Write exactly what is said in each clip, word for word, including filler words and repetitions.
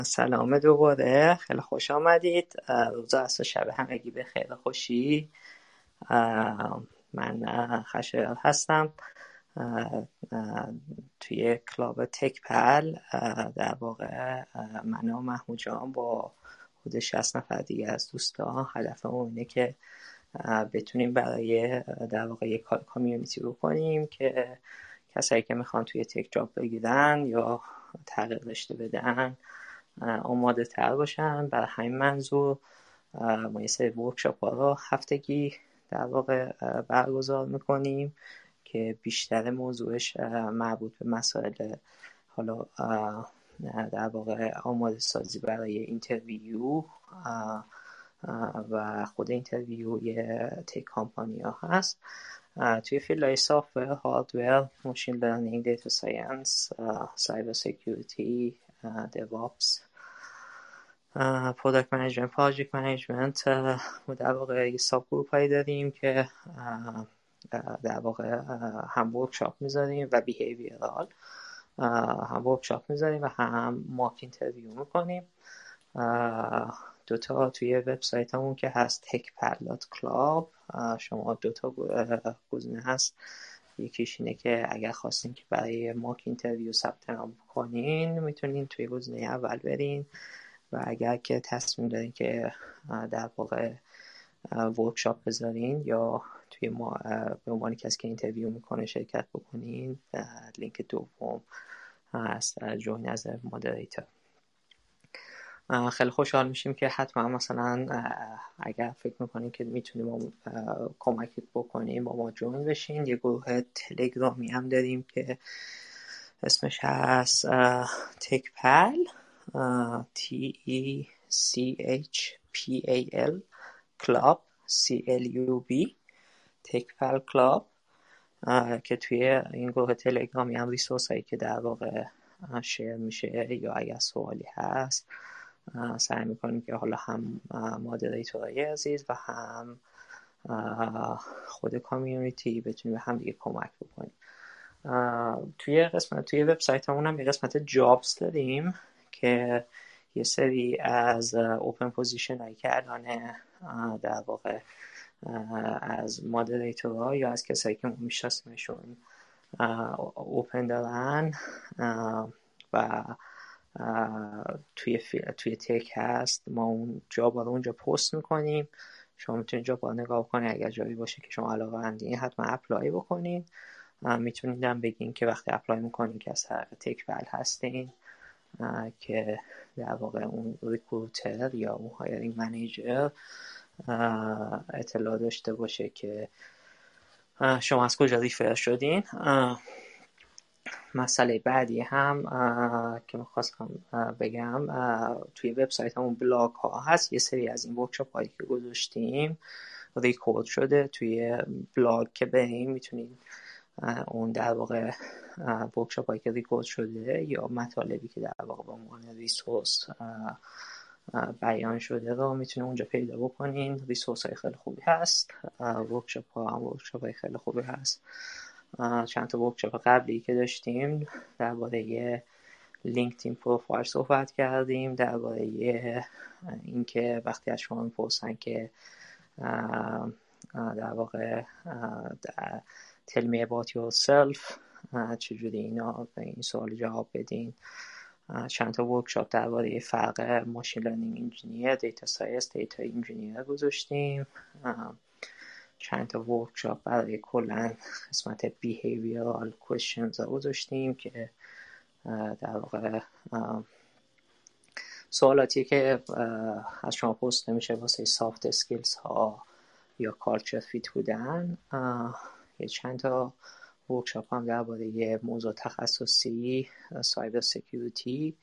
سلام دوباره، خیلی خوش آمدید. روز اصلا شب همگی به خیلی خوشی. من خشایار هستم توی کلاب تک پل. در واقع من و محمود جان با حدود شصت نفر دیگه از دوستان هدفمون اینه که بتونیم برای در واقع یک کامیونیتی رو کنیم که کسایی که میخوان توی تک جاب بگیرن یا تغییر رشته بدن آماده تر باشن. برای همین منظور ما یه سری ورکشاپ ها رو هفتگی در واقع برگزار میکنیم که بیشتر موضوعش مربوط به مسائل حالا در واقع آماده سازی برای اینترویو و خود اینترویوی تک کامپانی ها هست توی فیلدهای سافتور، هاردور، ماشین لرنینگ، دیتا ساینس، سایبر سکیوریتی، دیوآپس، پروداکت منیجمنت، پروژکت منیجمنت. و در واقع یه ساب گروپ هایی داریم که در واقع هم ورکشاپ میذاریم و بیهیویرال هم ورکشاپ میذاریم و هم ماک اینترویو میکنیم. دوتا توی وبسایت همون که هست تک پل دات کلاب شما دوتا گزینه هست. یکیش اینه که اگر خواستین که برای ماک اینترویو ثبت نام بکنین میتونین توی گزینه اول برین و اگر که تصمیم دارین که در واقع ورکشاپ بذارین یا توی ما به عنوان کسی که اینترویو میکنه شرکت بکنین، لینک دوم هست جوین از مودریتور. خیلی خوشحال میشیم که حتما مثلا اگر فکر میکنین که میتونیم کمکت بکنیم با ما جوین بشین. یه گروه تلگرامی هم داریم که اسمش هست تک پل T E C H P A L کلاب C L U B تک پل کلاب که توی این گروه تلگرامی هم ریسورس هایی که در واقع شیر میشه یا اگر سوالی هست سعی میکنیم که حالا هم مادریتورهای عزیز و هم خود کامیونیتی بتونیم هم دیگه کمک بکنیم. توی قسمت توی وبسایت همون هم یه قسمت جابز داریم که یه سری از اوپن پوزیشن هایی که الان در واقع از مادریتورها یا از کسایی که ما میشناسیمشون اوپن دارن و توی توی تک هست. ما اون جاب رو اونجا پست میکنیم، شما میتونید جاب رو نگاه کنید. اگر جایی باشه که شما علاقه مندین حتما اپلای بکنید. میتونید هم بگین که وقتی اپلای میکنین که از طرف تک پل هستین که در واقع اون ریکروتر یا اون هایرینگ منیجر اطلاع داشته باشه که شما از کجا ریفر شدین. مسئله بعدی هم که میخواستم بگم توی وبسایت همون بلاگ ها هست. یه سری از این ورکشاپ هایی که گذاشتیم ریکورد شده توی بلاگ که بریم میتونید اون در واقع ورکشاپ هایی که ریکورد شده یا مطالبی که در واقع به عنوان ریسورس بیان شده رو میتونید اونجا پیدا بکنین. ریسورس های خیلی خوبی هست، ورکشاپ ها هم ورکشاپ های خیلی خوبی هست. چند تا ورکشاپ قبلی که داشتیم درباره لینکدین پروفایل صحبت کردیم، درباره اینکه وقتی از شما میپرسن که در واقع tell me about yourself چجوری اینا به این سوال جواب بدین. چند تا ورکشاپ درباره فرق ماشین لرنینگ انجینیر، دیتا ساینس، دیتا انجینیر گذاشتیم. چند تا ورکشاپ برای کلا قسمت بیهیویرال کوئسچنز ها گذاشتیم که در واقع سوالاتی که از شما پرسیده نمیشه واسه سافت اسکیلز ها یا کالچر فیت بودن. یه چند تا ورکشاپ هم درباره یه موضوع تخصصی سایبر سکیوریتی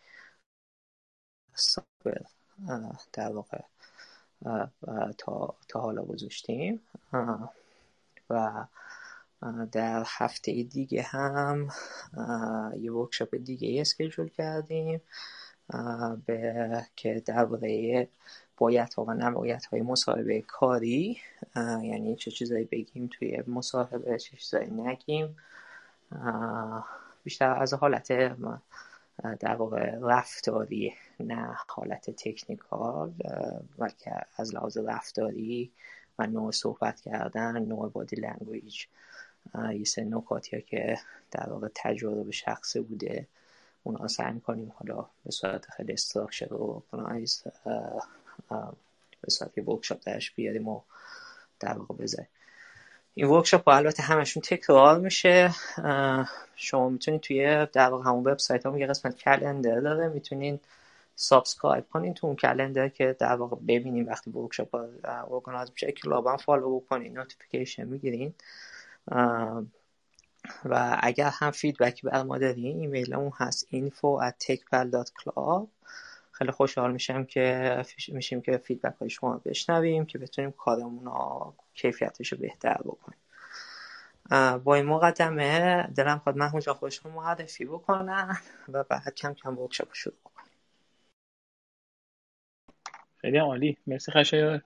سافر در واقع تا تا حالا گذاشتیم و در هفته دیگه هم یه ورکشاپ دیگه اسکیجول کردیم به که درباره بایدها و نبایدهای مصاحبه کاری، یعنی چه چیزایی بگیم توی مصاحبه، چه چیزایی نگیم. بیشتر از حالت در واقع رفتاری، نه حالت تکنیکال، و که از لحاظ رفتاری و نوع صحبت کردن، نوع بادی لنگویج، یه سری نکاتی که در واقع تجربه شخصی بوده اونا سعی می‌کنیم حالا به صورت خیلی استراکچر و ارگانایز به صورت یه ورکشاپ درش بیاریم و در واقع بذاریم. این ورکشاپ البته همشون تکرار میشه. شما میتونید توی در واقع همون وبسایت هم یه قسمت کلندر داره، میتونین سابسکرایب کنین تو اون کلندر که در واقع ببینین وقتی ورکشاپ ارگانایز میشه. کلاب هم فالو بکنین، نوتیفیکیشن میگیرین. و اگر هم فیدبکی بر ما دارین ایمیلمون هست info at techpal dot club. خیلی خوشحال میشم که میشیم که فیدبک های شما بشنویم که بتونیم کارمون رو کیفیتش رو بهتر بکنیم. با این مقدمه دلم خواهد محمود جان خودشون معرفی بکنن و بعد کم کم ورکشاپ شروع بکنیم. خیلی عالی، مرسی خشایار.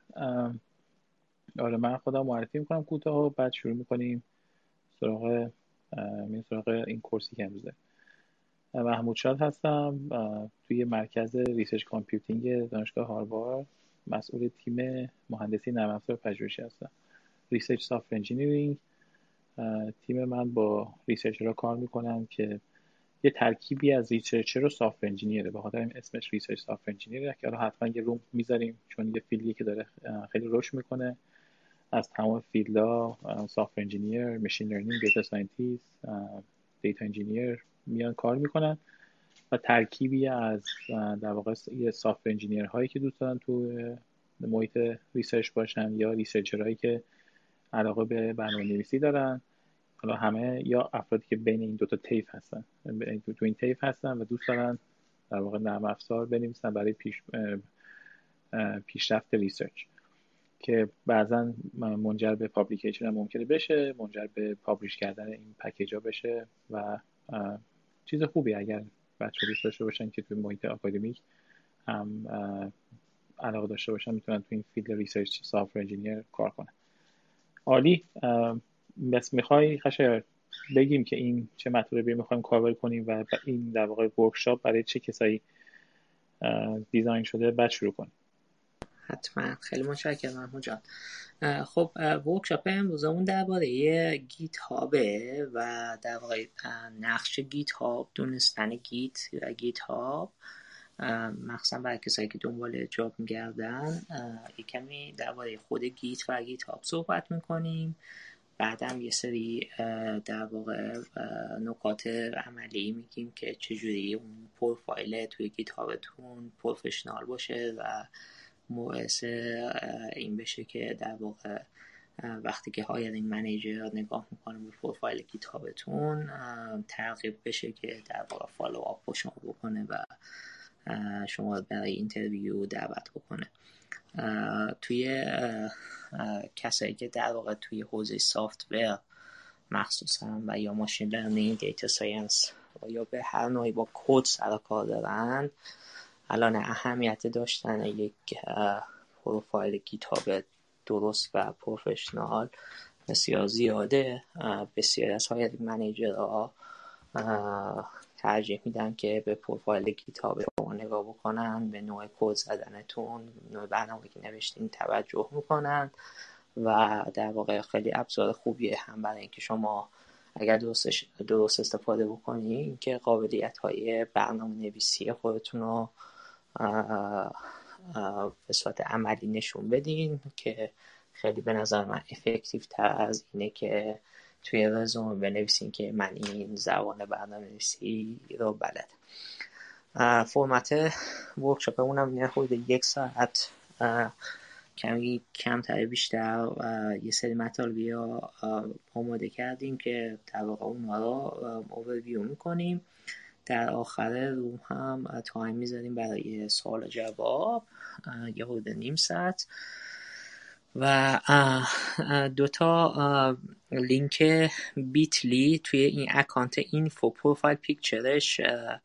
آره من خودم معرفی میکنم کوتاه و بعد شروع میکنیم سراغ این سراغ این کورسی که امروزه. محمود شاد هستم، توی مرکز ریسرچ کامپیوتینگ دانشگاه هاروارد مسئول تیم مهندسی نرم افزار پژوهشی هستم. ریسرچ سافت انجینیرینگ. تیم من با ریسرچرها کار میکنم که یه ترکیبی از ریسرچر و سافت انجینیره، به خاطر این اسمش ریسرچ سافت انجینیره که حالا حتما یه روم میذاریم چون یه فیلدی که داره خیلی رشد میکنه. از تمام فیلدها سافت انجینیر، ماشین لرنینگ، دیتا ساینتیست، دیتا انجینیر میان کار میکنن و ترکیبی از در واقع یه سافت انجینیر هایی که دوست دارن تو محیط ریسرچ باشن یا ریسرچر هایی که علاقه به برنامه‌نویسی دارن. حالا همه یا افرادی که بین این دوتا تیف هستن، تو این تیف هستن و دوست دارن در واقع نرم افزار بنویسن برای پیش پیشرفت ریسرچ که بعضا منجر به پابلیکیشن هم ممکنه بشه، منجر به پابلیش کردن این پکیج ها بشه و چیز خوبی اگر بچه دوست داشته باشن که توی محیط آکادمیک هم علاقه داشته باشن میتونن توی این فیلد ریسرچ سافت انجینیر کار کنن. عالی. بس میخوای خشایار بگیم که این چه مطلبی میخوایم کاور کنیم و این در واقع ورکشاپ برای چه کسایی دیزاین شده بعد شروع کنیم؟ حتما، خیلی متشکرم محمود جان. خب ورکشاپ امروزمون درباره گیت هابه و در واقع نقش گیت هاب، دونستن گیت و گیت هاب، مخصوصا برای کسایی که دنبال جاب میگردن. یک کمی درباره خود گیت و گیت هاب صحبت میکنیم. بعدم یه سری در واقع نکات عملی میگیم که چجوری اون پروفایل توی گیت هابتون پروفشنال باشه و باعث این بشه که در واقع وقتی که هایرینگ منیجر نگاه میکنه به پروفایل گیت هابتون ترغیب بشه که در واقع فالو آپ با شما بکنه و شما برای اینترویو دعوت بکنه. توی کسایی که در واقع توی حوزه سافت‌ور مخصوصا و یا ماشین لرنینگ، دیتا ساینس و یا به هر نوعی با کد سر کار دارن، الان اهمیت داشتن یک پروفایل گیت هاب درست و پروفشنال بسیار زیاده. بسیار از هایرینگ منیجرها ترجیح میدن که به پروفایل گیت هاب شما نگاه بکنن، به نوع کد زدنتون، نوع برنامه‌ای که نوشتین توجه میکنن و در واقع خیلی ابزار خوبیه هم برای اینکه شما اگر درستش درست استفاده بکنین که قابلیت‌های برنامه‌نویسی خودتون رو به صورت عملی نشون بدین که خیلی به نظر من افکتیو تر از اینه که توی رزومه بنویسین که من این زبان برنامه‌نویسی رو بلدم. فرمت ورکشاپمون هم نه حدود یک ساعت کمی کمتر بیشتر یه سری مطالبی رو آماده کردیم که در واقع اونها رو اوورویو میکنیم. در آخر روم هم تایم میذاریم برای سوال و جواب یه حدود نیم ساعت و دوتا لینک بیتلی توی این اکانت اینفو پروفایل پیکچرش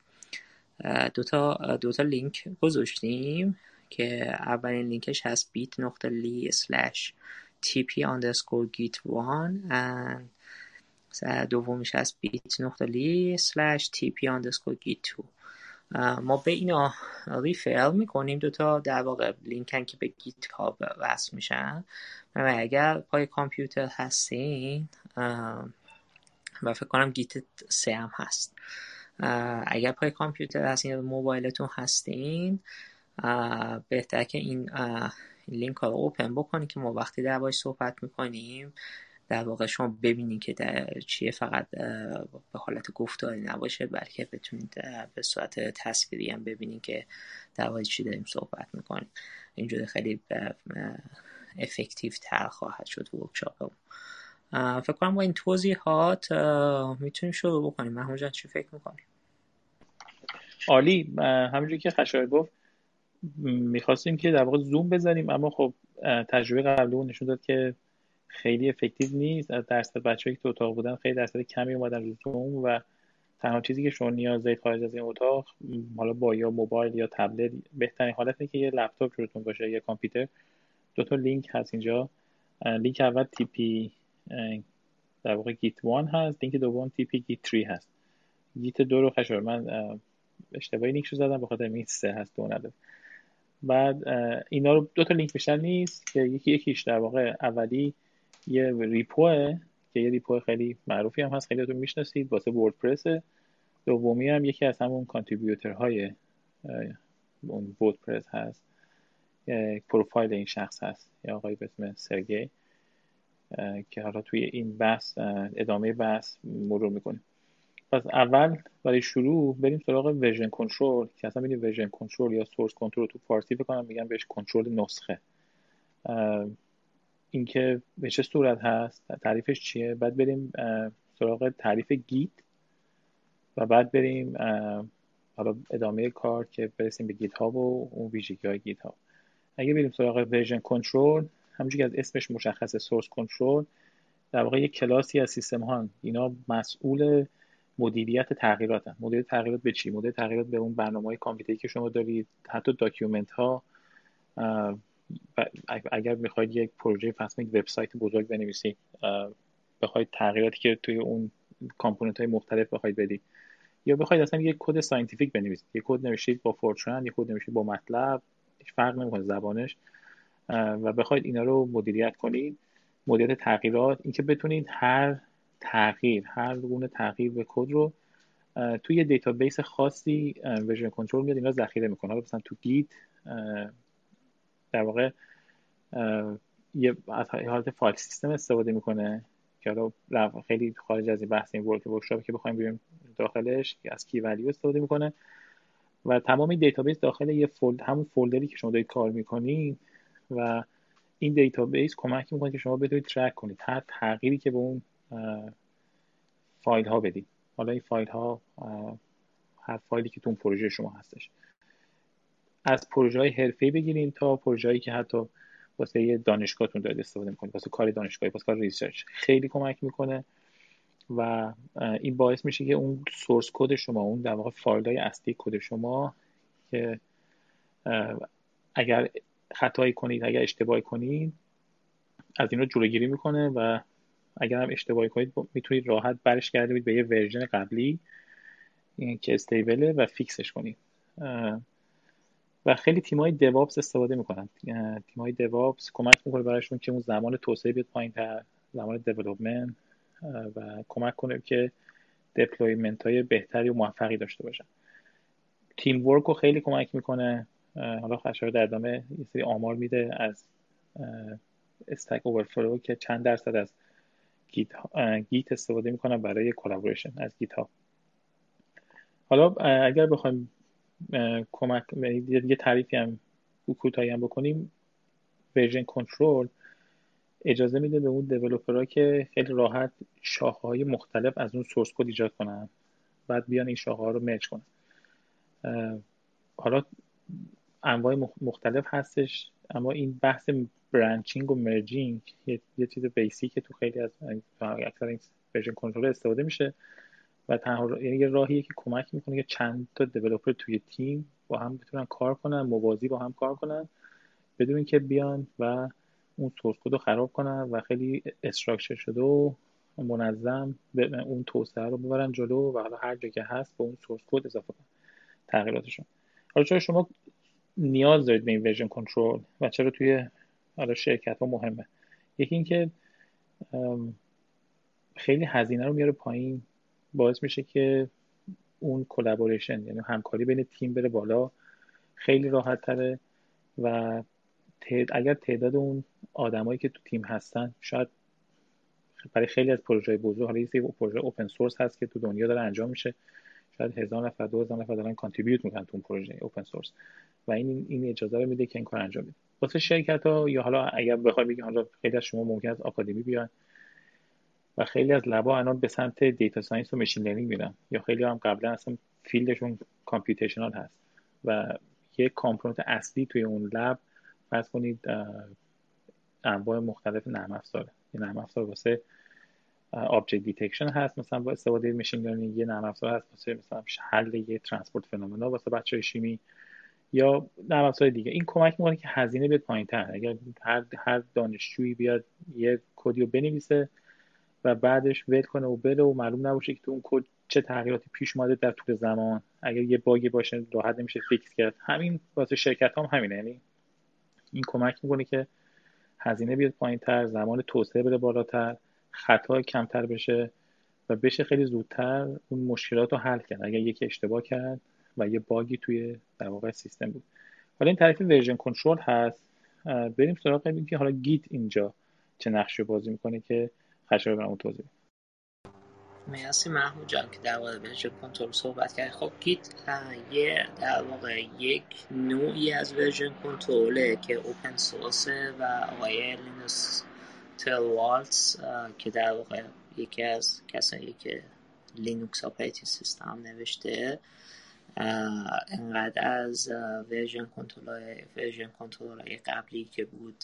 دوتا دوتا لینک گذاشتیم که اولین لینکش هست بیت نقطه لی slash تیپی underscore git one و دومیش هست بیت نقطه لی slash تیپی underscore git two. ما به اینا ریفر میکنیم، دوتا در واقع لینکن که به گیت هاب وصل میشن. و اگر پای کامپیوتر هستین و فکر کنم گیت سه هم هست، اگر پای کامپیوتر هستین یا موبایلتون هستین، بهتر که این لینک ها رو اوپن بکنید که ما وقتی در باید صحبت میکنیم در واقع شما ببینید که در چیه، فقط به حالت گفتاری نباشه، بلکه بتونید به صورت تصویری هم ببینید که در واقع چی داریم صحبت میکنیم. اینجوری خیلی افکتیو تر خواهد شد ورکشاپ. فکر کنم با این توضیحات میتونیم شروع بکنیم. محمود جان چی فکر میکنیم؟ عالی. همونجوری که خشایار گفت میخواستیم که در واقع زوم بزنیم، اما خب تجربه قبلیمون نشون داد که خیلی افکتیو نیست. از درصد بچه‌ای که تو اتاق بودن خیلی درصد کمی اومدن رو زوم و تنها چیزی که شما نیاز دارید خارج از این اتاق، حالا با یا موبایل یا تبلت، بهترین حالت اینه که یه لپتاپ جلوتون باشه یا کامپیوتر. دو تا لینک هست اینجا. لینک اول تی پی در واقع گیت وان هست، لینک دوم تی پی گیت سه هست. گیت دو رو خشار من اشتباهی لینکشو زدم به خاطر این سه هست دو نداره. بعد اینا رو دو تا لینک بیشتر نیست که یکی یکیش در واقع اولی یه ریپوه که یه ریپو خیلی معروفی هم هست، خیلیاتون میشناسید، واسه وردپرس. دومی هم یکی از همون کانتریبیوتورهای اون وردپرس هست، پروفایل این شخص هست، یا آقای به اسم سرگی، که حالا توی این بحث ادامه بحث مرور میکنیم. پس اول برای شروع بریم سراغ ورژن کنترل، که اصلا ببینید ورژن کنترل یا سورس کنترل تو فارسی بکنم میگم بهش کنترل نسخه. این که به چه صورت هست، تعریفش چیه، بعد بریم سراغ تعریف گیت و بعد بریم حالا ادامه کار که برسیم به گیت هاب و اون ویژگی های گیت هاب. اگه بریم سراغ ورژن کنترل، همونجوری که از اسمش مشخصه سورس کنترل در واقع یک کلاسی از سیستم ها، اینا مسئول مدیریت تغییرات هم. مدیریت تغییرات به چی؟ مدیریت تغییرات به اون برنامه‌های کامپیوتری که شما دارید، حتی داکیومنت ها. اگر میخواید یک پروژه فرض وبسایت بزرگ بنویسید، بخواید تغییراتی که توی اون کامپوننت های مختلف بخواید بدید، یا بخواید اصلا یک کد ساینتیفیک بنویسید، یک کد نوشتید با فورتران، یک کد نوشتید با مطلب، هیچ فرق نمیکنه زبانش، و بخواید اینا رو مدیریت کنید، مدیریت تغییرات، اینکه بتونید هر تغییر، هر گونه تغییر به کد رو توی یه دیتابیس خاصی ورژن کنترل میاد اینا ذخیره میکنه. حالا مثلا تو گیت در واقع یه از حالت فایل سیستم استفاده میکنه که حالا خیلی خارج از این بحث این ورک ورکشاپی که بخوایم بریم داخلش، از کی ولیو استفاده میکنه و تمام این دیتابیس داخل یه فولد، همون فولدری که شما دارید کار میکنید، و این دیتابیس کمک میکنه که شما بتونید ترک کنید هر تغییری که به اون فایل ها بدید. حالا این فایل ها هر فایلی که تو اون پروژه شما هستش، از پروژه های حرفه‌ای بگیرین تا پروژه هایی که حتی واسه یه دانشگاهتون دارید استفاده میکنید، واسه کار دانشگاهی، واسه کار ریسرچ، خیلی کمک میکنه. و این باعث میشه که اون سورس کد شما، اون در واقع فایل‌های اصلی کد شما که اگر خطایی کنید، اگر اشتباهی کنید، از اینا جلوگیری میکنه و اگر هم اشتباهی کنید میتونید راحت برش گردید به یه ورژن قبلی که استیبله و فیکسش کنید. و خیلی تیم‌های دیوآپس استفاده میکنن. تیم‌های دیوآپس کمک میکنه براشون که اون زمان توسعه بیاد پایین‌تر، زمان دیولپمنت، و کمک کنه که دیپلویمنت های بهتری و موفقی داشته باشن. تیم ورک رو خیلی کمک میکنه. حالا خشایار در ادامه یه سری آمار میده از استک اوورفلو که چند درصد از گیت, گیت استفاده میکنن برای کلابوریشن از گیت ها. حالا اگر بخوایم کمک یه تعریفی هم کوتاهی هم بکنیم، ورژن کنترل اجازه میده به اون دیولپرها که خیلی راحت شاخه‌های مختلف از اون سورس کد ایجاد کنن، بعد بیان این شاخه‌ها رو مرج کنن. حالا انواع مختلف هستش، اما این بحث برانچینگ و مرجینگ یه, یه چیز بیسیکه تو خیلی از اکثر این ورژن کنترل استفاده میشه و تنها یعنی یه راهیه که کمک میکنه که چند تا دیولپر توی تیم با هم بتونن کار کنن، موازی با هم کار کنن، بدون اینکه بیان و اون سورس کد رو خراب کنن و خیلی استراکچر شده و منظم اون توسعه رو ببرن جلو و حالا هر جا که هست با اون سورس کد اضافه کنن. تغییراتشون. حالا چرا شما نیاز دارید به این ورژن کنترل و چرا توی حالا شرکت ها مهمه؟ یکی این که خیلی هزینه رو میاره پایین، باعث میشه که اون کلابوریشن یعنی همکاری بین تیم بره بالا، خیلی راحت تره و اگر تعداد اون آدمایی که تو تیم هستن، شاید برای خیلی از پروژه بزرگ، حالا یه سری پروژه اوپن سورس هست که تو دنیا داره انجام میشه، شاید هزار نفر دو هزار نفر دارن کانتریبیوت میکنن تو اون پروژه اوپن سورس و این این اجازه رو میده که این کار انجام بده. واسه شرکت ها یا حالا اگر بخوای بگی حالا خیلی از شما ممکن است آکادمی بیان و خیلی از لبا الان به سمت دیتا ساینس و ماشین لرنینگ میرن، یا خیلی هم قبلا اصلا فیلدشون کامپیوتیشنال هست و یک کامپوننت اصلی توی اون لب فرض کنید انواع مختلف نرم افزاره. یه نرم افزار واسه آبجکت دیتکشن هست مثلا با استفاده ماشین لرنینگ، یه نرم افزار هست واسه مثلا حل یه ترانسپورت فنومنا واسه بچهای شیمی، یا نرم افزار دیگه. این کمک میکنه که هزینه بیاد پایین‌تر. اگر هر هر دانشجویی بیاد یه کدی رو بنویسه و بعدش ول کنه و بره و معلوم نباشه که تو اون کد چه تغییراتی پیش اومده در طول زمان، اگر یه باگی باشه راحت نمیشه فیکس کرد. همین واسه شرکت هم همینه، یعنی این کمک میکنه که هزینه بیاد پایین‌تر، زمان توسعه بره بالاتر، خطا کمتر بشه و بشه خیلی زودتر اون مشکلات رو حل کرد اگر یکی اشتباه کرد و یه باگی توی در واقع سیستم بود. حالا این طرف ورژن کنترل هست. بریم سراغ این که حالا گیت اینجا چه نقشی بازی میکنه که خشایار برامون توضیح بده. مرسی محمود جان که در مورد ورژن کنترل صحبت کرد. خب گیت یه در واقع یک نوعی از ورژن کنترله که اوپن سورسه و آقای لینوس تروالدز که در واقع یکی از کسایی که لینوکس اپراتینگ سیستم نوشته، انقدر از ورژن کنترل ورژن کنترل قبلی که بود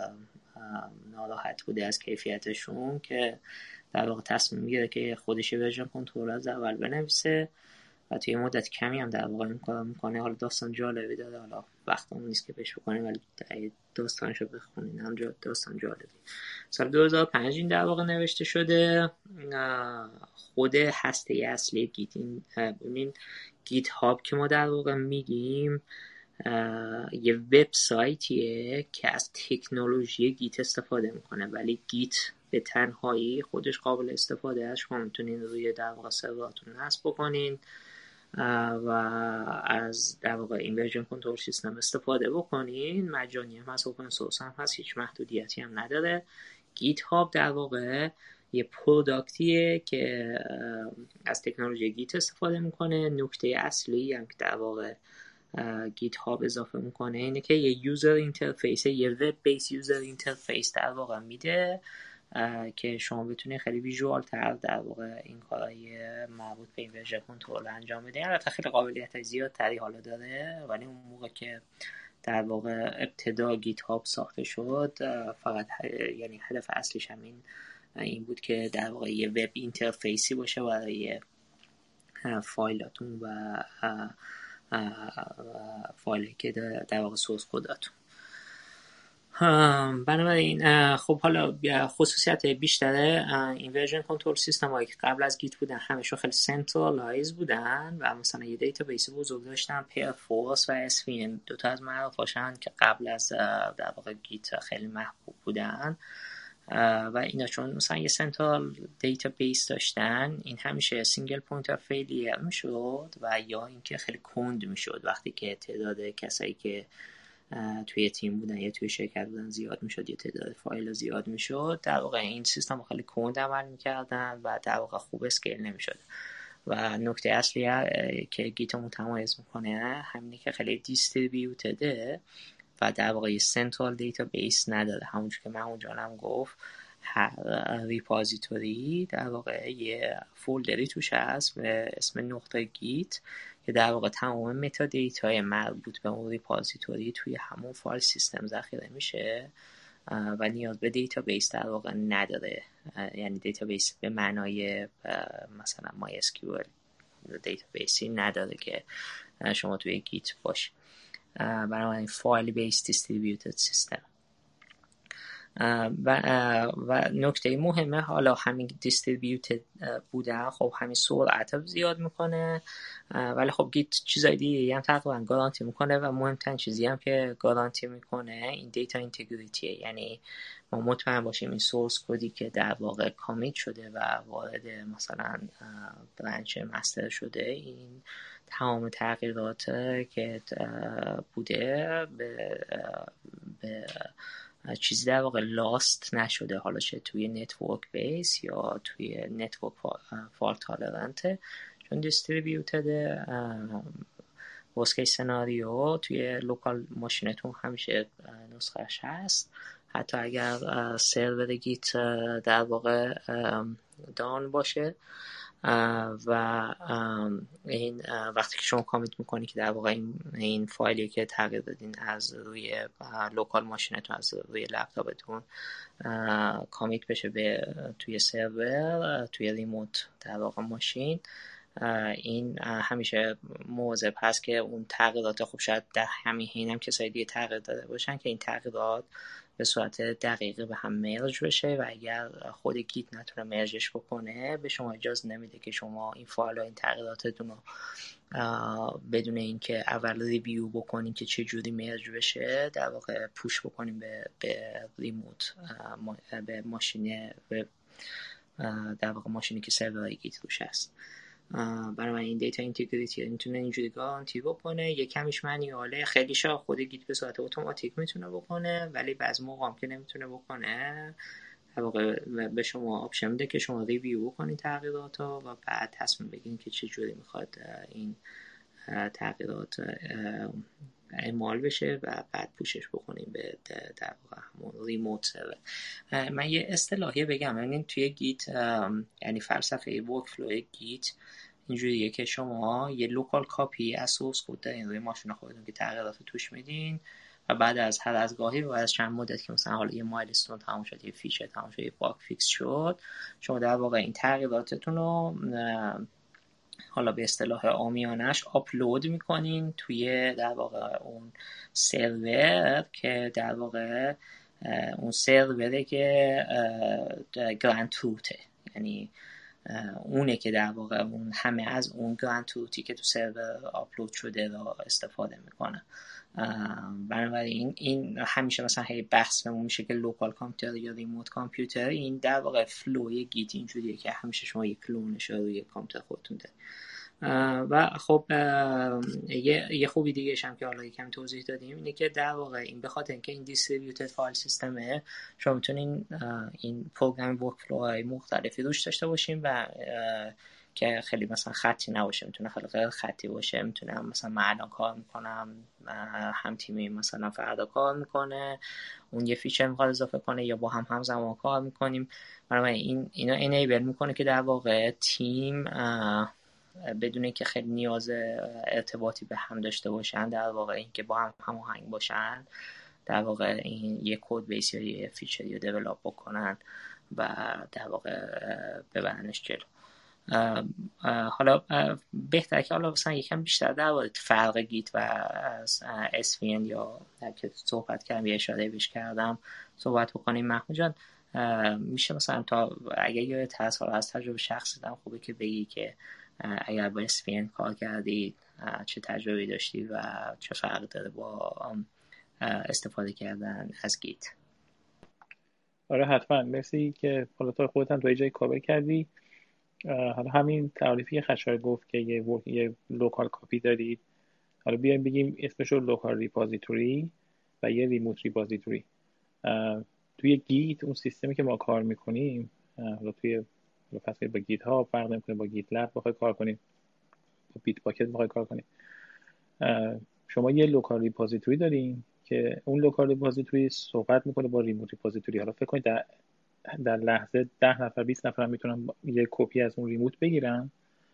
ناراحت بوده از کیفیتشون که در واقع تصمیم میگیره که خودش ورژن کنترل از اول بنویسه و توی مدت کمی هم در واقع این کار میکنه. حالا داستان جالبی داره، حالا وقتمون نیست که بهش بکنیم ولی داستانشو بخونین هم داستان جالبی. سال دو هزار و پنج این در واقع نوشته شده. خود هسته اصلی گیت این ببینین گیت هاب که ما در واقع میگیم یه وبسایتیه که از تکنولوژی گیت استفاده میکنه، ولی گیت به تنهایی خودش قابل استفاده است. شما میتونین روی در واقع سروراتون نصب بکنین و از در واقع این ورژن کنترل سیستم استفاده بکنین. مجانی هم هست، اوپن سورس هم هست، هیچ محدودیتی هم نداره. گیت هاب در واقع یه پروداکتیه که از تکنولوژی گیت استفاده میکنه. نکته اصلی هم که در واقع گیت هاب اضافه میکنه اینه که یه یوزر اینترفیس، یه وب بیس یوزر اینترفیس در واقع میده که شما بتونید خیلی ویژوال تر در واقع این کارهای مربوط به این ورژن کنترل انجام بدید. البته خیلی قابلیت زیاد تری حالا داره، ولی اون موقع که در واقع ابتدا گیت هاب ساخته شد فقط یعنی هدف اصلیش همین این بود که در واقع یه وب اینترفیسی باشه برای فایلاتون و فایلی که در واقع سورس کداتون. بنابراین خب حالا خصوصیت بیشتره این ورژن کنترل سیستم هایی که قبل از گیت بودن همشون خیلی سنترالایز بودن و مثلا یه دیتابیس بزرگ داشتن، پیرفورس و اس وی ام، دوتا از معروفاشن که قبل از در واقع گیت خیلی محبوب بودن و اینا چون مثلا یه سنترال دیتابیس داشتن، این همیشه سینگل پوینت اف فیلیر میشد و یا اینکه خیلی کند میشد وقتی که تعداد کسایی که توی تیم بودن یا توی شرکت بودن زیاد میشد یا تعداد فایل زیاد میشد. در واقع این سیستم خیلی کند عمل میکردن و در واقع خوب اسکیل نمیشد و نکته اصلی که گیت رو متمایز میکنه همینه که خیلی دیستریبیوتده و در واقع یه سنترال دیتابیس نداره. همونجور که محمود جانم گفت هر ریپازیتوری در واقع یه فولدری توش هست به اسم نقطه گیت که در واقع تمام متا دیتای مربوط به اون ریپازیتوری توی همون فایل سیستم ذخیره میشه و نیاز به دیتابیس در واقع نداره. یعنی دیتابیس به معنای مثلا مای اس کیو ال دیتابیسی نداره که شما توی گیت باشه. بنابراین فایل بیس دیستریبیوتد سیستم. و و نکته مهمه حالا همین دیستریبیوتد بودن خب همین سرعت رو زیاد میکنه، ولی خب گیت چیزای دیگه هم تقریبا گارانتی میکنه و مهمترین چیزی هم که گارانتی میکنه این دیتا اینتگریتیه، یعنی ما مطمئن باشیم این سورس کدی که در واقع کامیت شده و وارد مثلا برانچ مستر شده این تمام تغییرات که بوده به به چیزی در واقع لاست نشده، حالا چه توی نتورک بیس یا توی نتورک فالت تالرنت، چون دیستریبیوتد ورست کیس سناریو توی لوکال ماشینتون همیشه نسخهش هست، حتی اگر سرور گیت در واقع دان باشه و این وقتی که شما کامیت میکنی که در واقع این, این فایلی که تغییر دادین از روی لوکال ماشینتون از روی لپتاپتون کامیت بشه به توی سرور توی ریموت در واقع ماشین، این همیشه مواظب هست که اون تغییرات خب شاید در همین حین هم کسای دیگه تغییر داده باشن که این تغییرات به صورت دقیقه به هم مرج بشه و اگر خود گیت نتونه مرجش بکنه به شما اجازه نمیده که شما این فایل و این تغییراتتون رو بدون اینکه اول ریویو بکنین که چه جوری مرج بشه در واقع پوش بکنین به به ریموت به ماشین به در واقع ماشینی که سرور گیت روش هست. برای من این دیتا اینتگریتی میتونه اینجوری گارانتی بکنه. یه کمیش منیواله، خیلی شا خود گیت به صورت اتوماتیک میتونه بکنه، ولی بعضی موقع هم که نمیتونه بکنه در واقع به شما آپشن میده که شما ریویو بکنید تغییرات رو و بعد تصمیم بگیرید که چه جوری میخواد این تغییرات اعمال بشه و بعد پوشش بکنیم به در واقع همون ریموت سرور. من یه اصطلاحی بگم، یعنی توی گیت یعنی فلسفه ورک فلو گیت اینجوریه که شما یه لوکال کاپی از سورس کد دارین روی ماشین خودتون که تغییرات توش میدین و بعد از هر از گاهی و از چند مدت که مثلا حالا یه مایلستون تموم شد، یه فیچر تموم شد، یه باگ فیکس شد، شما در واقع این تغییراتتون رو حالا به اصطلاح عامیانش آپلود میکنین توی در واقع اون سرور که در واقع اون سروره که گراند تروته، یعنی اونه که در واقع اون همه از اون گراند تروتی که تو سرور آپلود شده رو استفاده میکنه. بنابراین این همیشه مثلا هی بحث بهمون میشه که لوکال کامپیوتر یا ریموت کامپیوتر، این در واقع فلوی گیت اینجوریه که همیشه شما یک کلونش رو روی کامپیوتر خودتون دارید. و خب یه یه خوبی دیگه هم که حالا یکم توضیح دادیم اینه که در واقع این به خاطر اینکه این دیستریبیوتد فایل سیستمه شما میتونین این پروگرام ورک فلوهای مختلفی روش داشته باشین و که خیلی مثلا خطی نباشه، میتونه خیلی غیر خطی باشه، میتونه مثلا من الان کار میکنم هم تیمی مثلا فردا کار میکنه اون یه فیچر میخواد اضافه کنه یا با هم همزمان کار میکنیم. برای این اینا انیبل میکنه که در واقع تیم بدون اینکه خیلی نیاز ارتباطی به هم داشته باشن در واقع اینکه با هم هماهنگ باشن در واقع این یه کد بیس یا یه فیچری رو دیولپ بکنن و در واقع ببرنش جلو. حالا بهتره که حالا مثلا یکم بیشتر در واقع فرق گیت و اس وی ان یا که صحبت کردم یه اشاره بهش کردم صحبت بکنیم. محمود جان میشه مثلا تا اگه یه ترس حالا از تجربه شخصی دارم خوبه که بگی که اگر با اس وی ان کار کردی چه تجربه داشتی و چه فرق داره با استفاده کردن از گیت؟ آره حتما، مرسی که حالا تو خودت هم تو جای کاور کردی. حالا همین تعریفی که خشایار گفت که یه ورک یه لوکال کاپی دارید، حالا بیایم بگیم اسمش رو لوکال ریپوزیتوری و یه ریموت ریپوزیتوری. توی گیت اون سیستمی که ما کار میکنیم، حالا توی پس با گیت ها فرق نمیکنه، با گیت لب بخوای کار کنیم، با بیت باکت بخوای کار کنیم، شما یه لوکال ریپوزیتوری دارین که اون لوکال ریپوزیتوری صحبت میکنه با ریموت ریپوزیتوری. حالا فکر کنید در در لحظه ده نفر بیست نفر میتونن یه کپی از اون ریموت بگیرن،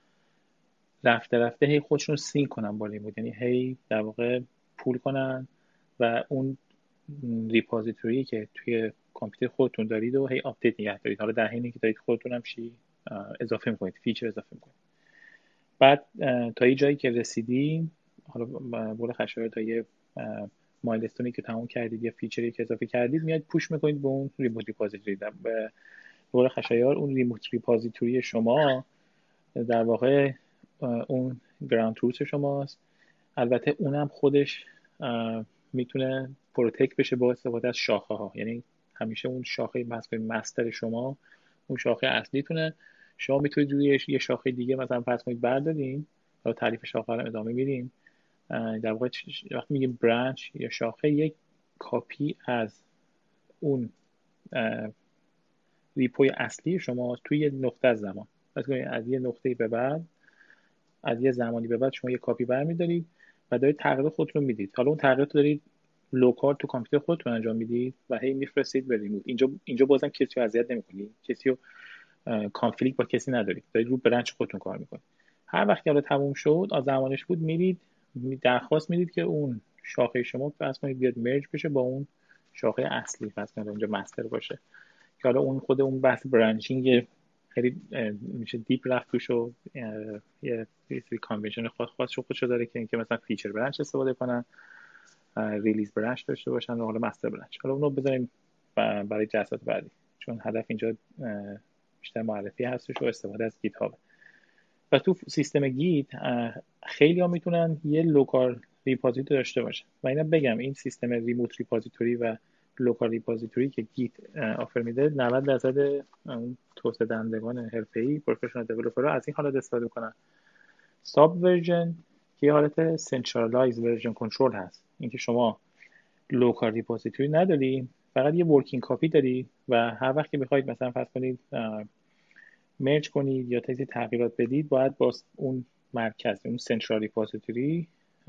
رفته رفته هی خودشون سینک کنن با ریموت، یعنی هی در واقع پول کنن و اون ریپوزیتوری که توی کامپیوتر خودتون دارید و هی آپدیت نگه دارید. حالا در حینی که دارید خودتون هم چی اضافه میکنید، فیچر اضافه میکنید. بعد تا یه جایی که رسیدیم، حالا بول خشایار تا یه مایلستونی که تموم کردید یا فیچری که اضافه کردید میاد پوش میکنید به اون ریموت ریپوزیتوری. به قول خشایار اون ریموت ریپوزیتوری شما در واقع اون گراند تروت شماست. البته اونم خودش میتونه پروتکت بشه با استفاده از شاخه ها، یعنی همیشه اون شاخه مستر شما اون شاخه اصلیتونه. شما میتونید روی یه شاخه دیگه مثلا فرض کنید بردارین تا تعریف شاخه رو ادامه میدیم. در واقع وقتی میگیم برانچ یا شاخه، یک کاپی از اون ریپوی اصلی شما توی یه نقطه از زمان، از یه نقطه به بعد، از یه زمانی به بعد شما یه کاپی برمی‌دارید و دارید تغییرات خودتون رو میدید. حالا اون تغییرات رو دارید لوکال تو کامپیوتر خودتون انجام میدید و هی میفرستید به ریموت. اینجا اینجا بازم کسی رو اذیت نمی‌کنید، کسی رو کانفلیکت با کسی ندارید، دارید رو برنچ خودتون کار می‌کنید. هر وقت که حالا تموم شد، از زمانش بود، میرید درخواست میدید که اون شاخه شما فرض کنید بیاد مرج بشه با اون شاخه اصلی، فرض کنید اونجا مستر باشه، که حالا اون خود اون بحث برانچینگ خیلی میشه دیپ رفت توش و یه سری کانونشن خاص خاص خودشو داره که اینکه مثلا فیچر برانچ استفاده کنن، ریلیز برانچ داشته باشن و حالا مستر برانچ. حالا اونو بذاریم برای جلسات بعدی، چون هدف اینجا بیشتر معرفی هستش و استفاده از گیت هاب. و تو سیستم گیت خیلی ها میتونن یه لوکال ریپوزیتوری داشته باشن و اینا بگم این سیستم ریموت ریپوزیتوری و لوکال ریپوزیتوری که گیت آفر میده نود درصد توسعه دهندگان حرفه‌ای پروفشنال دیولپرها از این حالت استفاده کنن. ساب ورژن که یه حالت سنترالایز ورژن کنترل هست، اینکه شما لوکال ریپوزیتوری نداری، فقط یه ورکینگ کاپی داری و هر وقت که بخواید مثلا فرض کنید مرج کنید یا تازه تغییرات بدید، باید با اون مرکز، اون سنترال ریپوزیتوری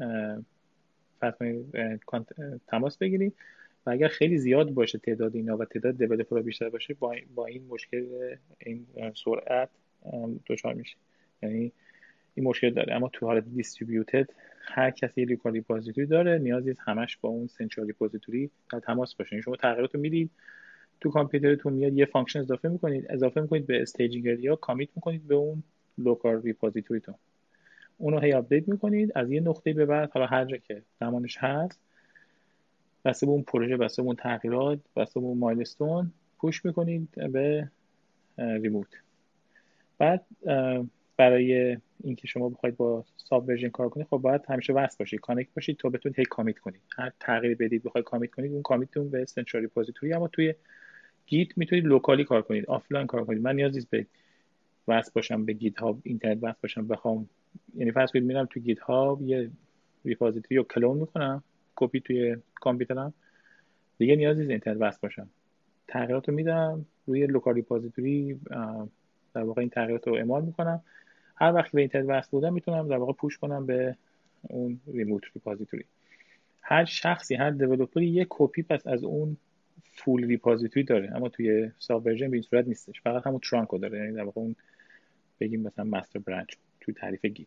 فرض کنید تماس بگیرید و اگر خیلی زیاد باشه تعداد اینا و تعداد دیولپرها بیشتر باشه، با با این مشکل این سرعت دچار میشه، یعنی این مشکل داره. اما تو حالت دیستریبیوتد هر کسی لوکال ریپوزیتوری داره، نیازی نیست همش با اون سنترال ریپوزیتوری در تماس باشه. شما تغییرات رو میدید تو کامپیوترتون، میاد یه فانکشن اضافه میکنید، اضافه میکنید به استیجینگ اریا، کامیت میکنید به اون لوکال ریپوزیتوریتون، اونو هی آپدیت میکنید از یه نقطه به بعد، حالا هر جا که زمانش هست، بسته به اون پروژه، بسته به اون تغییرات، بسته به اون مایلستون، پوش میکنید به ریموت. بعد برای اینکه شما بخواید با ساب ورژن کار کنید، خب باید همیشه وصل باشید، کانکت باشید تا بتونید هی کامیت کنید. هر تغییری بدید بخواید کامیت کنید، اون کامیتتون به سنترال ریپوزیتوری. اما توی گیت میتونید لوکالی کار کنید، آفلاین کار کنید. من نیازی نیست به وصل باشم به گیت هاب، اینترنت وصل باشم بخوام، یعنی فرض کنید میرم تو گیت هاب یه ریپوزیتوری رو کلون میکنم، کپی توی کامپیوترم، دیگه نیازی نیست اینترنت وصل باشم، تغییرات رو میدم روی لوکال ریپوزیتوری، در واقع این تغییرات رو اعمال میکنم. هر وقت به اینترنت وصل بودم میتونم در واقع پوش کنم به اون ریموت ریپوزیتوری. هر شخصی، هر دیولپری یک کپی پس از اون فول ریپوزیتوری داره، اما توی ساب ورژن به این صورت نیستش، فقط همون ترانکو داره، یعنی در واقع اون بگیم مثلا مستر برانچ توی تعریف گیت.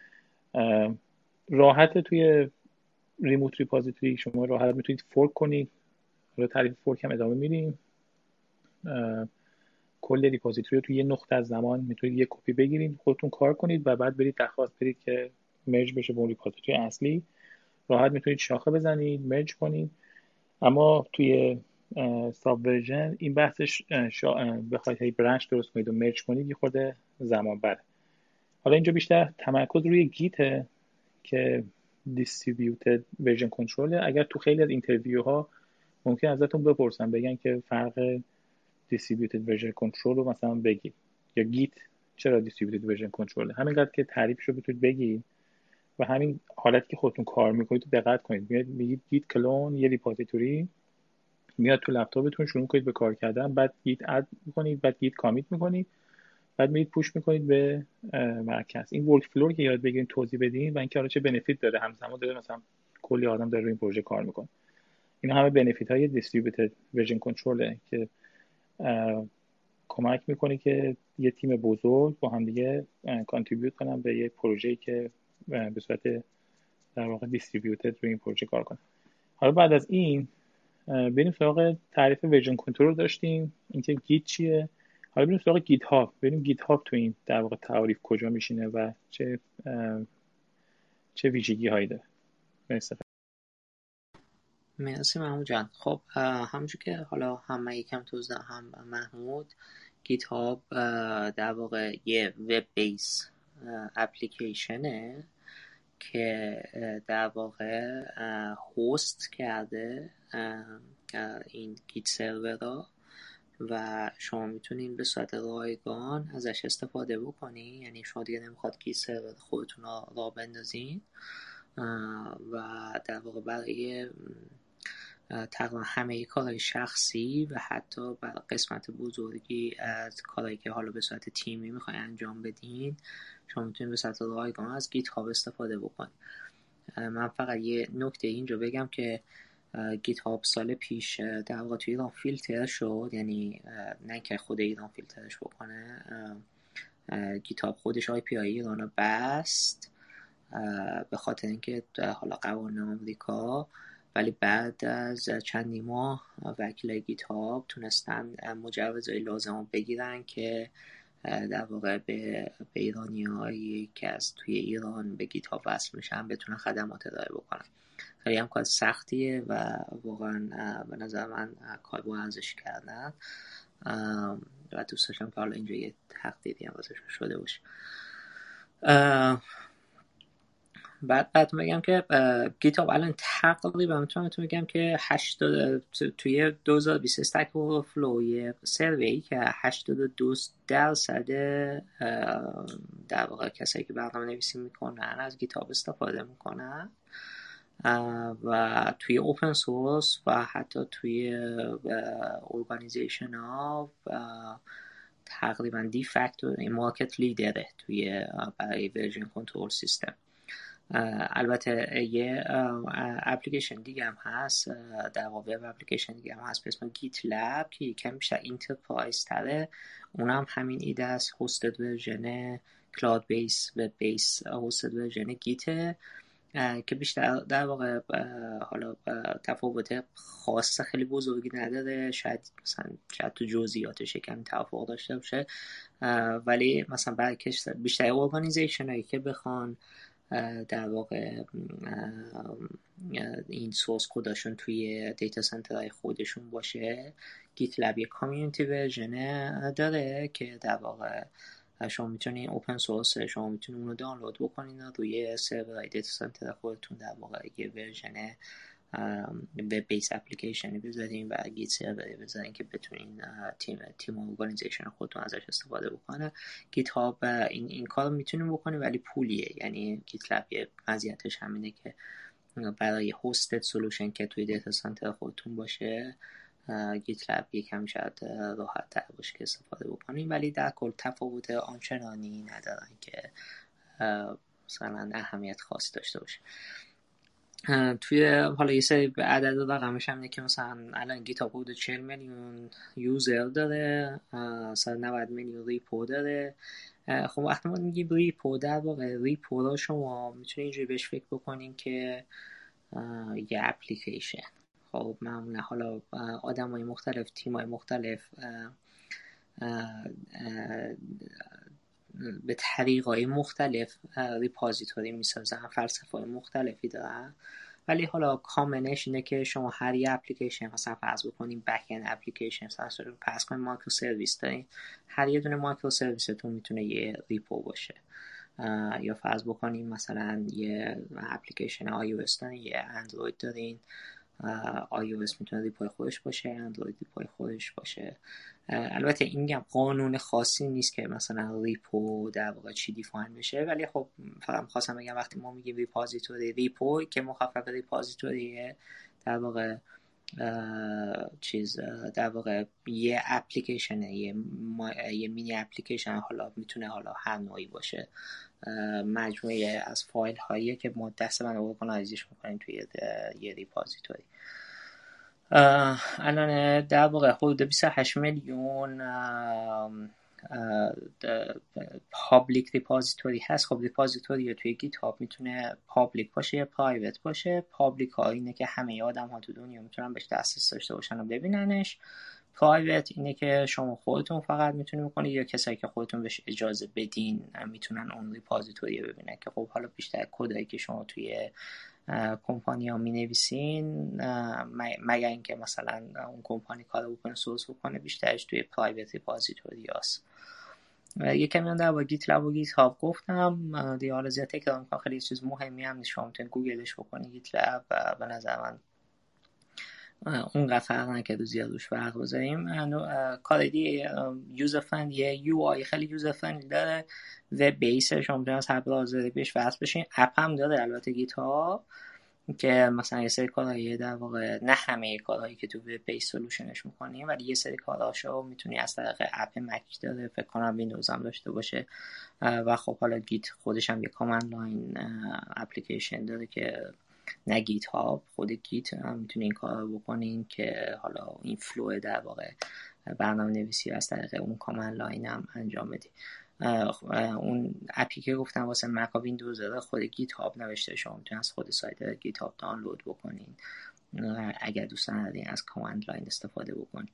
راحت توی ریموت ریپوزیتوری شما راحت میتونید فورک کنید، حالا تعریف فورک هم ادامه میدیم. کل ریپوزیتوری رو توی یه نقطه از زمان میتونید یه کپی بگیرید، خودتون کار کنید و بعد برید درخواست بدید که مرج بشه با اون ریپوزیتوری اصلی. راحت میتونید شاخه بزنید، مرج کنید. اما توی ساب ورژن این بحثش شا... بخواید هی برانچ درست کنید و مرج کنید یه خورده زمان بره. حالا اینجا بیشتر تمرکز روی گیته که دیستریبیوتد ورژن کنترل. اگر تو خیلی از اینترویو ها ممکن ازتون بپرسن، بگن که فرق دیستریبیوتد ورژن کنترل رو مثلا بگید، یا گیت چرا دیستریبیوتد ورژن کنترل، همینقدر که تعریفش رو بتونید بگید و همین حالت که خودتون کار میکنید دقت کنید. میاد میگید گیت کلون یه ریپوزیتوری، میاد تو لپتاپتون شروع کنید به کار کردن، بعد گیت اد میکنید، بعد گیت کامیت میکنید، بعد میرید پوش میکنید به مرکز. این ورک فلو که یاد بگیرید توضیح بدین و اینکه حالا چه بنفیت داره، همزمان داره مثلا کلی آدم داره روی این پروژه کار میکنه. اینا همه بنفیت های دیستریبیوتد ورژن کنترل که کمک میکنه که یه تیم بزرگ با هم دیگه کانتریبیوت کنن به یک پروژه‌ای که به صورت در واقع دیستریبیوتد روی این پروژه کار کنن. حالا بعد از این بریم سراغ تعریف ورژن کنترل داشتیم، اینکه گیت چیه. حالا بریم سراغ گیت هاب، بریم گیت هاب تو این در واقع تعریف کجا میشینه و چه چه ویژگی هایی داره. مرسی. مرسی محمود جان. خب همونجور که حالا هم من یکم توضیح هم محمود، گیت هاب در واقع یه وب بیس اپلیکیشنه که در واقع هوست کرده این گیت سرور را و شما میتونین به صورت رایگان ازش استفاده بکنین. یعنی شما دیگه نمیخواد گیت سرور خودتون را راه بندازین و در واقع برای تقریبا همه کارهای شخصی و حتی برای قسمت بزرگی از کارهایی که حالا به صورت تیمی میخوای انجام بدین شما میتونید به صورت رایگان از گیت هاب استفاده بکنید. من فقط یه نکته اینجا بگم که گیت هاب سال پیش در واقع توی ایران فیلتر شد، یعنی نه که خود ایران فیلترش بکنه، گیت هاب خودش آی پی آی ایران رو بست به خاطر اینکه حالا قوانین آمریکا، ولی بعد از چندی ماه وکیل گیت هاب تونستن مجوزهای لازم رو بگیرن که در واقع به, به ایرانی هایی که از توی ایران به گیت هاب وصل میشن بتونن خدمات ارائه بکنن. خیلی هم کار سختیه و واقعا به نظر من کار با ارزش کردن و دوست داشتم که حالا اینجا یه تقدیری هم واسه شده باشه. بعد بعد میگم که گیت هاب الان تقریبا میتونم بگم که هشتاد توی دو هزار و بیست استک اوورفلو یه سروی که هشتاد و دو درصد در واقع کسایی که برنامه نویسی میکنن از گیت هاب استفاده میکنن و توی اوپن سورس و حتی توی ارگانیزیشن ها تقریبا دی فاکتو مارکت لیدره توی برای ورژن کنترل سیستم. البته یه اپلیکیشن دیگه هم هست، در واقع وب اپلیکیشن دیگه هم هست به اسم گیت لب که یکم بیشتر انترپرایز تره. اونم همین ایده است، هاستد ورژن کلاود بیس و بیس هاستد ورژن گیته که بیشتر در واقع حالا تفاوت خاص خیلی بزرگی نداره، شاید مثلا شاید تو جزئیاتش کمی تفاوت داشته باشه، ولی مثلا برای بیشتر ارگانیزیشن هایی که بخوان در واقع این سورس کدشون توی دیتا سنترهای خودشون باشه، گیت لب یه کامیونیتی ورژن داره که در واقع شما میتونین اوپن سورس شما میتونین اونو دانلود بکنین و روی سرورهای دیتا سنتر خودتون در واقع یه ورژن وب بیس اپلیکیشنی بذارین و گیت سروری بذارین که بتونین تیم تیم ارگانیزیشن خودتون ازش استفاده بکنه. گیت هاب این این کارو میتونین بکنین ولی پولیه، یعنی گیت لب یه مزیتش همینه که برای هاستد سولوشن که توی دیتا سنتر خودتون باشه گیت لب یکم شاید راحت تر باشه که استفاده بکنین، ولی در کل تفاوت آنچنانی ندارن که مثلا اهمیت خاص داشته باشه. توی حالا یه سری عدد و رقمش هم اینه که مثلا الان گیت هاب حدود چهل میلیون یوزر داره، صد و نود میلیون ریپو داره. خب وقتی ما میگیم ریپو، در واقع ریپو رو شما میتونید اینجوری بهش فکر بکنین که یه اپلیکیشن. خب معمولا حالا آدمای مختلف، تیمای مختلف به طریقای مختلف ریپوزیتوری میسازن، فلسفه‌های مختلفی دارن، ولی حالا کامنش اینه که شما هر یه اپلیکیشن مثلا فرض بکنیم بک اند اپلیکیشن مثلا فرض کنیم مایکرو سرویس دارین، هر یه دونه مایکرو سرویستون میتونه یه ریپو باشه. یا فرض بکنیم مثلا یه اپلیکیشن آی او اس دارین، یه اندروید دارین، آی او اس میتونه ریپوی خودش باشه، اندروید ریپوی خودش باشه. البته این هم قانون خاصی نیست که مثلا ریپو در واقع چی دیفاین بشه، ولی خب فقط خواستم بگم وقتی ما میگیم ریپوزیتوری، ریپو که مخفف ریپوزیتوریه در واقع چیز در واقع یه اپلیکیشن، یه, یه مینی اپلیکیشن، حالا میتونه حالا هر نوعی باشه، مجموعه از فایل هایی که ما دست من ارگانایزش میکنیم توی یه ریپوزیتوری. الان در واقع حدود بیست و هشت میلیون پابلیک ریپوزیتوری هست. خب ریپوزیتوری توی گیت هاب میتونه پابلیک باشه یا پرایوت باشه. پابلیک ها اینه که همه آدم ها تو دنیا میتونن بهش دسترسی داشته باشن و ببیننش. پرایوت اینه که شما خودتون فقط میتونید بکنید یا کسایی که خودتون بهش اجازه بدین میتونن اون ریپوزیتوری ببینن، که خب حالا بیشتر کدایی که شما توی کمپانی ها می نویسین، مگر اینکه مثلا اون کمپانی کار اوپن سورس بکنه، بیشترش توی پرایوت ریپوزیتوری هست. یه کمی هم در با گیت لب و گیت هاب گفتم دیگه، حالا زیاد تکرار میکنم، خیلی چیز مهمی هم نیست، شما میتونید گوگلش بکنید گیت لب و به نظر من اونقدر فرق نکرده زیاد روش فرق بذاریم. کار دیگه یوزر فرند، یه یو آی خیلی یوزر فرندلی داره، وب بیسه، شما میتونید از هر براوزری بهش وصل بشین. اپ هم داره البته گیت ها، که مثلا یه سری کارهایی در واقع، نه همه کارهایی که تو وب بیس سولوشنش میکنیم، ولی یه سری کارهاشو میتونی از طریق اپ مک داره، فکر کنم ویندوز هم داشته باشه. و خب حالا گیت خودش هم یه کامند لاین اپلیکیشن داره که نه گیت هاب، خود گیت هم میتونی این کار رو بکنین که حالا این فلو در واقع برنامه نویسی از طریق اون کامند لاین هم انجام بدی. اون اپی که گفتم واسه مک و ویندوز داره، خود گیت هاب نوشته، شما میتونید از خود سایت گیت هاب دانلود بکنین اگر دوست دارین از کامند لاین استفاده بکنین.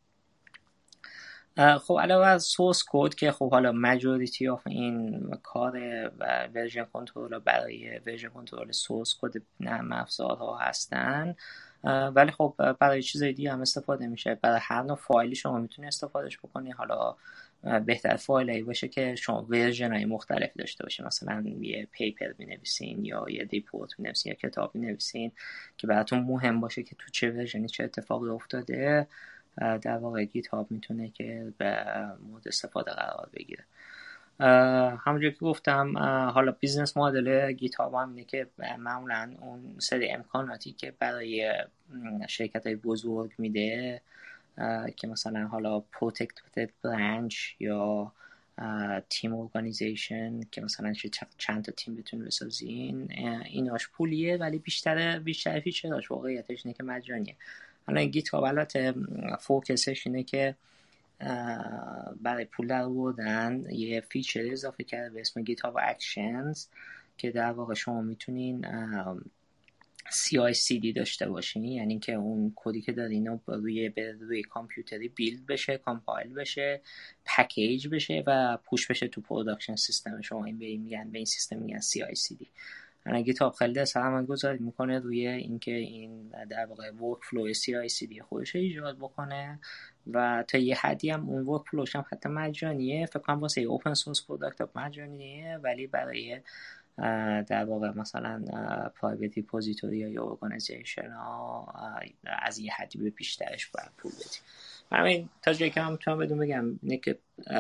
خب علاوه از سورس کد که خب حالا ماجوریتی آف این کار و ورژن کنترل برای ورژن کنترل سورس کد نرم افزارها هستن، ولی خب برای چیزای دیگه هم استفاده میشه. برای هر نوع فایلی شما میتونید استفادهش بکنی. حالا بهتر فایلی باشه که شما ورژن های مختلف داشته باشه، مثلا یه پیپر بنویسین یا یه ریپورت بنویسین یا کتاب بنویسین که براتون مهم باشه که تو چه ورژنی چه اتفاقی افتاده. در واقع گیت هاب میتونه که به مورد استفاده قرار بگیره. همونجور که گفتم حالا بیزنس مدل گیت هاب هم اینه که معمولا اون سری امکاناتی که برای شرکت های بزرگ میده که مثلا حالا protected branch یا تیم ارگانیزیشن که مثلا چند تا تیم بتونی بسازین، ایناش پولیه، ولی بیشتر بیشتر فیچراش واقعیتش اینه که مجانیه. حالا گیت هاب البته فوکسش اینه که برای پول در آوردن یه فیچر اضافه کرده به اسم گیت هاب اکشنز که در واقع شما میتونین سی آی سی دی داشته باشین، یعنی که اون کدی که دارین رو روی به روی کامپیوتری بیلد بشه، کامپایل بشه، پکیج بشه و پوش بشه تو پروداکشن سیستم شما. این به این میگن، به این سیستم میگن سی آی سی دی. انا گیت هاب خیلی سرمایه گذاری میکنه روی اینکه این در واقع ورک فلو سی آی سی دی خودش ایجاد بکنه و تا یه حدی هم اون ورک فلوش هم حتی مجانیه. فکر کنم واسه اوپن سورس پروداکت مجانیه، ولی برای در واقع مثلا پرایوت ریپوزیتوری یا ارگانیزیشن ها از یه حدی به بیشترش باید پول بدیم. همین تا جایی که من میتونم بدون بگم اینه که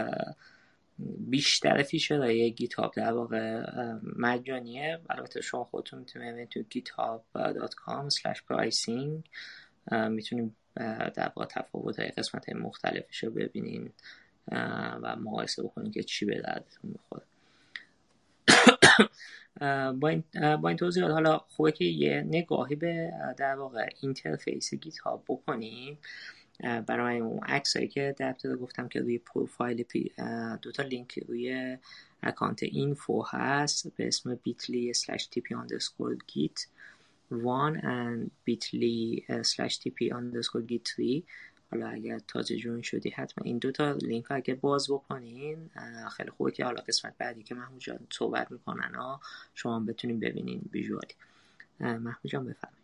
بیشتر فیچرهای گیت هاب در واقع مجانیه. البته شما خودتون میتونید ببینید تو گیت هاب دات کام اسلش پرایسینگ میتونید در واقع تفاوت‌های قسمت‌های مختلفش رو ببینین و مقایسه بکنین که چی به دردتون میخوره. با این با این توضیحات حالا خوبه که یه نگاهی به در واقع اینترفیس گیت هاب بکنیم. برای اون عکسایی که در ابتدا گفتم که روی پروفایل دو تا لینک روی اکانت اینفو هست به اسم بیتلی slash tp underscore git one and بیتلی slash tp underscore git three. حالا اگر تازه جوین شدی حتما این دو تا لینک ها اگه باز بکنین خیلی خوبه که حالا قسمت بعدی که محمود جان صحبت میکنن ها شما بتونین ببینین ویژوالی. محمود جان بفرمایید.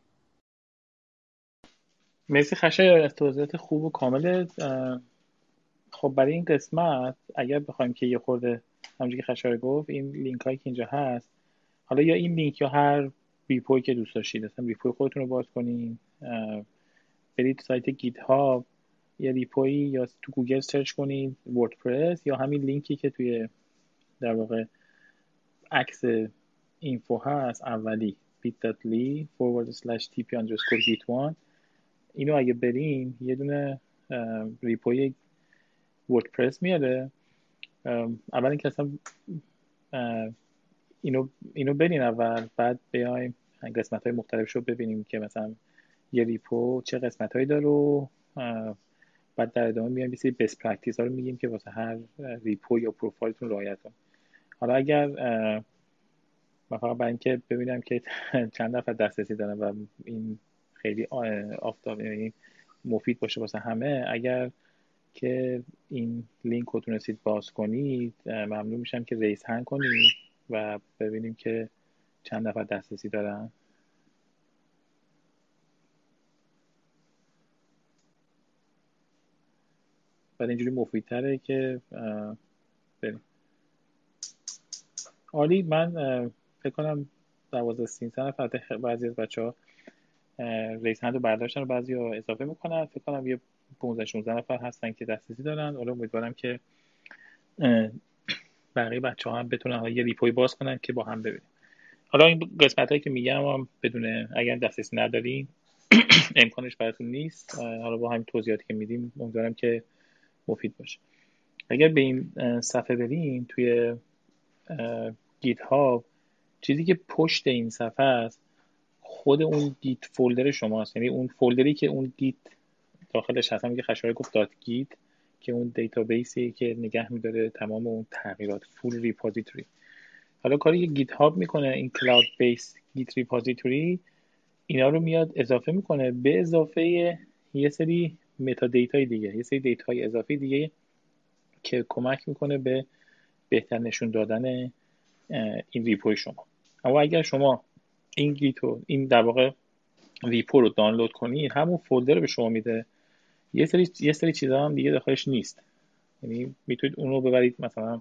مرسی خشایار از توضیحات خوب و کامل. خب برای این قسمت اگر بخوایم که یه خورده همونجوری که خشایار گفت این لینک هایی که اینجا هست، حالا یا این لینک یا هر ریپوی که دوست داشتید، مثلا ریپوی خودتون رو باز کنین، برید سایت گیت هاب یا ریپوی یا تو گوگل سرچ کنید وردپرس یا همین لینکی که توی در واقع عکس اینفو هست اولی bit.ly forward slash tp underscore git one. اینو اگه برین یه دونه ریپوی وردپرس میاره. اول اینکه اصلا اینو اینو برین اول، بعد بیایم قسمت های مختلفش رو ببینیم که مثلا یه ریپو چه قسمت هایی داره و بعد در ادامه میایم یه سری بست پرکتیس ها رو میگیم که واسه هر ریپو یا پروفایلتون رعایت کنید. حالا اگر مثلا برای اینکه ببینم که چند نفر دسترسی دارن و این خیلی آفتاب یعنی مفید باشه واسه همه، اگر که این لینک رو تونستید باز کنید ممنون میشم که ریز هند کنید و ببینیم که چند نفر دسترسی دارن. بعد اینجوری مفیدتره که بریم. عالی. من فکر کنم دوازده سیزده نفر بعضی از بچه‌ها ریس هند رو برداشتن و بعضی رو اضافه میکنن. فکر کنم یه پانزده شانزده نفر هستن که دسترسی دارن. حالا امیدوارم که بقیه بچه‌ها هم بتونن یه ریپوی باز کنن که با هم ببینیم. حالا این قسمتایی که میگم هم بدون اگر دسترسی ندارین امکانش براتون نیست. حالا با همین توضیحاتی که میدیم امیدوارم که مفید باشه. اگر به این صفحه بریم توی گیت هاب، چیزی که پشت این صفحه است خود اون گیت فولدر شماست. یعنی اون فولدری که اون گیت داخلش هست، همین که خشایار گفت دات گیت، که اون دیتابیسی که نگه میداره تمام اون تغییرات، فول ریپوزیتوری. حالا کاری که گیت هاب میکنه، این کلاود بیس گیت ریپوزیتوری، اینا رو میاد اضافه میکنه به اضافه یه سری متا دیتای دیگه، یه سری دیتای اضافی دیگه که کمک میکنه به بهتر نشون دادن این ریپوی شما. اما اگر شما این گیتو، این در واقع ریپو رو دانلود کنید، همون فولدر رو به شما میده. یه سری یه سری چیزا هم دیگه داخلش نیست. یعنی میتونید اون رو ببرید مثلا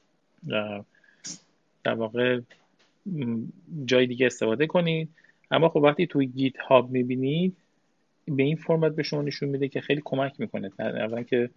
در واقع جای دیگه استفاده کنید. اما خب وقتی توی گیت هاب میبینید به این فرمت به شما نشون میده که خیلی کمک میکنه. اولا که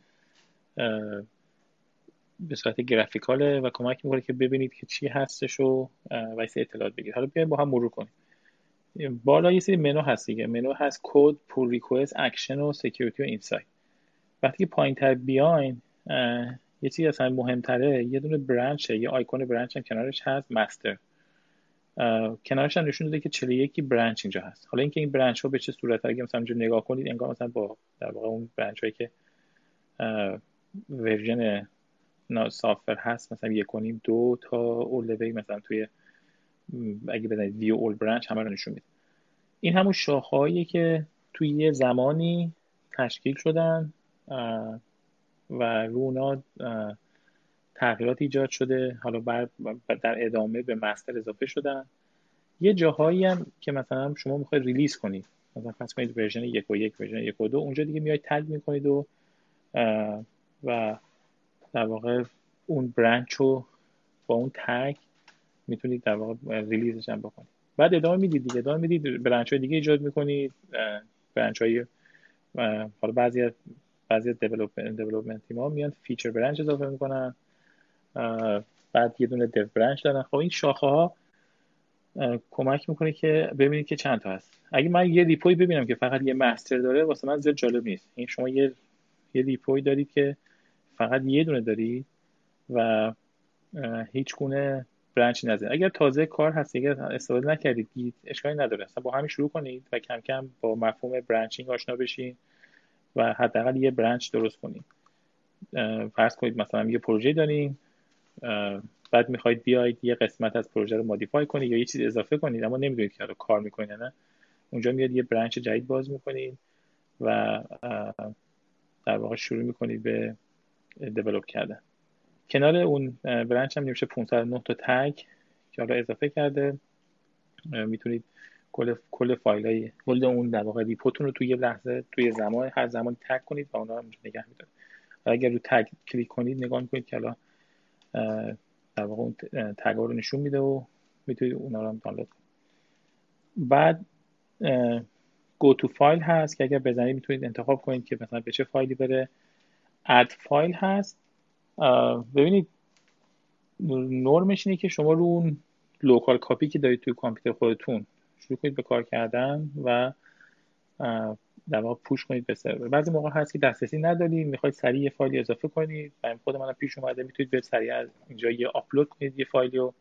به صورت گرافیکاله و کمک میکنه که ببینید که چی هستش و واسه اطلاعات بگیرید. حالا بیایم با هم مرور کنیم. بالا یه سری منو هست دیگه. منو هست کد، پول ریکوست، اکشن و سکیوریتی و اینسایت. وقتی که پایین تر بیاین یه چیزی اصلا مهمتره، یه دونه برانچه، یه آیکون برانچ هم کنارش هست، مستر. کنارش هم نشون داده که چهل و یک برانچ اینجا هست. حالا اینکه این برانچ ها به چه صورت، اگه مثلا اینجا نگاه کنید انگار مثلا با در واقع اون برانچ هایی که ورژن سافر هست، مثلا یک و نیم دو تا اول لوی، مثلا توی اگه بزنید ویو اول برانچ همه رو نشون میده. این همون شاخه‌ایه که توی یه زمانی تشکیل شدن و رو اونا تغییرات ایجاد شده. حالا بعد در ادامه به مستر اضافه شدن. یه جاهایی هم که مثلا شما میخواید ریلیز کنید، مثلا فرض کنید ورژن یک و یک، ورژن یک و دو، اونجا دیگه میاید تگ میکنید و و در واقع اون برانچ رو با اون تگ میتونید در واقع ریلیزش هم بکنید. بعد ادامه میدید دیگه، ادامه میدید برانچ های دیگه ایجاد میکنید. برانچ های حالا بعضی از بعضی از دیولپمنت تیم ها میان فیچر برانچ اضافه میکنن، بعد یه دونه دیو برانچ دارن. خب این شاخه ها کمک میکنه که ببینید که چند تا هست. اگه من یه ریپوی ببینم که فقط یه مستر داره، واسه من زیاد جالب نیست. این شما یه یه ریپوی دارید که فقط یه دونه دارید و هیچ گونه برانچی نزدید. اگر تازه کار هست، اگر استفاده نکردید، اشکالی نداره، اصلا با همین شروع کنید و کم کم با مفهوم برانچینگ آشنا بشین و حداقل یه برانچ درست کنید. فرض کنید مثلا یه پروژه دارین، بعد میخواید بیاید یه قسمت از پروژه رو مودیفای کنید یا یه چیز اضافه کنید، اما نمیدونید که کار میکنید نه، اونجا میاد یه برانچ جدید باز میکنید و در واقع شروع میکنید به دیولپ کردن. کنار اون برانچ هم نمیشه پانصد و نه تا تگ که حالا اضافه کرده. میتونید کل کل فایلای کل اون در واقع ریپوتون رو توی لحظه، توی زمان، هر زمانی تگ کنید و اونا رو اونجا نگه می‌داره. اگر رو تگ کلیک کنید نگاه می‌کنید که حالا در واقع اون تگ‌ها رو نشون میده و میتونید اونا رو هم دانلود کنید. بعد گو تو فایل هست که اگر بزنید میتونید انتخاب کنید که مثلا به چه فایلی بره. اد فایل هست. ببینید نرمش اینه که شما رو اون لوکال کاپی که دارید توی کامپیوتر خودتون شروع کنید به کار کردن و در واقع پوش کنید به سرور. بعضی موقع هست که دسترسی ندارید، میخواید سریع یه فایلی اضافه کنید. من خود منم پیش اومده، میتونید به سریع از اینجا یه آپلود کنید یه فایلی رو،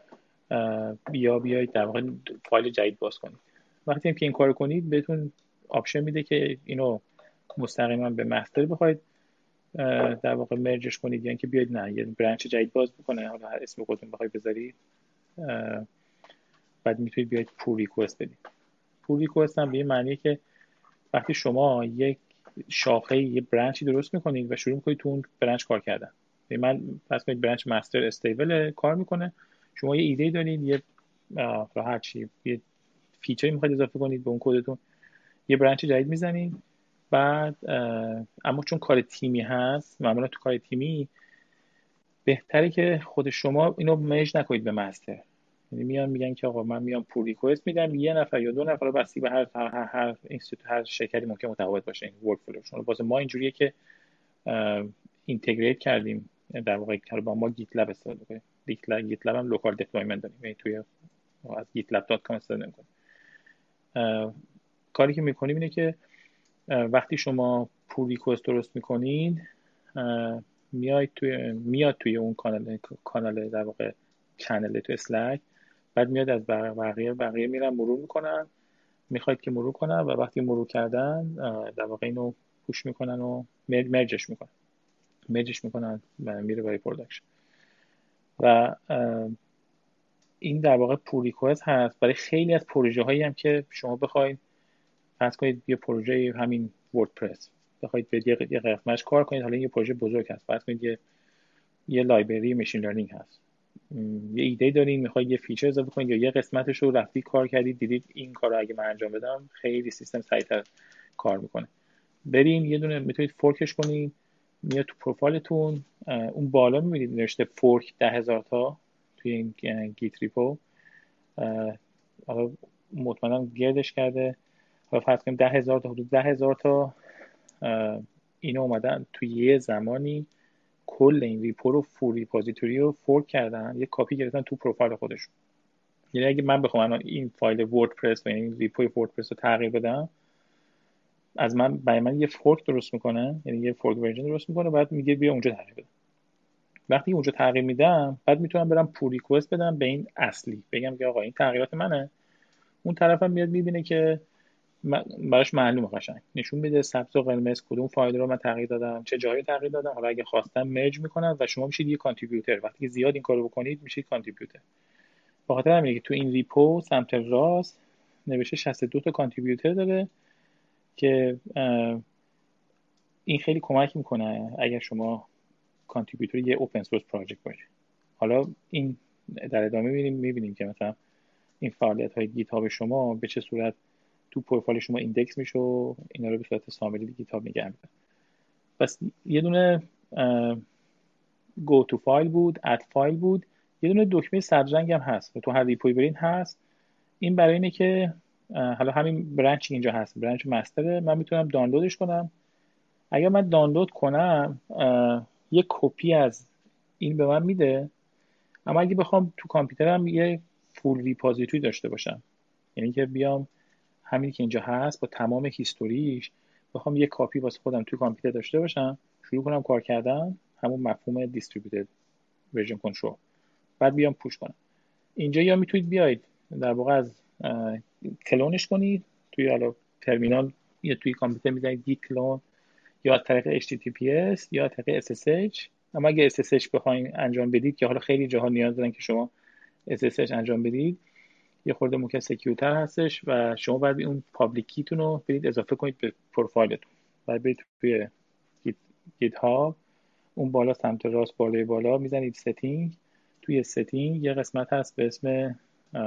بیا بیاید در واقع فایل جدید باز کنید. وقتی که این کارو کنید بهتون آپشن میده که اینو مستقیما به مستر بخواید در واقع مرجش کنید یا اینکه بیاید نه یه برانچ جدید باز بکنه، حالا هر اسم خودتون بخواید بذارید. بعد میتونید بیاید پول ریکوست بدید. پول ریکوست هم به این معنیه که وقتی شما یک شاخه یه برانچی درست میکنید و شروع میکنید تو اون برانچ کار کردن، من پس کنید برانچ مستر استیبل کار میکنه، شما یه ایده دارید، یه هر چی یه فیچری میخواید اضافه کنید به اون کدتون، یه برانچ جدید میزنید بعد اما چون کار تیمی هست، معمولا تو کار تیمی بهتره که خود شما اینو مرج نکنید به مستر. یعنی میان میگن که آقا من میام پول ریکوست میدم، یه نفر یا دو نفر بسته به هر هر هر اینستیتوت، هر شرکتی ممکن متفاوت باشه این ورک فلوشون. واسه ما اینجوریه که اینتگریت کردیم، در واقع که با ما گیت لب استفاده کنیم. گیت لب گیت لب هم لوکال دیپلویمنت داریم، یعنی توی از گیت لب دات کام استفاده می‌کنیم. کاری که می‌کنیم اینه که وقتی شما پول ریکوست درست می‌کنید، میاد توی میاد توی اون کانال کانال در واقع چنل تو اسلک، بعد میاد از بقیه بقیه میرن مرور میکنن، میخواید که مرور کنن و وقتی مرور کردن در واقع اینو پوش میکنن و مرجش میکنن مرجش میکنن و میره برای پروداکشن. و این در واقع پول ریکوست هست برای خیلی از پروژه هایی هم که شما بخواید فرض کنید یه پروژه همین وردپرس بخواید به یه قسمتش کار کنید، حالا یه پروژه بزرگ هست، فرض کنید یه یه لایبرری ماشین لرنینگ هست، یه ایده دارین میخواید یه فیچر اضافه کنید یا یه قسمتش رو رفتی کار کردید دیدید این کار رو اگه من انجام بدم خیلی سیستم سریعتر کار میکنه، برین یه دونه میتونید فورکش کنید، میاد تو پروفایلتون اون بالا میبینید نوشته فورک ده هزار تا توی این گیت ریپو، حالا مطمئنم گردش کرده، حالا فرض کنیم ده هزار تا، حدود ده هزار تا اینا اومدن توی یه زمانی کل این ریپو رو فول ریپوزیتوری رو فورک کردن، یه کاپی گرفتن تو پروفایل خودشون. یعنی اگه من بخوام این فایل وردپرس و این ریپوی وردپرس رو تغییر بدم، از من برای من یه فورک درست میکنه، یعنی یه فورک ورژن درست میکنه، بعد میگه بیا اونجا تغییر بده. وقتی اونجا تغییر میدم بعد میتونم برم پول ریکوست بدم به این اصلی، بگم که آقا این تغییرات منه، اون طرفم میاد میبینه که براش معلومه، قشنگ نشون میده سبز و قرمز کدوم فایل رو من تغییر دادم، چه جایی تغییر دادم، حالا اگه خواستم مرج میکنم و شما میشید یه کانتریبیوتور. وقتی که زیاد این کارو بکنید میشید کانتریبیوتور. به خاطر همینه که تو این ریپو سمت راست نوشته شصت و دو تا کانتریبیوتور داره که این خیلی کمک میکنه اگر شما کانتریبیوتور یه اوپن سورس پروژکت باشید. حالا این در ادامه میبینیم میبینیم که مثلا این فعالیت های گیت هاب شما به چه صورت تو پروفایل شما ایندکس میشه و اینا رو به صورت شامل گیت هاب نگه می‌داره. پس یه دونه گو تو فایل بود، اد فایل بود، یه دونه دکمه سبز رنگ هم هست تو هر ریپوی برین هست. این برای اینه که حالا همین برانچ اینجا هست، برانچ مستره، من میتونم دانلودش کنم. اگر من دانلود کنم یه کپی از این به من میده، اما اگه بخوام تو کامپیوترم یه فول ریپوزیتوری داشته باشم، یعنی که بیام همین که اینجا هست با تمام هیستوریش بخوام یه کاپی واسه خودم تو کامپیوتر داشته باشم، شروع کنم کار کردن، همون مفهوم دیستریبیوتد ورژن کنترل، بعد بیام پوش کنم. اینجا یا میتونید بیاید در واقع از کلونش کنید توی حالا ترمینال یا توی کامپیوتر میزنید گیت کلون، یا از طریق اچ تی تی پی اس یا از طریق اس اس اچ. اما اگه اس اس اچ بخواید انجام بدید که حالا خیلی جاها نیاز دارن که شما اس اس اچ انجام بدید، یه خورده ممکن سکیورتر هستش و شما باید اون پابلیک کیتون رو برید اضافه کنید به پروفایلتون. بعد برید توی گیت هاب اون بالا سمت راست بالای بالا میزنید ستینگ، توی ستینگ یه قسمت هست به اسم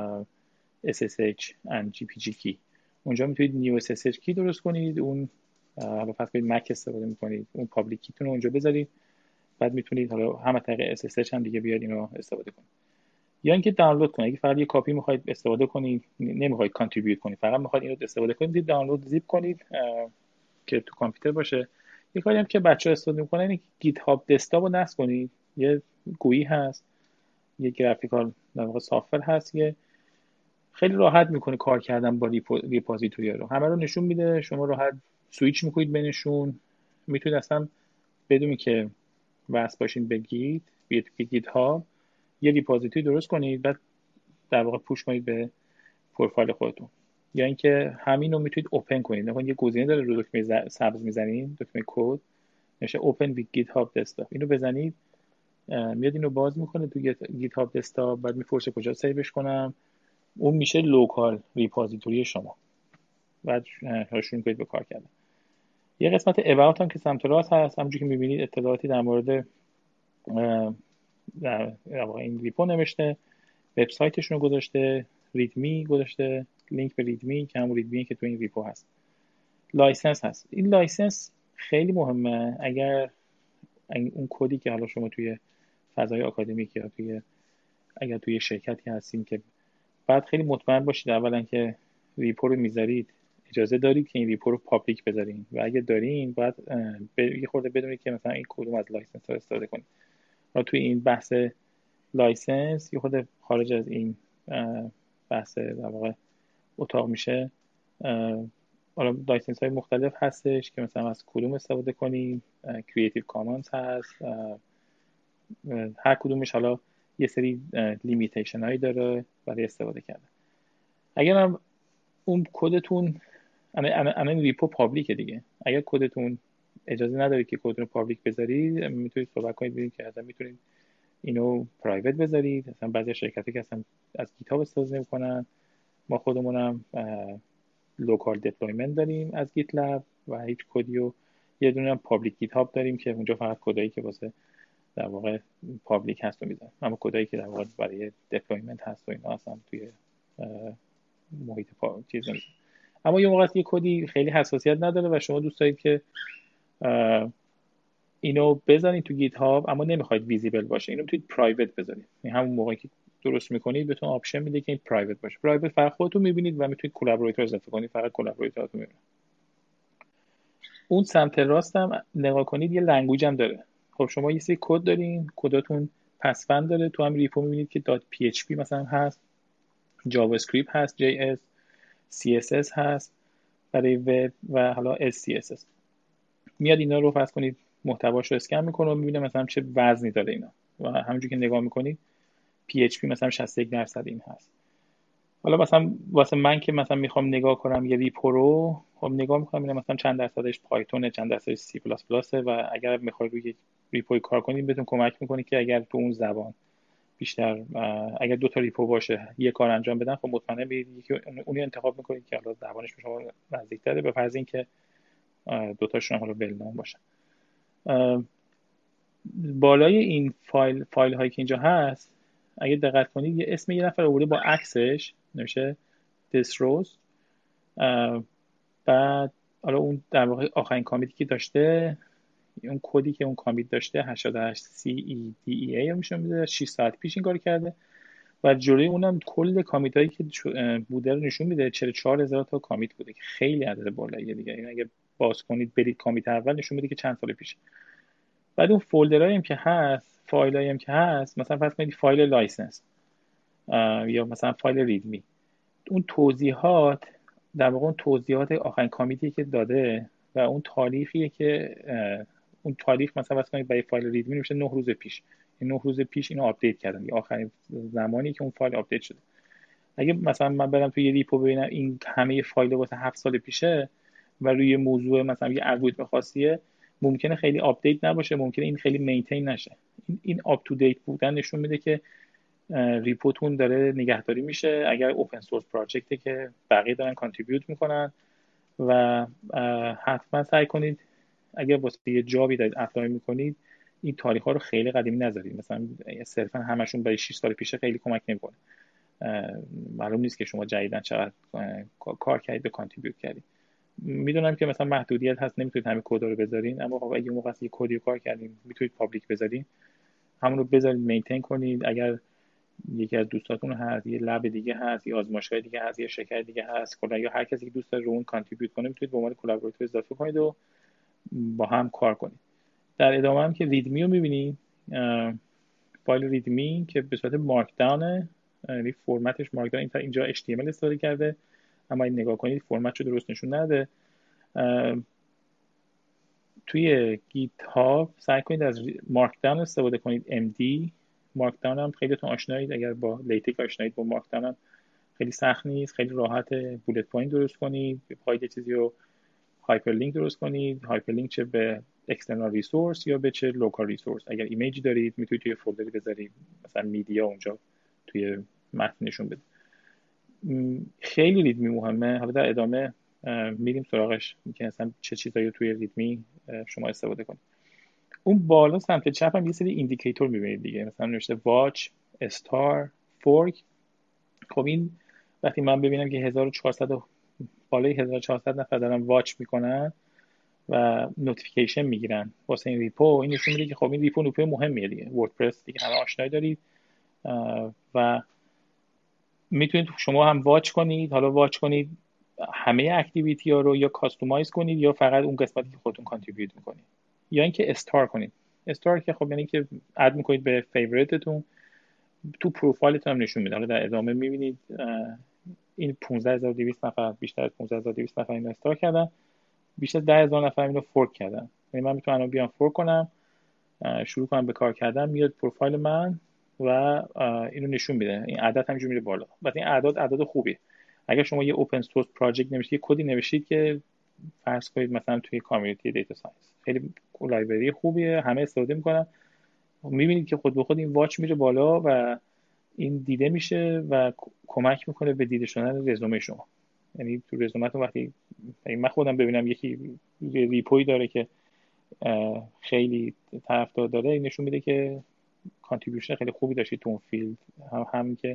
اس اس اچ and جی پی جی کی، اونجا میتونید نیو اس اس اچ کی درست کنید. اون حالا فرض کنید مک استفاده میکنید، اون پابلیک کیتون رو اونجا بذارید، بعد میتونید حالا هم طریق اس اس اچ هم دیگه بیاد اینو استفاده کنید، یا اینکه دانلود کنید. اگه فقط یه کاپی میخواید استفاده کنید، نمیخواید کانتریبیوت کنید، فقط میخواید اینو استفاده کنید، دانلود زیپ کنید که تو کامپیوتر باشه. یه کاری هم که بچه‌ها استفاده میکنن اینه که گیت هاب دسکتاپ رو نصب کنید. یه گویی هست، یه گرافیکال در واقع سافر هست که خیلی راحت میکنه کار کردن با ریپوزیتوری رو، همه رو نشون میده، شما راحت سویچ میکنید بینشون، میتونید اصلا بدون که وصل باشین به گیت به گیت هاب یه ریپوزیتوری درست کنید، بعد در واقع پوش کنید به پروفایل خودتون. یا اینکه همین رو میتونید اوپن کنید، نکنید یه گزینه داره رو دکمه سبز میزنید، دکمه کد نشه اوپن ویت گیت هاب دسکتاپ، اینو بزنید میاد اینو باز میکنه تو گیت هاب دسکتاپ، بعد میپرسه کجا سیوش کنم، اون میشه لوکال ریپوزیتوری شما، بعد شروع کنید به کار کردن. یه قسمت about هم که سمت راست هست، همونجوری که میبینید اطلاعاتی در مورد در واقع این ریپو نوشته، وبسایتشون رو گذاشته، ریدمی گذاشته، لینک به ریدمی که همون ریدمی که تو این ریپو هست. لایسنس هست. این لایسنس خیلی مهمه. اگر اون کدی که حالا شما توی فضای آکادمیک یا توی اگر توی شرکتی هستین که بعد خیلی مطمئن باشید اولا که ریپو رو میذارید اجازه دارید که این ریپو رو پابلیک بذارین و اگه دارین باید یه خورده بدونید که مثلا این کدوم از لایسنس ها استفاده کنید. و توی این بحث لایسنس یه خورده خارج از این بحث در واقع اتاق میشه. حالا لایسنس های مختلف هستش که مثلا از کدوم استفاده کنید. کریتیو کامانز هست، هر کدومش حالا یه سری لیمیتیشن هایی داره برای استفاده کردن. اگر هم اون کدتون الان ریپو پابلیکه دیگه، اگر کدتون اجازه ندارید که کد رو پابلیک بذارید میتونید صحبت کنید ببینید که اصلا میتونید اینو پرایوت بذارید. مثلا بعضی شرکتی که اصلا از گیتاب استفاده نمی‌کنن، ما خودمونم لوکال دیپلویمنت داریم از گیت لب و هیچ کدیو یه دونه پابلیک گیت هاب داریم که اونجا فقط کدایی که واسه در واقع پابلیک هست رو میذاریم، اما کدایی که در واقع برای دیپلویمنت هست و اینا اصلا توی محیط پا... چیز نمیذاریم. اما یه موقع یه کدی خیلی حساسیت نداره و شما دوست دارید که اینو بذارید تو گیت هاب اما نمیخواید ویزیبل باشه، اینو میتونید پرایوت بذارید. این همون موقعی که درست میکنید بهتون آپشن میده که این پرایوت باشه. پرایوت فقط خودتون میبینید و میتونید کلابوریتور اضافه کنید، فقط کلابوریتوراتون میبینید. اون سمت راست هم نگاه کنید یه لنگویج هم داره. خب شما یه سری کد دارین، کداتون پسوند داره، تو هم ریپو میبینید که .php مثلا هست، جاوا اسکریپت هست، جی اس، سی اس اس هست برای وب و حالا اس سی اس اس. میاد اینا رو فرض کنید محتواش رو اسکن میکنه و میبینه مثلا چه وزنی داره اینا و همونجوری که نگاه میکنید پی اچ پی مثلا شصت و یک درصد این هست. حالا مثلا واسه من که مثلا میخوام نگاه کنم یه ریپو رو، خب نگاه میکنم ببینم مثلا چند درصدش پایتونه، چند درصدش سی پلاس پلاسه و اگر میخواید روی ریپوی کار کنید بهتون کمک میکنه که اگر تو اون زبان بیشتر اگر دو تا ریپو باشه یه کار انجام بدن، خب مطمئنا برید یکی اونی انتخاب میکنید که حالا زبانش به شما نزدیک‌تره، به فرض اینکه دو تاشون هم حالا ول باشن. بالای این فایل فایل هایی که اینجا هست اگه دقت کنید یه اسم یه نفر آورده با عکسش نوشته دستروز. بعد حالا اون در واقع آخرین کامیتی که داشته، اون کدی که اون کامیت داشته هشتاد و هشت سی ای دی ای ای میشه میده، شش ساعت پیش این کار کرده و جلوی اونم کل کامیت هایی که بوده رو نشون میده. چهل و چهار هزار تا کامیت بوده که خیلی عدد بالاییه دیگه. این اگه باز کنید برید کامیت اول نشون میده که چند سال پیش. بعد اون فولدرایی هم که هست، فایلایی هم که هست، مثلا فرض کنید فایل لایسنس یا مثلا فایل ریدمی، اون توضیحات در واقع اون توضیحات آخرین کامیتی که داده و اون تاریخیه که اون تاریخ مثلا فرض کنید برای فایل ریدمی میشه نه روز پیش. این نه روز پیش اینو آپدیت کردن، یا آخرین زمانی که اون فایل آپدیت شده. اگه مثلا من برم توی یه ریپو ببینم این همه فایل واسه هفت سال پیشه و روی موضوع مثلا یه الگوریتم خاصیه، ممکنه خیلی آپدیت نباشه، ممکنه این خیلی مینتین نشه. این این آپ تو دیت بودن نشون میده که ریپوتون داره نگهداری میشه. اگر اوپن سورس پروژکته که بقیه دارن کانتریبیوت میکنن و حتما سعی کنید اگر واسه یه جابی دارید اپلای میکنید این تاریخ ها رو خیلی قدیمی نذارید. مثلا صرفا همشون برای شش سال پیشه خیلی کمک نمیکنه. معلوم نیست که شما جدیدن چقدر کار کردید به کانتریبیوت کردید. میدونم که مثلا محدودیت هست نمیتونید همین کد رو بذارین، اما خب اگه موقع یه کدی رو کار کردین میتونید پابلیک بذارین، همون رو بذارید مینتین کنید. اگر یکی از دوستاتون هست، یه لب دیگه هست، یا آزمایشگاه دیگه هست، یا شرکت دیگه هست، کلا یا هر کسی که دوست داره رو اون کانتریبیوت کنه میتونید به عنوان کلابوراتور اضافه کنید و با هم کار کنید. در ادامه هم که ریدمی رو می‌بینید، فایل ریدمی که به صورت مارک داونه، یعنی فرمتش مارک داون، اینجا اچ تی ام ال استفاده کرده اما این نگاه کنید فرمتشو درست نشون نده. توی گیت هاب سعی کنید از مارک داون استفاده کنید. ام دی مارک داون هم خیلی تون آشنایید، اگر با لیتک آشنایید با مارک داون هم خیلی سخت نیست، خیلی راحت بولت پوینت درست کنید، پای چیزی رو هایپرلینک درست کنید. هایپرلینک چه به اکسترنال ریسورس یا به چه لوکال ریسورس. اگر ایمیج دارید میتونید توی فولدری بذارید، مثلا میدیا اونجا توی متن نشون بده. خیلی ریدمی مهمه. حالا در ادامه میریم سراغش که مثلا چه چیزایی توی ریدمی شما استفاده کنید. اون بالا سمت چپ هم یه سری ایندیکیتور میبینید دیگه، مثلا نوشته واچ، استار، فورک. خب این وقتی من ببینم که هزار و چهارصد بالای هزار و چهارصد نفر دارن واچ میکنن و نوتیفیکیشن میگیرن واسه این ریپو، این نشون میده که خب این ریپو ریپو مهمیه دیگه. وردپرس دیگه همه آشنایی دارید و میتونید شما هم واچ کنید. حالا واچ کنید همه اکتیویتی ها رو یا کاستومایز کنید یا فقط اون قسمتی که خودتون کانتریبیوت میکنید، یا اینکه استار کنید. استار که خب یعنی که اد میکنید به فیوریتتون، تو پروفایلتون هم نشون میده. حالا در ادامه میبینید این پانزده هزار و دویست نفر، بیشتر از پانزده هزار و دویست نفر اینو استار کردن، بیشتر از ده هزار نفر اینو فورک کردن. یعنی من میتونم بیام فورک کنم، شروع کنم به کار کردن، میاد پروفایل من و اینو نشون میده. این عدد همینجوری میره بالا. بعد این اعداد اعداد خوبیه. اگر شما یه اوپن سورس پراجکت نوشتید، یه کدی نوشتید که فرض کنید مثلا توی کامیونیتی دیتا ساینس، خیلی لایبرری خوبیه، همه استفاده میکنن، میبینید که خود به خود این واچ میره بالا و این دیده میشه و کمک میکنه به دیده شدن رزومه شما. یعنی تو رزومتون وقتی من خودم ببینم یکی ریپوی داره که خیلی طرفدار داره، این نشون میده که کانتریبیوشن خیلی خوبی داشتی تو اون فیلد. هم هم که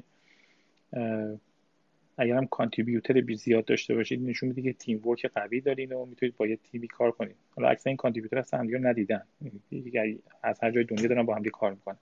اگر هم کانتریبیوتر زیاد داشته باشید نشون میده که تیم ورک قوی دارین و میتونید با یه تیمی کار کنید. حالا اکثر این کانتریبیوتر اصلا هم دیگه ندیدن، دیگه از هر جای دنیا دارن با هم دیگه کار میکنن.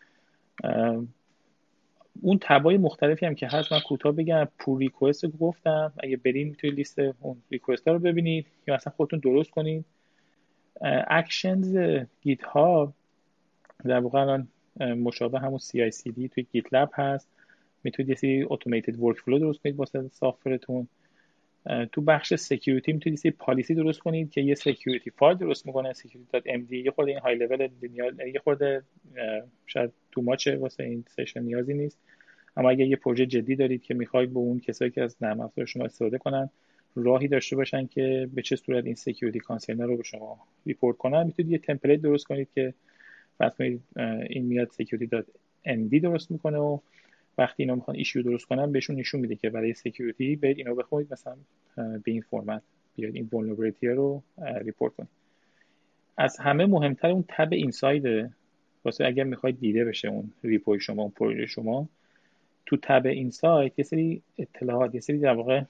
اون تبای مختلفی هم که هست من کوتاه بگم. پول ریکوست رو گفتم، اگه برین میتونید لیست اون ریکوست ها رو ببینید یا مثلا خودتون درست کنید. اکشنز گیت هاب در واقع الان مشابه همون سی آی سی دی توی گیت لب هست. میتونید یه سری اتوماتد ورک فلو درست کنید واسه سافتورتون. تو بخش سکیوریتی میتونید یه پالیسی درست کنید که یه سکیوریتی فایل درست میکنه، security dot m d. یه خورده این های لول یه خورده شاید تو ماچه واسه این سشن نیازی نیست، اما اگه یه پروژه جدی دارید که میخواید به اون کسایی که از نرم افزار شما استفاده کنن راهی داشته باشن که به چه صورت این سکیوریتی کانسرن رو به شما ریپورت کنن، میتونید یه تمپلیت درست کنید که فرض کنید این میاد security dot m d درست میکنه و وقتی اینا میخوان ایشیو درست کنن بهشون نشون میده که برای سکیوریتی برید اینو بخونید، مثلا به این فرمت بیاید این vulnerability رو ریپورت کنید. از همه مهمتر اون تب اینساید، واسه اگر میخواید دیده بشه اون ریپوی شما، اون پروژه شما، تو تب اینساید یه سری اطلاعات، یه سری در واقع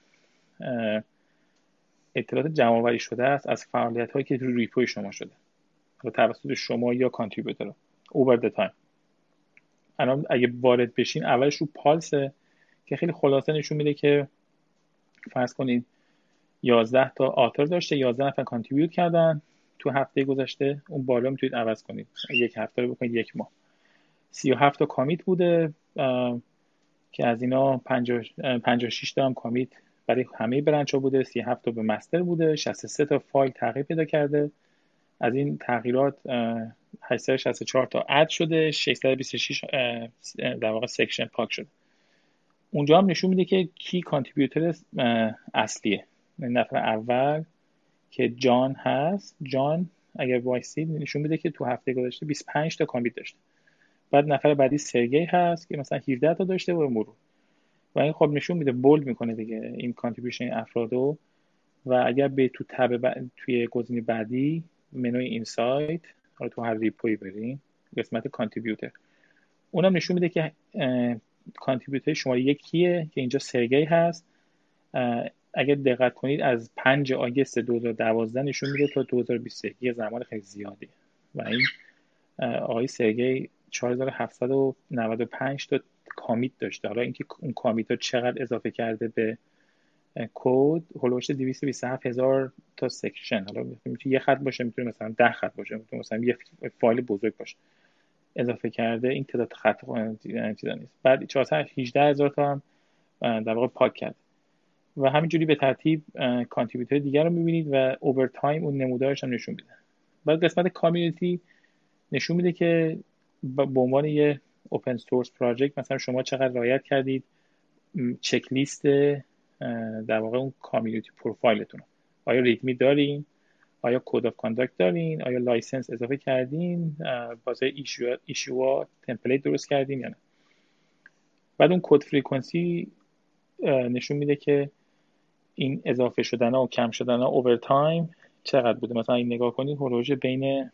اطلاعات جمع‌آوری شده است از فعالیت هایی که تو ریپوی شما شده و توسط شما یا کانتریبیوتور اوور د تایم. الان اگه وارد بشین اولش رو پالسه که خیلی خلاصه نشون میده که فرض کنید یازده تا آتر داشته، یازده نفر کانتریبیوت کردن تو هفته گذشته، اون بالا میتونید عوض کنید، یک هفته رو بکنید یک ماه. سی و هفت تا کامیت بوده که از اینا پنجاه و شش تا هم کامیت برای همه برنچ ها بوده، سی و هفت تا به مستر بوده، شصت و سه تا فایل تغییر پیدا کرده. از این تغییرات هشتصد و شصت و چهار تا اد شده، ششصد و بیست و شش در واقع سکشن پاک شده. اونجا هم نشون میده که کی کانتریبیوتور اصلیه. نفر اول که جان هست، جان اگر وایسید نشون میده که تو هفته گذشته بیست و پنج تا کامیت داشته. بعد نفر بعدی سرگی هست که مثلا هفده تا داشته و مرور، و این خب نشون میده بولد میکنه دیگه این کانتریبیوشن افرادو. و اگر به تو تب ب... توی گزینه بعدی منوی اینسایت، حالا تو هر ریپوی برین قسمت کانتریبیوتر، اونم نشون میده که کانتریبیوتر شماره یکیه که اینجا سرگی هست. اگر دقت کنید از پنج آگوست دو هزار و دوازده نشون میده تا دو هزار و بیست و یک، یه زمان خیلی زیادی، و این آقای سرگی چهار هزار و هفتصد و نود و پنج تا کامیت داشته. حالا اینکه اون کامیت ها چقدر اضافه کرده به کد، هولوش دویست و بیست و هفت هزار تا سکشن، حالا میتونه یه خط باشه، میتونه مثلا ده خط باشه، میتونه مثلا یه فایل بزرگ باشه اضافه کرده. این تعداد خط چیزا نیست. بعد چهارصد و هجده هزار تا هم در واقع پاک کرد و همینجوری به ترتیب کانتریبیوتور دیگر رو میبینید و اوور تایم اون نمودارش هم نشون میده. بعد قسمت کامیونیتی نشون میده که به عنوان یه اوپن سورس پراجکت مثلا شما چقدر رعایت کردید چک لیست در واقع اون کامیونیتی پروفایلتون. آیا ریدمی دارین؟ آیا کد اف کانداکت دارین؟ آیا لایسنس اضافه کردین؟ واسه ایشو ایشوها تمپلیت درست کردین یا نه؟ بعد اون کد فریکانسی نشون میده که این اضافه شدن ها و کم شدن ها اوور تایم چقدر بوده. مثلا این نگاه کنید هولوژ بین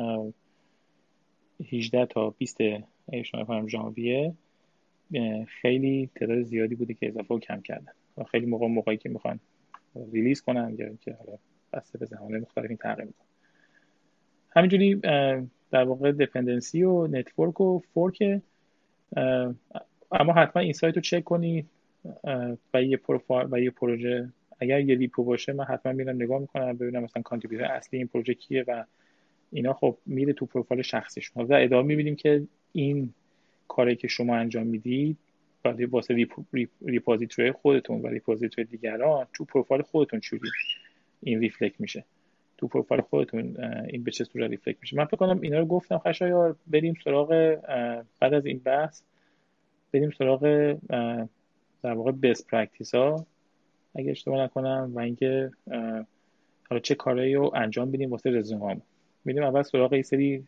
هجده تا بیست شما ژانویه خیلی تعداد زیادی بوده که اضافه و کم کردن. خیلی موقع موقعی که میخوان ریلیز کنن یا اینکه حالا بسته به زمانه مختلفی تغییر میکنن. همینجوری در واقع دپندنسی و نتورک و فورک، اما حتما این سایت رو چک کنید و یه پروفایل و یه پروژه اگر یه ریپو باشه من حتما میرم نگاه میکنم ببینم مثلا کانتریبیوتور اصلی این پروژه کیه و اینا. خب میره تو پروفایل شخصی شما و ادامه میبینیم که این کاری که شما انجام میدید ولی واسه ریپو، ریپ، ریپوزیتوری خودتون و ریپوزیتوری دیگران تو پروفایل خودتون چوری این ریفلکت میشه، تو پروفایل خودتون این به چه صورت ریفلکت میشه. من فکر کنم اینا رو گفتم. خشایار بریم سراغ بعد از این بحث بریم سراغ در واقع بیس پرکتیس ها اگه اشتباه نکنم و اینکه حالا چه کارهایی رو انجام بدیم واسه رزومه هامون. میریم اول سراغ این سری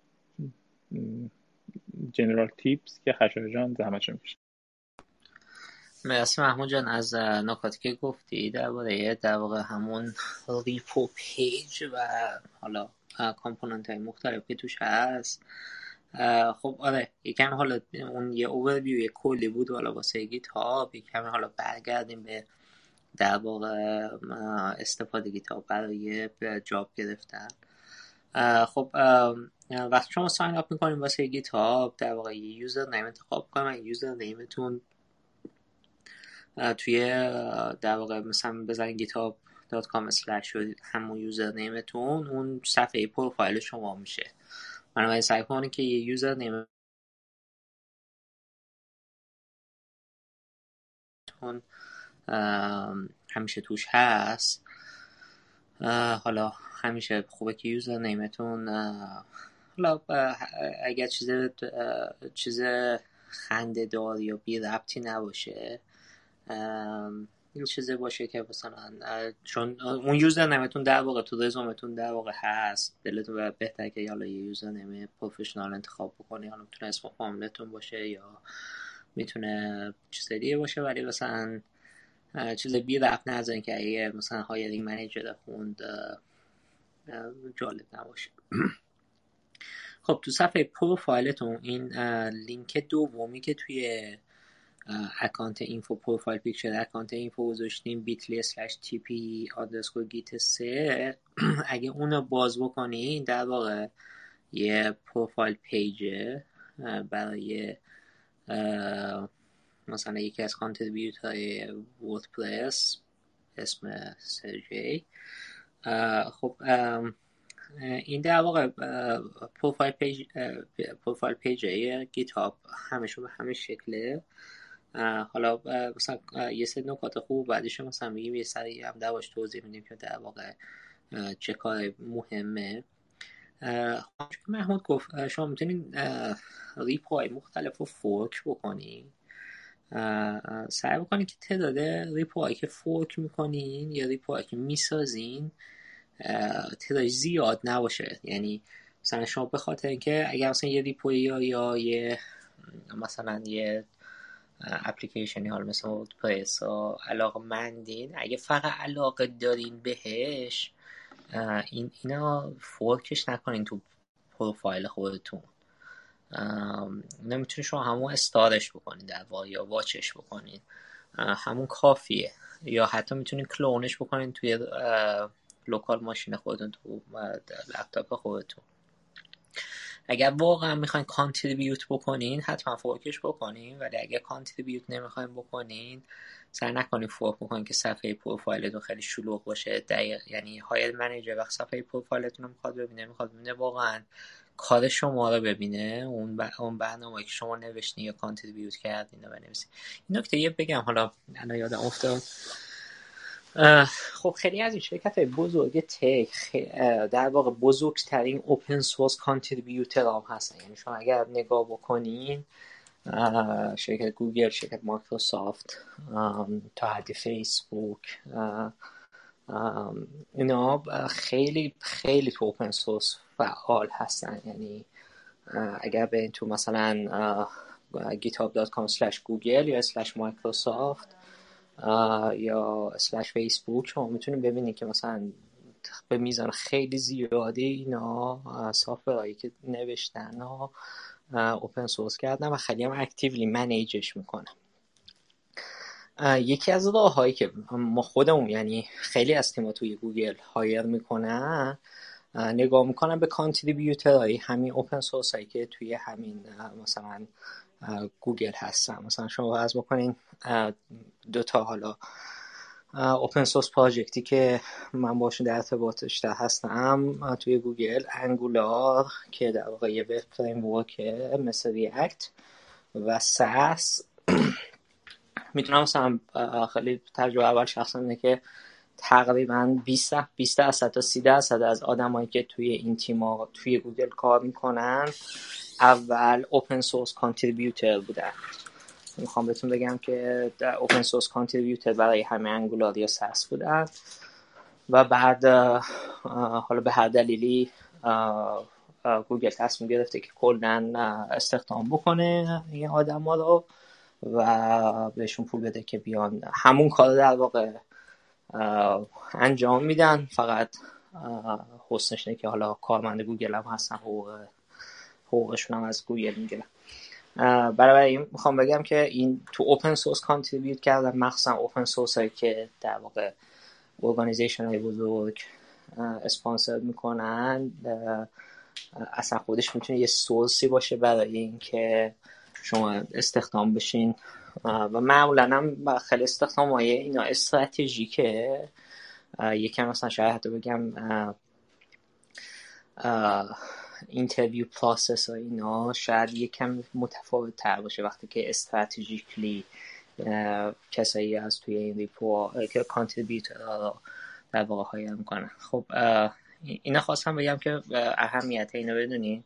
جنرال تیپس که خشایار جان زحمتشون میشه. مرسی محمود جان از نکاتی که گفتی درباره در واقع همون ریپو پیج و حالا کامپوننت های مختلف که توش هست. خب آره یکم حالا اون یه اوورویو یه کلی بود حالا واسه گیت هاب، یکم حالا برگردیم به در واقع استفاده گیت هاب برای جاب گرفتن. خب وقتی شما ساین اپ میکنیم واسه گیت هاب در واقع یه یوزر نیم انتخاب کنیم. یوزر نیمتون توی در واقع مثلا بزنید گیتهاب دات کام اسلش همون یوزر نیمتون اون صفحه پروفایل شما میشه. بنابراین سعی کنید که یه یوزر نیمتون همیشه توش هست. حالا همیشه خوبه که یوزر نیمتون حالا اگر چیز چیز خنده دار یا بی ربطی نباشه، این چیزی باشه که مثلا چون اون یوزر نیمتون در واقع تو رزومتون در واقع هست، دلتون بهتره که حالا یه یوزر نیم پروفشنال انتخاب بکنی. حالا میتونه اسم فامیلتون باشه یا میتونه چیز دیگه باشه، ولی مثلا چیز بی ربط نذارین که اگه مثلا هایرینگ منیجر خوند جالب نباشه. خب تو صفحه پروفایلتون این لینک دومی که توی اکانت اینفو پروفایل پیکچر اکانت اینفو گذاشتیم بیتلی اسلش تی پی آدرسکور گیت سه اگه اونو باز بکنین در واقع یه پروفایل پیجه برای مثلا یکی از کانتریبیوت های وردپرس اسم سرجی. خب این در واقع پروفایل پیج پروفایل پیجه گیت هاب همشون به همه شکله. حالا مثلا یه سری نکات خوب بعدش مثلا میگیم یه سری هم دواش توضیح میدیم که در واقع چه کار مهمه. محمود گفت شما میتونین ریپوهای مختلف رو فورک بکنین. سعی بکنین که تعداد ریپوهایی که فورک میکنین یا ریپوهایی که میسازین تعدادش زیاد نباشه. یعنی مثلا شما به خاطر اینکه اگر مثلا یه ریپوی یا یا یه مثلا یه اپلیکیشنی حالا مثل وردپرس و علاقه مندین، اگه فقط علاقه دارین بهش این اینا فورکش نکنین تو پروفایل خودتون. نمیتونین شما همون استارش بکنین در واقع یا واچش بکنین، همون کافیه. یا حتی میتونین کلونش بکنین توی لوکال ماشین خودتون تو لپتاپ خودتون. اگر واقعا میخواین کانتریبیوت بکنین حتما فورکش بکنین، ولی اگر کانتریبیوت نمیخواین بکنین سعی نکنین فورک بکنین که صفحه پروفایلتون خیلی شلوغ باشه. دقیق یعنی هایر منیجر وقت صفحه پروفایلتون رو میخواد ببینه میخواد ببینه واقعا کار شما رو ببینه، اون ب... اون برنامه‌ای که شما نوشتین یا کانتریبیوت کردین رو بنویسین. این نکته یه بگم حالا الان یادم افتاد. خب خیلی از این شرکت بزرگ تک در واقع بزرگترین اوپن سورس کانتریبیوتر هم هستن. یعنی شما اگر نگاه بکنین شرکت گوگل، شرکت مایکروسافت تا حد فیسبوک اینا خیلی خیلی تو اوپن سورس فعال هستن. یعنی اگر به این تو مثلا گیت هاب دات کام اسلش گوگل یا اسلش مایکروسافت یا اسلش فیسبوک شما میتونید ببینید که مثلا به میزان خیلی زیادی اینا سافرهایی که نوشتن و اوپن سورس کردن و خیلی هم اکتیولی منیجش میکنن. یکی از راه‌هایی که ما خودمون، یعنی خیلی از تیم‌ها توی گوگل هایر میکنن، نگاه میکنن به کانتریبیوترهای همین اوپن سورس هایی که توی همین مثلا گوگل هستن. مثلا شما فرض بکنین دو تا حالا اوپن سورس پراجکتی که من باشون در ارتباط بیشتر هستم توی گوگل، انگولار که در واقع یه وب فریم ورکه مثل ریاکت و ساس. میتونم مثلا خیلی تجربه اول شخصا اینه که تقریبا بیست درصد تا سی درصد از آدمایی که توی این تیم‌ها توی گوگل کار میکنن اول اوپن سورس کانتریبیوتر بودن. میخوام بهتون بگم که اوپن سورس کانتریبیوتر برای همه انگولار یا ساس بودن و بعد حالا به هر دلیلی گوگل تصمیم گرفته که کلاً استخدام بکنه این آدما رو و بهشون پول بده که بیان همون کار در واقع انجام میدن. فقط حسنش اینه که حالا کارمند گوگل هم هستن، حقوق حقوقشون هم از گوگل میگیرن. برای این میخوام بگم که این تو اوپن سورس کانتریبیوت کردن، مخصوصا اوپن سورس هایی که در واقع ارگانیزیشن های بزرگ اسپانسر میکنن، اصلا خودش میتونه یه سورسی باشه برای این که شما استخدام بشین و معمولا هم خیلی استخدام های اینا استراتژیکه. یکم مثلا شاید حتی بگم اینترویو پروسس و اینا شاید یکم متفاوت تر باشه وقتی که استراتژیکلی کسایی از توی این ریپو که کانتریبیوتر رو در واقع هایر میکنن. خب اینا خواستم بگم که اهمیت اینو بدونین.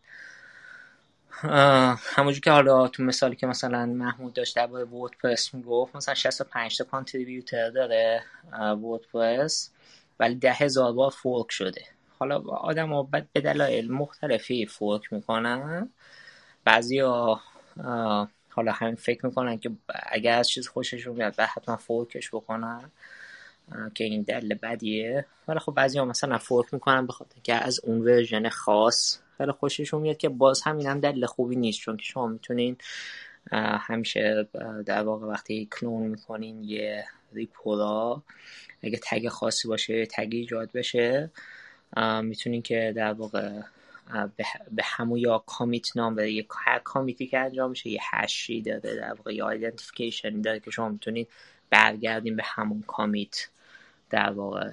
همونجور که حالا تو مثالی که مثلا محمود داشت درباره وردپرس میگفت، مثلا شصت و پنج تا کانتریبیوتر داره وردپرس ولی ده هزار بار فورک شده. حالا آدم ها به دلایل مختلفی فورک میکنن. بعضی ها حالا همین فکر میکنن که اگر از چیز خوششون میاد باید حتما فورکش بکنن که این دلیل بدیه، ولی خب بعضی ها مثلا فورک میکنن بخاطر که از اون ورژن خاص خیلی خوششون میاد، که باز همین هم دلیل خوبی نیست، چون که شما میتونین همیشه در واقع وقتی کلون میکنین یه ریپو را، اگه تگ خاصی باشه تگ ایجاد بشه، میتونین که در واقع به همون یا کامیت نام بده. یک هر کامیتی که انجام میشه یه هشی داره در واقع، یا ایدنتیفیکیشن داره که شما میتونین برگردین به همون کامیت در واقع.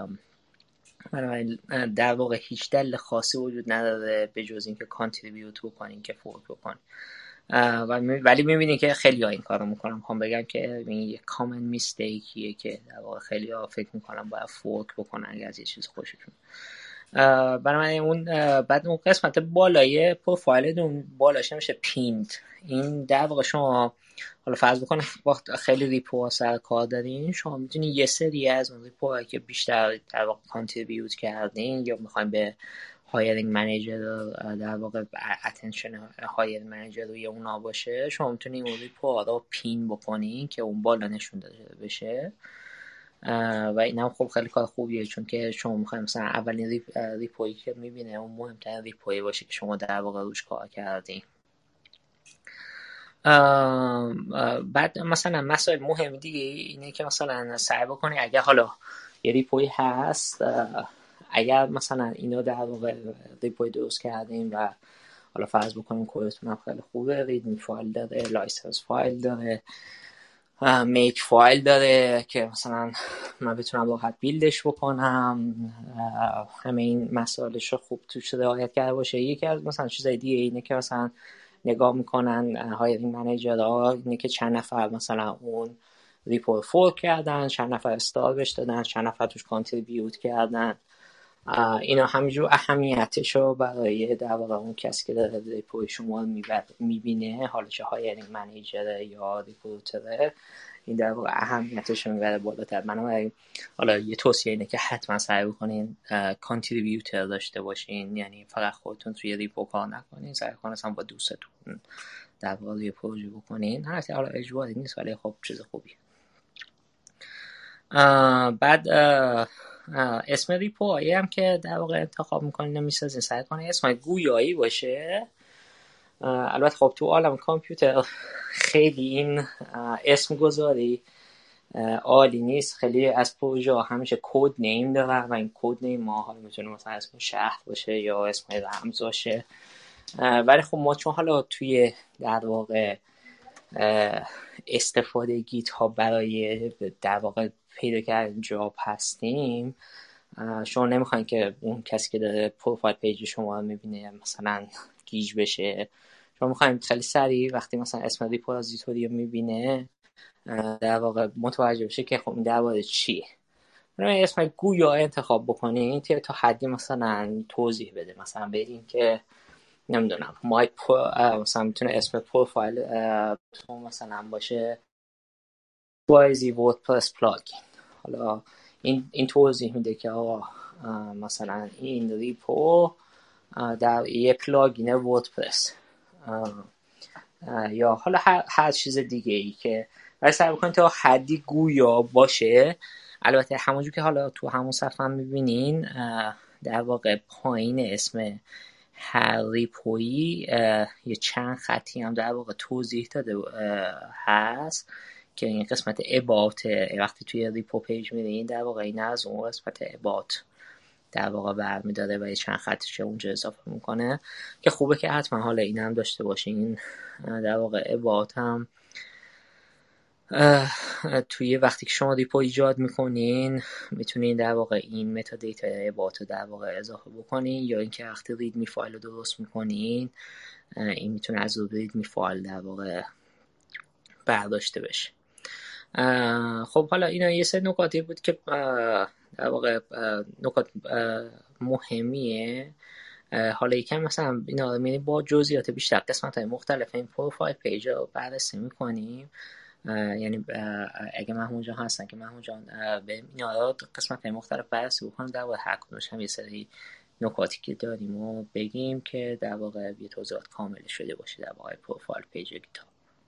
در واقع هیچ دلیل خاصی وجود نداره به جز اینکه کانتریبیوت بکنین که فورک بکنین. ولی میبینین که خیلی ها این کار رو میکنن. میخوام بگم که این یه کامن میستیکیه که در واقع خیلی ها فکر میکنن باید فورک بکنن اگر از یه چیز خوششون. برای اون بعد اون قسمت بالای پروفایل اون بالاش میشه پیند. این در واقع شما حالا فرض بکنید وقت خیلی ریپو سر کار دارین، شما میتونید یه سری از اون ریپو که بیشتر در واقع کانتریبیوت کردین یا میخواین به هایرینگ منیجر در واقع اتنشن هایرینگ منیجر روی اونا باشه، شما میتونید اون ریپو رو پین بکنین که اون بالا نشون داده بشه. و این هم خب خیلی کار خوبیه، چون که شما میخوایم مثلا اولین ریپ، ریپویی که میبینه اون مهمترین ریپویی باشه که شما در واقع روش کار کردین. بعد مثلا مسائل مهم دیگه اینه که مثلا سعی بکنی اگر حالا یه ریپوی هست، اگر مثلا اینا در واقع ریپوی درست کردیم و حالا فرض بکنیم کدتون هم خیلی خوبه، ریدمی فایل داره، لایسنس فایل داره، میک فایل داره که مثلا من بتونم راحت بیلدش بکنم، همه این مسائلش رو خوب توش رعایت کرده باشه. یکی از مثلا چیزای دیگه اینه که مثلا نگاه میکنن هایرینگ منیجرها اینه که چند نفر مثلا اون ریپو فورک کردن، چند نفر استار بهش دادن، چند نفر توش کانتریبیوت کردن. اینا همینجور اهمیتشو برای در واقع اون کسی که داره ریپوی شما میبینه، حالا چه هایرینگ منیجر یا ریپورتره، این در واقع اهمیتشو میبره بالاتر. بنابراین حالا یه توصیه اینه که حتما سعی بکنین کانتریبیوتر داشته باشین، یعنی فقط خودتون توی ریپو کار نکنین، سعی کنین اصلا با دوستتون در واقع یه پروژه بکنین. هرچی حالا اجباری نیست ولی خب چیز خوبیه. بعد اسم ریپویی هم که در واقع انتخاب میکنین میسازین، سعی کنین اسم گویایی باشه. البته خب تو عالم کامپیوتر خیلی این اسم گذاری عالی نیست. خیلی از پروژه ها همیشه کد نیم دارن و این کد نیم ما حالا میتونه مثلا اسم شهر باشه یا اسم رمز باشه، ولی خب ما چون حالا توی در واقع استفاده گیت ها برای در واقع پیدا کردن جاب هستیم، شما نمیخواین که اون کسی که داره پروفایل پیج شما رو میبینه مثلا گیج بشه. شما میخواین خیلی سریع وقتی مثلا اسم ریپوزیتوری رو میبینه در واقع متوجه بشه که خب این در واقع چیه. برای اسم گویا انتخاب بکنین تا تا حدی مثلا توضیح بده، مثلا بگین که نمیدونم مای مثلا میتونه اسم پروفایل تو مثلا باشه وایزی وردپرس پلاگین. حالا این این توضیح میده که آقا مثلا این ریپو در یه پلاگین وردپرس یا حالا هر, هر چیز دیگه ای که ولی سعی بکنید تا حدی گویا باشه. البته همونجور که حالا تو همون صفحه هم میبینین در واقع پایین اسم هر ریپویی یه چند خطی هم در واقع توضیح داده هست که این قسمت about. وقتی توی ریپو پیج میرین در واقع این از اون قسمت about در واقع برمیداره و یه چند خطش اونجا اضافه میکنه که خوبه که حتما حالا این هم داشته باشین. در واقع about هم توی وقتی که شما ریپو ایجاد میکنین میتونین در واقع این متا دیتا about رو در واقع اضافه بکنین، یا اینکه وقتی ریدمی فایل رو درست میکنین این میتونه از ریدمی فایل در واقع برداشته بشه. خب حالا اینا یه سری نکاتی بود که در واقع نکات مهمیه. حالا یکم مثلا اینا رو با جزئیات بیشتر قسمت های مختلف این پروفایل پیج رو بررسی میکنیم. یعنی اگه محمود جان هستن که محمود جان به اینا رو قسمت های مختلف بررسی بکنیم، در واقع هر کدومش هم یه سری نکاتی که داریم و بگیم که در واقع یه توضیحات کامل شده باشه در واقع پروفایل پیج گیتاب.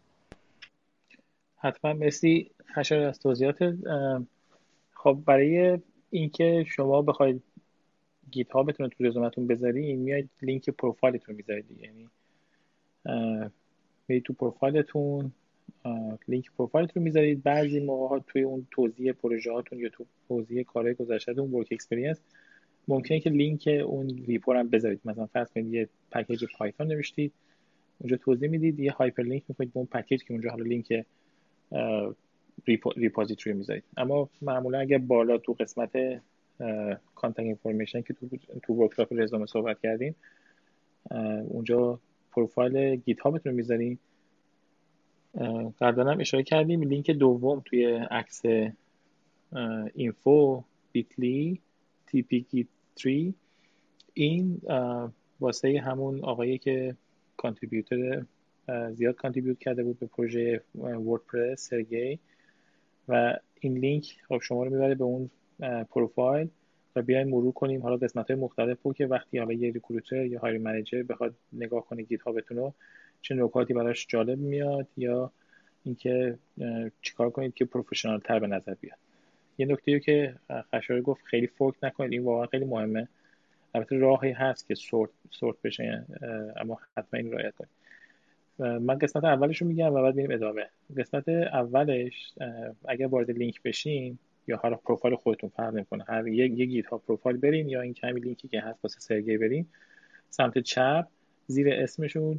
حتما مرسی خشایار از توضیحات. خب برای اینکه شما بخواید گیت هابتون رو تو رزومتون بذارین میاید لینک پروفایلتون رو میذارید، یعنی میاید تو پروفایلتون لینک پروفایلتون رو میذارید. بعضی موقع توی اون توضیح پروژه هاتون یا تو توضیح کارهای گذشته‌تون ورک اکسپریانس ممکنه که لینک اون ریپو رو هم بذارید. مثلا فرض کنید یه پکیج پایتون نوشتید اونجا توضیح میدید، یه هایپر لینک میکنید به اون پکیج که اونجا حالا لینک ریپوزیتوری میذارید. اما معمولا اگه بالا تو قسمت کانتنت اینفورمیشن که تو تو ورکشاپ رزومه صحبت کردیم اونجا پروفایل گیت هابتون رو میذارین. قبلا هم اشاره کردیم لینک دوم توی عکس اینفو بیتلی تی پی گیت تری این واسه همون آقایی که کانتریبیوتر زیاد کانتریبیوت کرده بود به پروژه وردپرس سرگی، و این لینک خب شما رو میبره به اون پروفایل و بیاین مرور کنیم حالا قسمت‌های مختلفو که وقتی حالا یه ریکروتر یا هایرینگ منیجر بخواد نگاه کنه گیت هابتون رو چه نکاتی براش جالب میاد یا اینکه چیکار کنید که پروفشنال تر به نظر بیاد. یه نکته‌ای که خشایار گفت خیلی فورک نکنید، این واقعا خیلی مهمه. البته راهی هست که سورت سورت بشه اما حتما این رعایت کنید. من قسمت اولش رو میگم و بعد میریم ادامه. قسمت اولش اگر وارد لینک بشین یا حالا پروفایل خودتون فرق نمی‌کنه، هر یک یک گیت ها پروفایل برین یا این همین لینکی که هست واسه سرگی برین، سمت چپ زیر اسمشون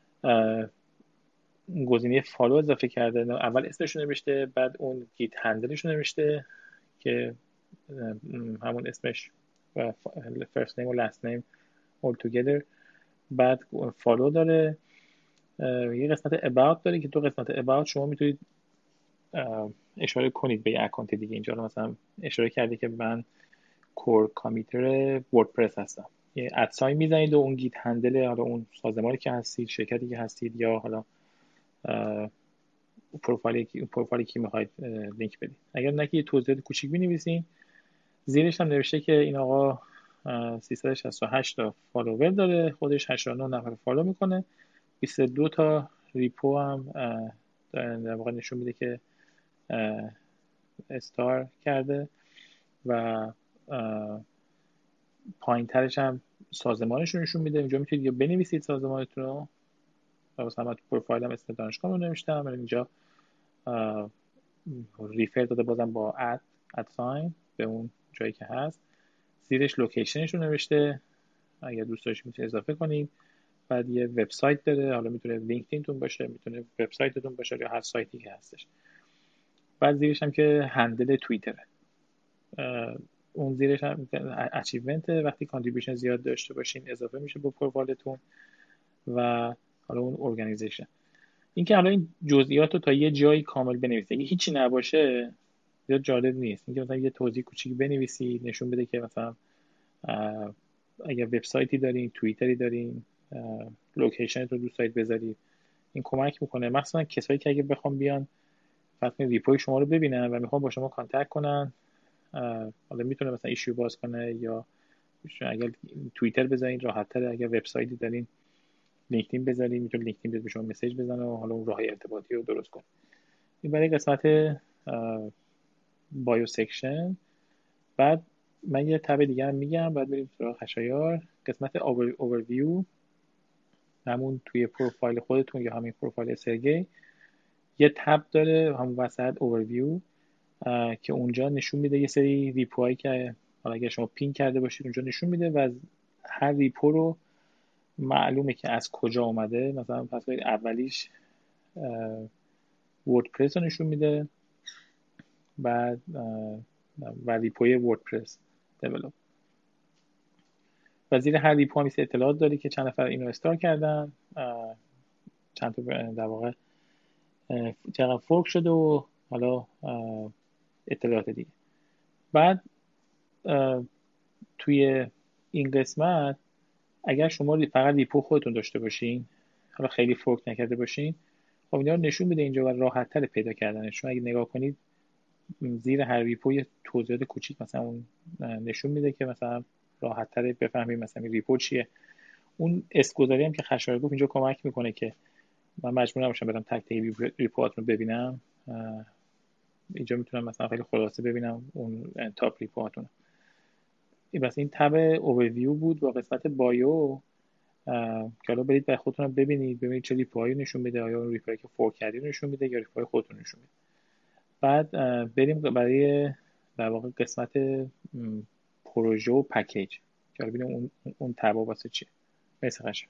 گزینه فالو اضافه کرده. اول اسمشون نوشته بعد اون گیت هندلشون نوشته که همون اسمش و فرست نیم و لاست نیم all together. بعد فالو داره، یه قسمت about داره که تو قسمت about شما میتونید اشاره کنید به یه اکانت دیگه. اینجا مثلا اشاره کرده که من کور کامیتر وردپرس هستم، یه ادساین میزنید و اون گیت هندل حالا اون سازمانی که هستید، شرکتی که هستید یا حالا پروفایلی که پروفایلی که میخواید لینک بدید. اگر نه که یه توضیحات کوچیک بنویسین. زیرش هم نوشته که این آقا سیصد و شصت و هشت تا فالوور داره، خودش هشتاد و نه نفر فالو میکنه، بیست و دو تا ریپو هم در واقع نشون میده که استار کرده و پایین ترش هم سازمانش رو نشون میده. اینجا میتونید یا بنویسید سازمانتون رو، مثلا من تو پروفایلم اسم دانشگاه رو نوشتم، اینجا ریفر داده بازم با اد اد ساین به اون جایی که هست. زیرش لوکیشنش رو نوشته، اگر دوست داشتید میتونید اضافه کنید. بعد یه وبسایت داره، حالا میتونه لینکدینتون باشه، میتونه وبسایتتون باشه یا هر سایتی که هستش. بعد زیرش هم که هندل توییتره. اون زیرش هم اچیومنت، وقتی کانتریبیوشن زیاد داشته باشین اضافه میشه به پروفایلتون. و حالا اون ارگانیزیشن. این که حالا این جزئیات رو تا یه جایی کامل بنویسید. اگه هیچی نباشه زیاد جالب نیست. اینکه مثلا یه توضیح کوچیک بنویسی نشون بده که مثلا اگه وبسایتی دارین، توییتری دارین، لوکیشن رو دوست دارید بذارید، این کمک میکنه. مثلا کسایی که اگه بخوام بیان مثلا ریپوی شما رو ببینن و میخوام با شما کانتکت کنن، حالا میتونه مثلا ایشو باز کنه، یا اگر توییتر بذارین راحت تره، اگر وبسایتی دارین لینکدین بذارین، میتونه لینکدین به شما مسیج بزنه و حالا اون راه ارتباطی رو درست کنه. این برای قسمت بایو سکشن. بعد من یه تب دیگه هم میگم، بعد بریم سراغ خشایار. قسمت اوورویو، همون توی پروفایل خودتون یا همین پروفایل سرگی یه تب داره همون وسط اوورویو که اونجا نشون میده یه سری ریپوهایی که حالا اگه شما پین کرده باشید اونجا نشون میده و هر ریپو رو معلومه که از کجا اومده. مثلا پس اولیش وردپرس رو نشون میده، بعد و ریپوی وردپرس دیولپ. و زیر هر ریپو هم اطلاعات داری که چند نفر اینو استار کردن، چند تا در واقع چقدر فورک شده و حالا اطلاعات دیگه. بعد توی این قسمت اگر شما فقط ریپو خودتون داشته باشین، حالا خیلی فورک نکرده باشین، خب اینا رو نشون میده اینجا و راحت تر پیدا کردنش. چون اگه نگاه کنید زیر هر ریپو یه توضیحات کوچیک مثلا اون نشون میده که مثلا راحت تر بفهمید مثلا ریپو چیه. اون اسکوزاری هم که خشایار گفت اینجا کمک میکنه که من مجبور نباشم برم تک تک ریپوات رو ببینم. اینجا میتونم مثلا خیلی خلاصه ببینم اون تاپ ریپواتون. بس این تب اوورویو بود با قسمت بایو که حالا برید به خودتون ببینید ببینید چه ریپوهایی نشون میده، آیا اون ریپوهایی که فور کردی نشون میده یا ریپوهای خودتون نشون میده. بعد بریم برای در واقع قسمت پروژه و پکیج که ببینیم اون اون تبا واسه چیه. مثلا قشنگ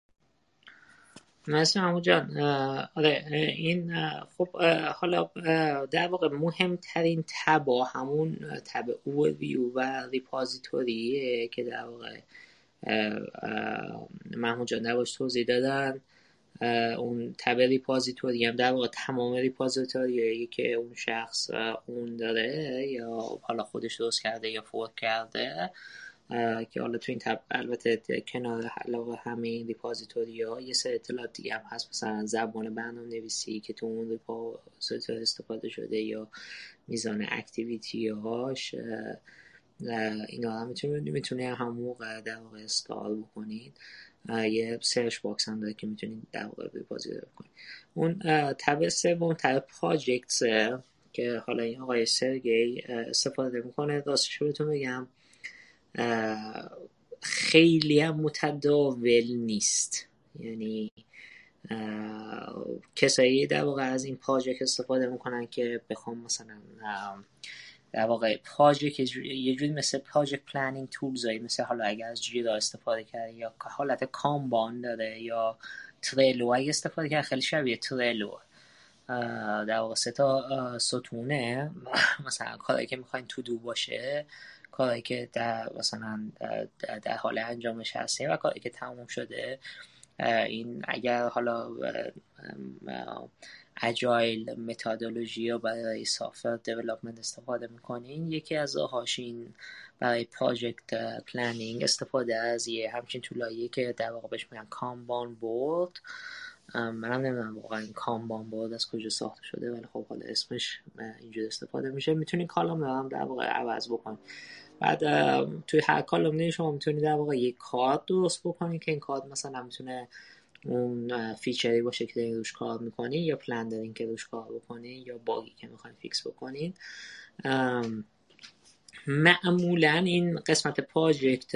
مثلا همون جان آره این خب حالا در واقع مهمترین تبا همون تب اوورویو و ریپوزیتوریه که در واقع محمود جان دربارش توضیح دادن. اون تب ریپوزیتوری هم در واقع تمام ریپوزیتوریایی که اون شخص اون داره یا حالا خودش درست کرده یا فورک کرده که حالا تو این تب البته کنار علاوه همه این ریپوزیتوری ها یه سری اطلاعات دیگه هم هست، مثلا زبان برنامه نویسی که تو اون ریپوزیتوری استفاده شده یا میزان اکتیویتی هاش، اینا هم میتونید میتونید همون موقع در واقع استار بکنید. یه سرچ باکس هم داره که میتونید در واقع ریپوزیتوری بکنید. اون تب سوم تب پراجکتس که حالا این آقای سرگی استفاده میکنه. راستش رو بهتون بگم خیلی هم متداول نیست، یعنی کسایی در واقع از این پراجکت استفاده میکنن که بخوام مثلا در واقع پراجکت یه جوری مثل پراجکت پلنینگ تولز هایی مثل حالا اگر از جیرا استفاده کرد یا حالت کامبان داره یا تریلو اگه استفاده کرد خیلی شبیه تریلو در واقع سه تا ستونه مثلا کاری که میخواین تو دو باشه، کاری که در مثلا در, در حال انجامش هسته و کاری که تموم شده. این اگر حالا اجایل متدولوژی یا برای سافتور دیولپمنت استفاده میکنین، یکی از راهاش این برای پراجکت پلنینگ استفاده از یه همچین طولاییه که در واقع بهش میگن کامبان بورد. منم نمیدونم واقعا این کامبان بورد از کجا ساخته شده، ولی خب حالا اسمش اینجوری استفاده میشه. میتونین کالم رو هم در واقع عوض بکنین. بعد توی هر کالمنی شما میتونید در واقع یک کارت درست بکنید که این کارت مثلا میتونه اون فیچری باشه که دارین روش کار میکنین یا پلان دارین که روش کار بکنین یا باگی که میخواین فیکس بکنین. معمولا این قسمت پراجکت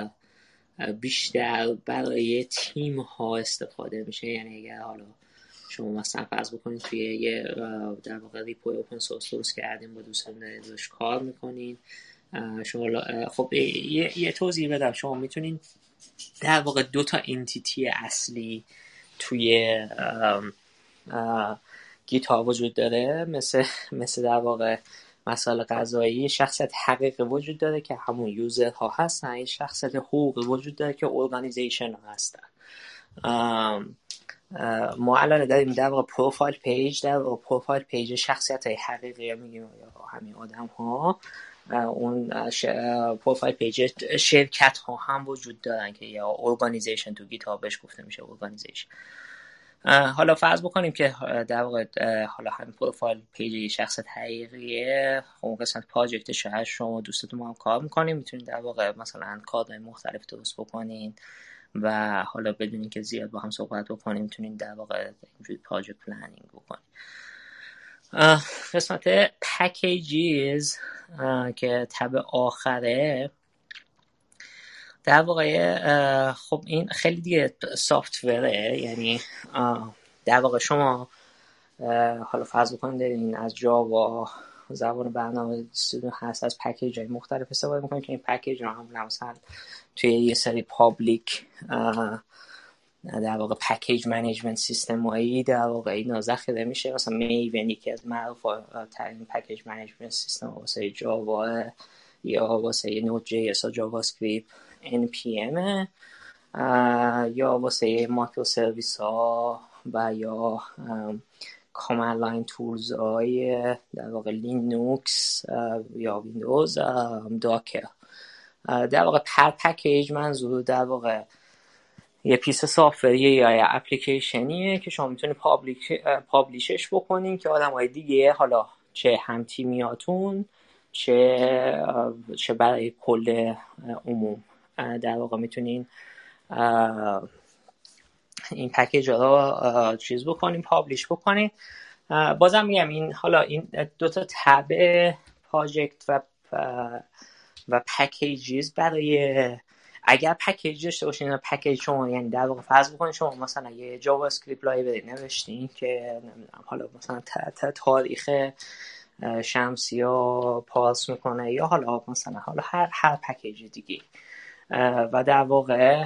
بیشتر برای تیم ها استفاده میشه، یعنی اگر حالا شما مثلا فرض بکنید توی یه در واقع ریپوی اوپن سورس درست کردین با دوستان روش کار میکنین، شما خب یه, یه توضیح بدم. شما میتونین در واقع دو تا انتیتی اصلی توی گیت ها وجود داره، مثل مثل در واقع مسائل قضایی شخصیت حقیقی وجود داره که همون یوزر ها هستن، این شخصیت حقوقی وجود داره که ارگانیزیشن ها هستن. ما الان داریم در واقع پروفایل پیج، در واقع پروفایل پیج شخصیت های حقیقی میگیم یا همین آدم ها، اون پروفایل پیج شرکت ها هم وجود دارن که یا ارگانیزیشن تو گیت ها بهش گفته میشه ارگانیزیشن. حالا فرض بکنیم که در واقع حالا همین پروفایل پیج شخصیت حقیقیه، اون قسمت پراجکتش هست، شما دوستتون ما هم کار میکنیم، میتونید در واقع مثلا کارهای مختلف درست بکنین و حالا بدونین که زیاد با هم صحبت بکنیم میتونین در واقع اینجوری پراجکت پلنینگ بکنین. قسمت پکیجز که تب آخره در واقع خب این خیلی دیگه سافتوره، یعنی در واقع شما حالا فرض بکنید این از جاوا زبان برنامه استودیو هست، از پکیج های مختلف استفاده میکنید که این پکیج رو هم مثلا توی یه سری پابلیک در واقع پکیج منیجمنت سیستم هایی در واقع اینا ذخیره میشه. مثلا میون یکی از معروف ترین پکیج منیجمنت سیستم واسه جاوا یا واسه نود جی اس و جاوا اسکریپت ان پی ام یا واسه مایکرو سرویس ها و یا کامند لاین تولز های در واقع لینوکس یا ویندوز، داکر. در واقع پر پکیج منظور در واقع یه پیس سافتوریه یا اپلیکیشنیه که شما میتونید پابلیشش بکنین که آدم های دیگه، حالا چه هم تیمیاتون چه چه برای کل عموم، در واقع میتونین این پکیج رو چیز بکنین، پابلیش بکنین. بازم میگم این حالا این دو تا تب پراجکت و و پکیجز برای اگر پکیج داشته باشین، پکیج شما یعنی در واقع فرض بکنید شما مثلا یه جاوا اسکریپت لایبرری نوشتین که نمیدونم حالا مثلا تاریخ شمسی رو پاس میکنه یا حالا مثلا حالا هر هر پکیج دیگه و در واقع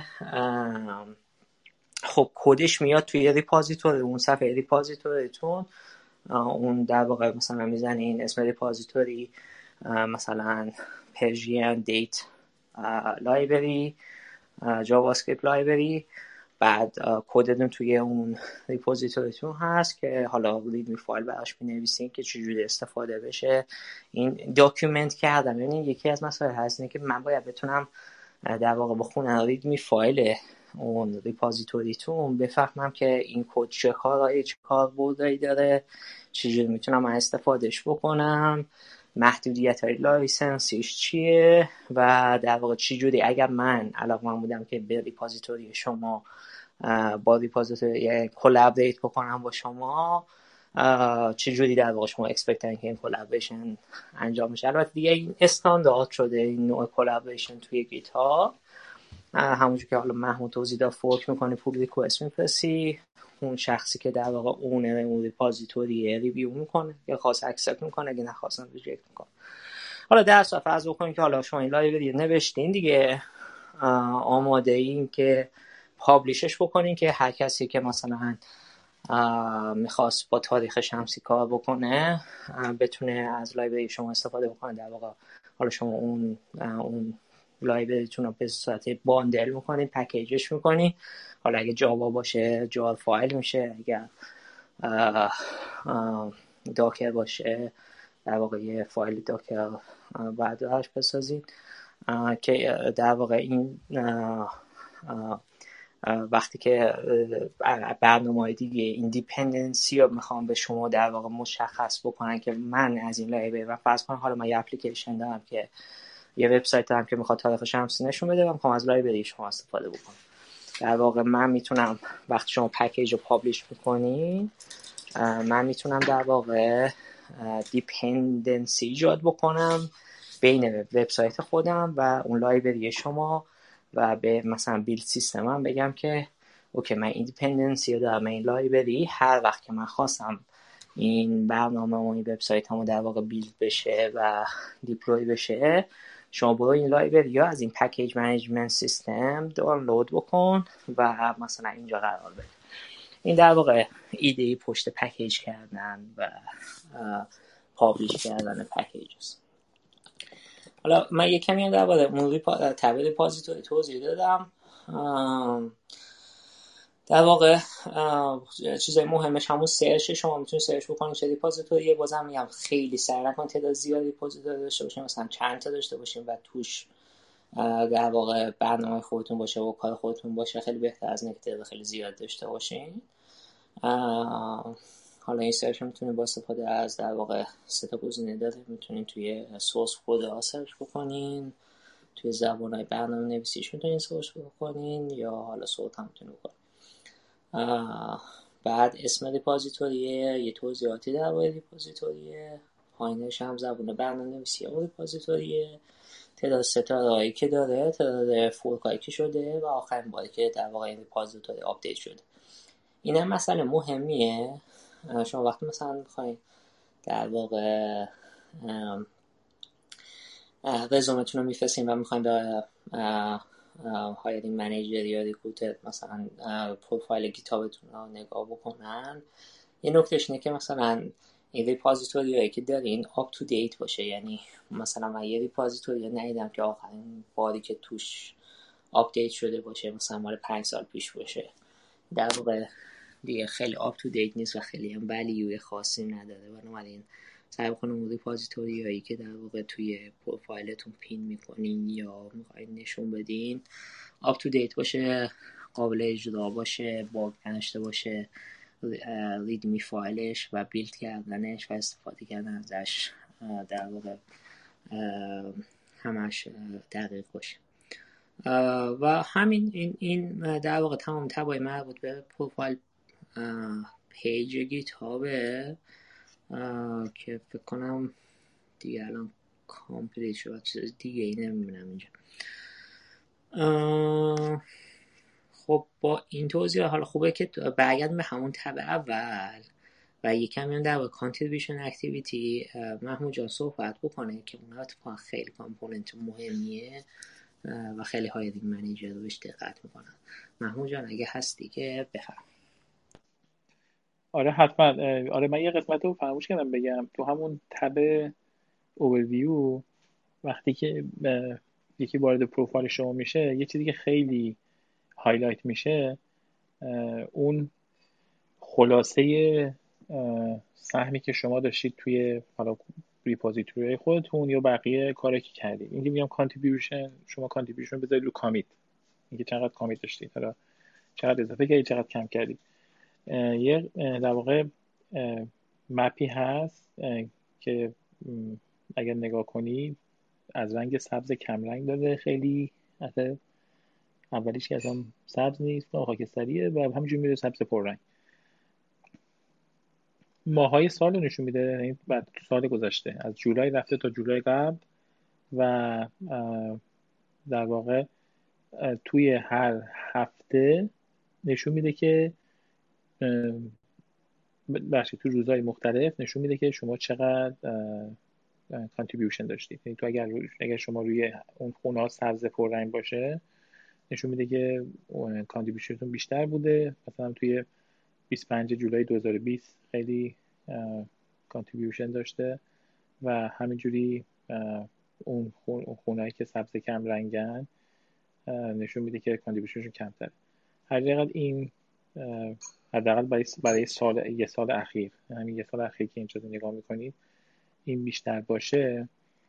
خب کدش میاد توی ریپوزیتوری، اون صفحه ریپوزیتوریتون، اون در واقع مثلا میزنین اسم ریپوزیتوری مثلا پرژین دیت لایبرری جاوا اسکریپت لایبرری، بعد کدتون توی اون ریپوزیتوریتون هست که حالا ریدمی فایل براش بنویسین که چجوری استفاده بشه. این داکیومنت کردم، یعنی یکی از مسائل هست اینه که من باید بتونم در واقع بخونم ریدمی فایل اون ریپوزیتوریتون، بفهمم که این کد چه کارایی چه کاربردی داره، چجوری میتونم استفادهش بکنم، محدودیت های لایسنسیش چیه و در واقع چجوری اگر من علاقه‌مند بودم که به ریپوزیتوری شما با ریپوزیتوری کلابریت بکنم با شما، چجوری در واقع شما اکسپکت کنید که این کلابریشن انجام میشه. البته دیگه این استاندارد شده این نوع کلابریشن توی گیت ها، همونجور که حالا محمود توضیح داد، فورک میکنی، پول ریکوست میفرستی، اون شخصی که در واقع اونر اون ریپوزیتوری ریویو میکنه یا خاص اکسپت میکنه، اگه نخواستن ریجکت میکنه. حالا در صفحه از بکنید که حالا شما این لایبرری نوشتین دیگه، آماده این که پابلیشش بکنین که هر کسی که مثلا میخواست با تاریخ شمسی کار بکنه بتونه از لایبرری شما استفاده بکنه. در واقع حالا شما اون اون لایبرریتون رو به صورت باندل میکنین، پکیجش میکنین، حالا اگه جاوا باشه جار فایل میشه، اگر داکر باشه در واقع یه فایل داکر بعدش بسازید که در واقع این وقتی که برنامه‌های دیگه این دیپندنسی رو میخوام به شما در واقع مشخص بکنن که من از این لایبرری و فرض کنم حالا من یه اپلیکیشن دارم که یه وبسایت دارم که میخواد تاریخ شمسی نشون بده و میخوام از لایبرری شما استفاده بکنم، در واقع من میتونم وقتی شما پکیج رو پابلیش میکنین من میتونم در واقع دیپندنسی ایجاد بکنم بین وبسایت خودم و اون لایبرری شما و به مثلا بیلد سیستمم بگم که اوکی من ایندیپندنسی رو دارم، این لایبرری هر وقت که من خواستم این برنامه و این وبسایت همو در واقع بیلد بشه و دیپلوی بشه، شما برو این لایبرری یا از این پکیج منیجمنت سیستم دانلود بکن و مثلا اینجا قرار بده. این در واقع ایده پشت پکیج کردن و پابلیش کردن پکیج است. حالا من یک کمی هم در واقع اون تب ریپوزیتوری توضیح دادم. در واقع چیزای مهمش همون سرچ، شما میتونید سرچ بکنید چه ریپوزیتوریه. بازم میگم خیلی سعی نکنید تعداد زیادی ریپوزیتوری داشته باشین، مثلا چند تا داشته باشین و توش در واقع برنامه خودتون باشه و کار خودتون باشه. خیلی بهتر از اینکه تعداد خیلی زیاد داشته باشین. حالا این سرچ میتونید با استفاده از در واقع سه تا گزینه داره. میتونید توی سورس کد ها سرچ بکنین، توی زبان‌های برنامه نویسیش میتونید سرچ بکنین، یا حالا صوت هم میتونید بکنین. بعد اسم ریپوزیتوریه، یه توضیحاتی درباره ریپوزیتوریه، پایینش هم زبان برنامه نویسی و ریپوزیتوریه، تعداد ستاره‌ای که داره، تعداد فورکایی که شده و آخرین باری که در واقع این ریپوزیتوری آپدیت شده. این هم مسئله مهمیه. شما وقتی مثلا میخواین در واقع رزومتون رو میفرستین و میخواین به هایرینگ منیجر یا ریکروتر مثلا پروفایل گیتابتون رو نگاه بکنن، یه نکتهش اینه که مثلا این ریپوزیتوریایی که دارین آپ تو دیت باشه. یعنی مثلا من یه ریپوزیتوری ندیدم که آخرین باری که توش آپدیت شده باشه مثلا مال پنج سال پیش باشه. در واقع دیگه خیلی آپ تو دیت نیست و خیلی هم ولیوی خاصی نداره. بنابراین سعی کنید اون ریپوزیتوریایی که در واقع توی پروفایلتون پین میکنین یا میخواین نشون بدین آپ تو دیت باشه، قابل اجرا باشه، باگ نداشته باشه، ریدمی فایلش و بیلد کردنش و استفاده کردن ازش در واقع همش دقیق باشه. و همین این این در واقع تمام تبای مربوط به پروفایل پیج گیت هابه که فکر کنم دیگه الان کامپلیت شد. چیز دیگه ای نمیبینم اینجا. خب با این توضیح حالا خوبه که برگردیم به همون تب اول و یکم هم در واقع کانتریبیوشن اکتیویتی محمود جان صحبت بکنه که اونها اتفاقا خیلی کامپوننت مهمیه و خیلی هایرینگ منیجر رو بهش دقت میکنن. محمود جان اگه هستی که بفرم. آره حتما. آره من یه قسمت رو فراموش کردم بگم. تو همون تب اوورویو وقتی که یکی وارد پروفایل شما میشه، یه چیزی که خیلی هایلایت میشه اون خلاصه سهمی که شما داشتید توی حالا ریپوزیتوری خودتون یا بقیه کاری که کردید. اینکه میگم کانتریبیوشن، شما کانتریبیوشن بذارید رو کامیت، اینکه چقدر کامیت داشتید، حالا چقدر اضافه کردید، چقدر کم کردید. یه در واقع مپی هست که اگر نگاه کنید از رنگ سبز کم رنگ داره، خیلی اصلا اولیش که اصلا سبز نیست و خاکستریه و همینجوری میره سبز پررنگ. ماهای سال رو نشون میده، یعنی بعد تو سال گذشته از جولای رفته تا جولای قبل و در واقع توی هر هفته نشون میده که بخشی تو روزهای مختلف نشون میده که شما چقدر کانتریبیوشن داشتید. یعنی تو اگر اگر شما روی اون خونه ها سبز پررنگ باشه نشون میده که کانتریبیوشنتون بیشتر بوده. مثلا توی بیست و پنجم جولای دو هزار و بیست خیلی کانتریبیوشن داشته و همینجوری اون خونه‌ای که سبز کم رنگن نشون میده که کانتریبیوشنشون کمتره. هر چقدر این حداقل برای برای سال یه سال اخیر، همین یه سال اخیر که اینجا نگاه میکنید این بیشتر باشه،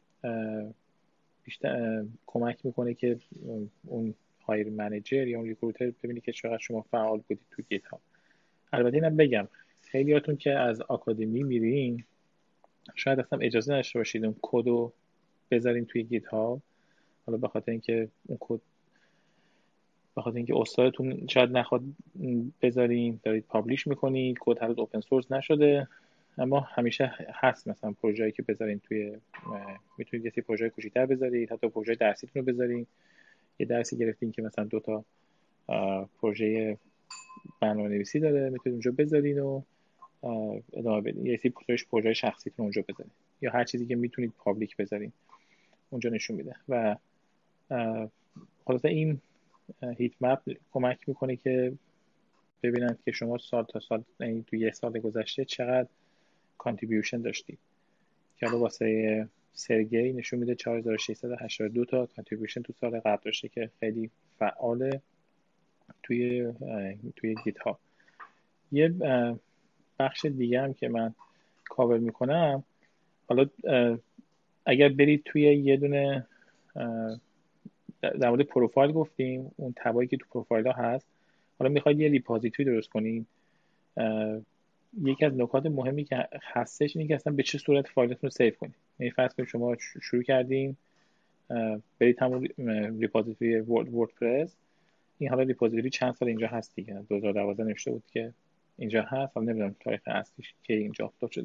بیشتر کمک میکنه که اون هایر منیجر یا اون ریکروتر ببینی که چقدر شما فعال بودید تو گیت هاب. البته اینم بگم خیلیاتون که از آکادمی میرین شاید اصلا اجازه نشته باشید اون کدو بذارین توی گیت هاب، حالا به خاطر اینکه اون کد به خاطر اینکه استادتون شاید نخواد بذارین، دارید پابلیش میکنید، کد هنوز اوپن سورس نشده. اما همیشه هست مثلا پروژه‌ای که بذارین توی، میتونید یه سری پروژه کوچیک‌تر بذارید، حتی پروژه درسیتون رو بذارین. یه درسی گرفتین که مثلا دو تا پروژه برنامه‌نویسی داره، میتونید اونجا بذارین و ادامه بدین. یه سری پروژه پروژه شخصیتون اونجا بذارین یا هر چیزی که میتونید پابلیک بذارین اونجا نشون میده. و خلاصه این هیت مپ کمک میکنه که ببینند که شما سال تا سال، یعنی تو یه سال گذشته چقدر کانتریبیوشن داشتید، که حالا واسه سرگی نشون میده چهار هزار و ششصد و هشتاد و دو تا کانتریبیوشن تو سال قبل داشته که خیلی فعاله توی توی گیت ها. یه بخش دیگه هم که من کاور میکنم، حالا اگر برید توی یه دونه در مورد پروفایل گفتیم، اون تبایی که تو پروفایل ها هست، حالا میخواید یه ریپوزیتوری درست کنین، یکی از نکات مهمی که هستش اینه که اصلا به چه صورت فایلتون رو سیو کنید. یعنی فرض کنید شما شروع کردین برید همون ریپوزیتوری وردپرس، این حالا ریپوزیتوری چند سال اینجا هست دیگه، دو هزار و دوازده نوشته بود که اینجا هست، حالا نمیدونم تاریخ اصلیش که اینجا اپلود شده.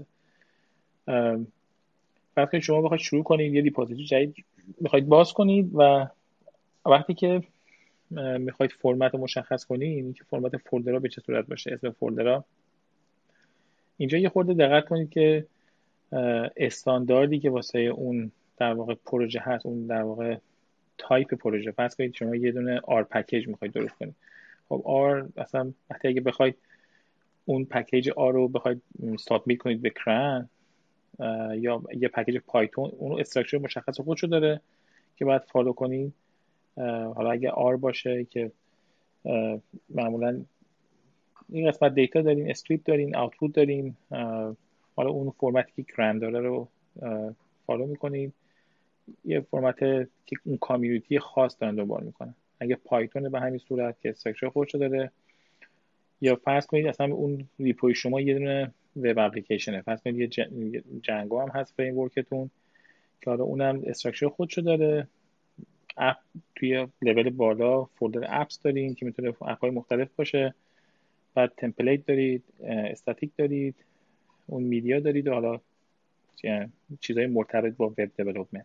فرض کنید شما بخواید شروع کنید یه ریپوزیتوری جدید میخواید باز کنید و وقتی که میخواید فرمت رو مشخص کنید، این که فرمت فولدرها به چه صورت باشه، اسم فولدرها، اینجا یه خورده دقت کنید که استانداردی که واسه اون در واقع پروژه هست، اون در واقع تایپ پروژه، فرض کنید شما یه دونه آر پکیج میخواید درست کنید. خب آر اصلا وقتی اگه بخواید اون پکیج آر رو بخواید سابمیت کنید به کرن یا یه پکیج پایتون، اون استراکچر مشخص خودشو داره که باید فالو کنید. حالا اگه آر باشه که معمولا این قسمت دیتا دارین، اسکریپت دارین، آوتپوت دارین، حالا اون فرمتی که کرن داره رو فالو میکنین. یه فرمت که اون کامیونیتی خاص دارن دنبال میکنن. اگه پایتون به همین صورت که استراکچر خودشو داره، یا فرض کنید اصلا اون ریپوی شما یه دونه وب اپلیکیشنه، فرض کنید یه جنگو هم هست فریم ورکتون که حالا اونم استراکچر خودشو داره. اپ توی لول بالا فولدر اپس دارین که میتونه اپ‌های مختلف باشه، بعد تمپلیت دارید، استاتیک دارید، اون میدیا دارید و حالا چیزهای مرتبط با وب دیولپمنت.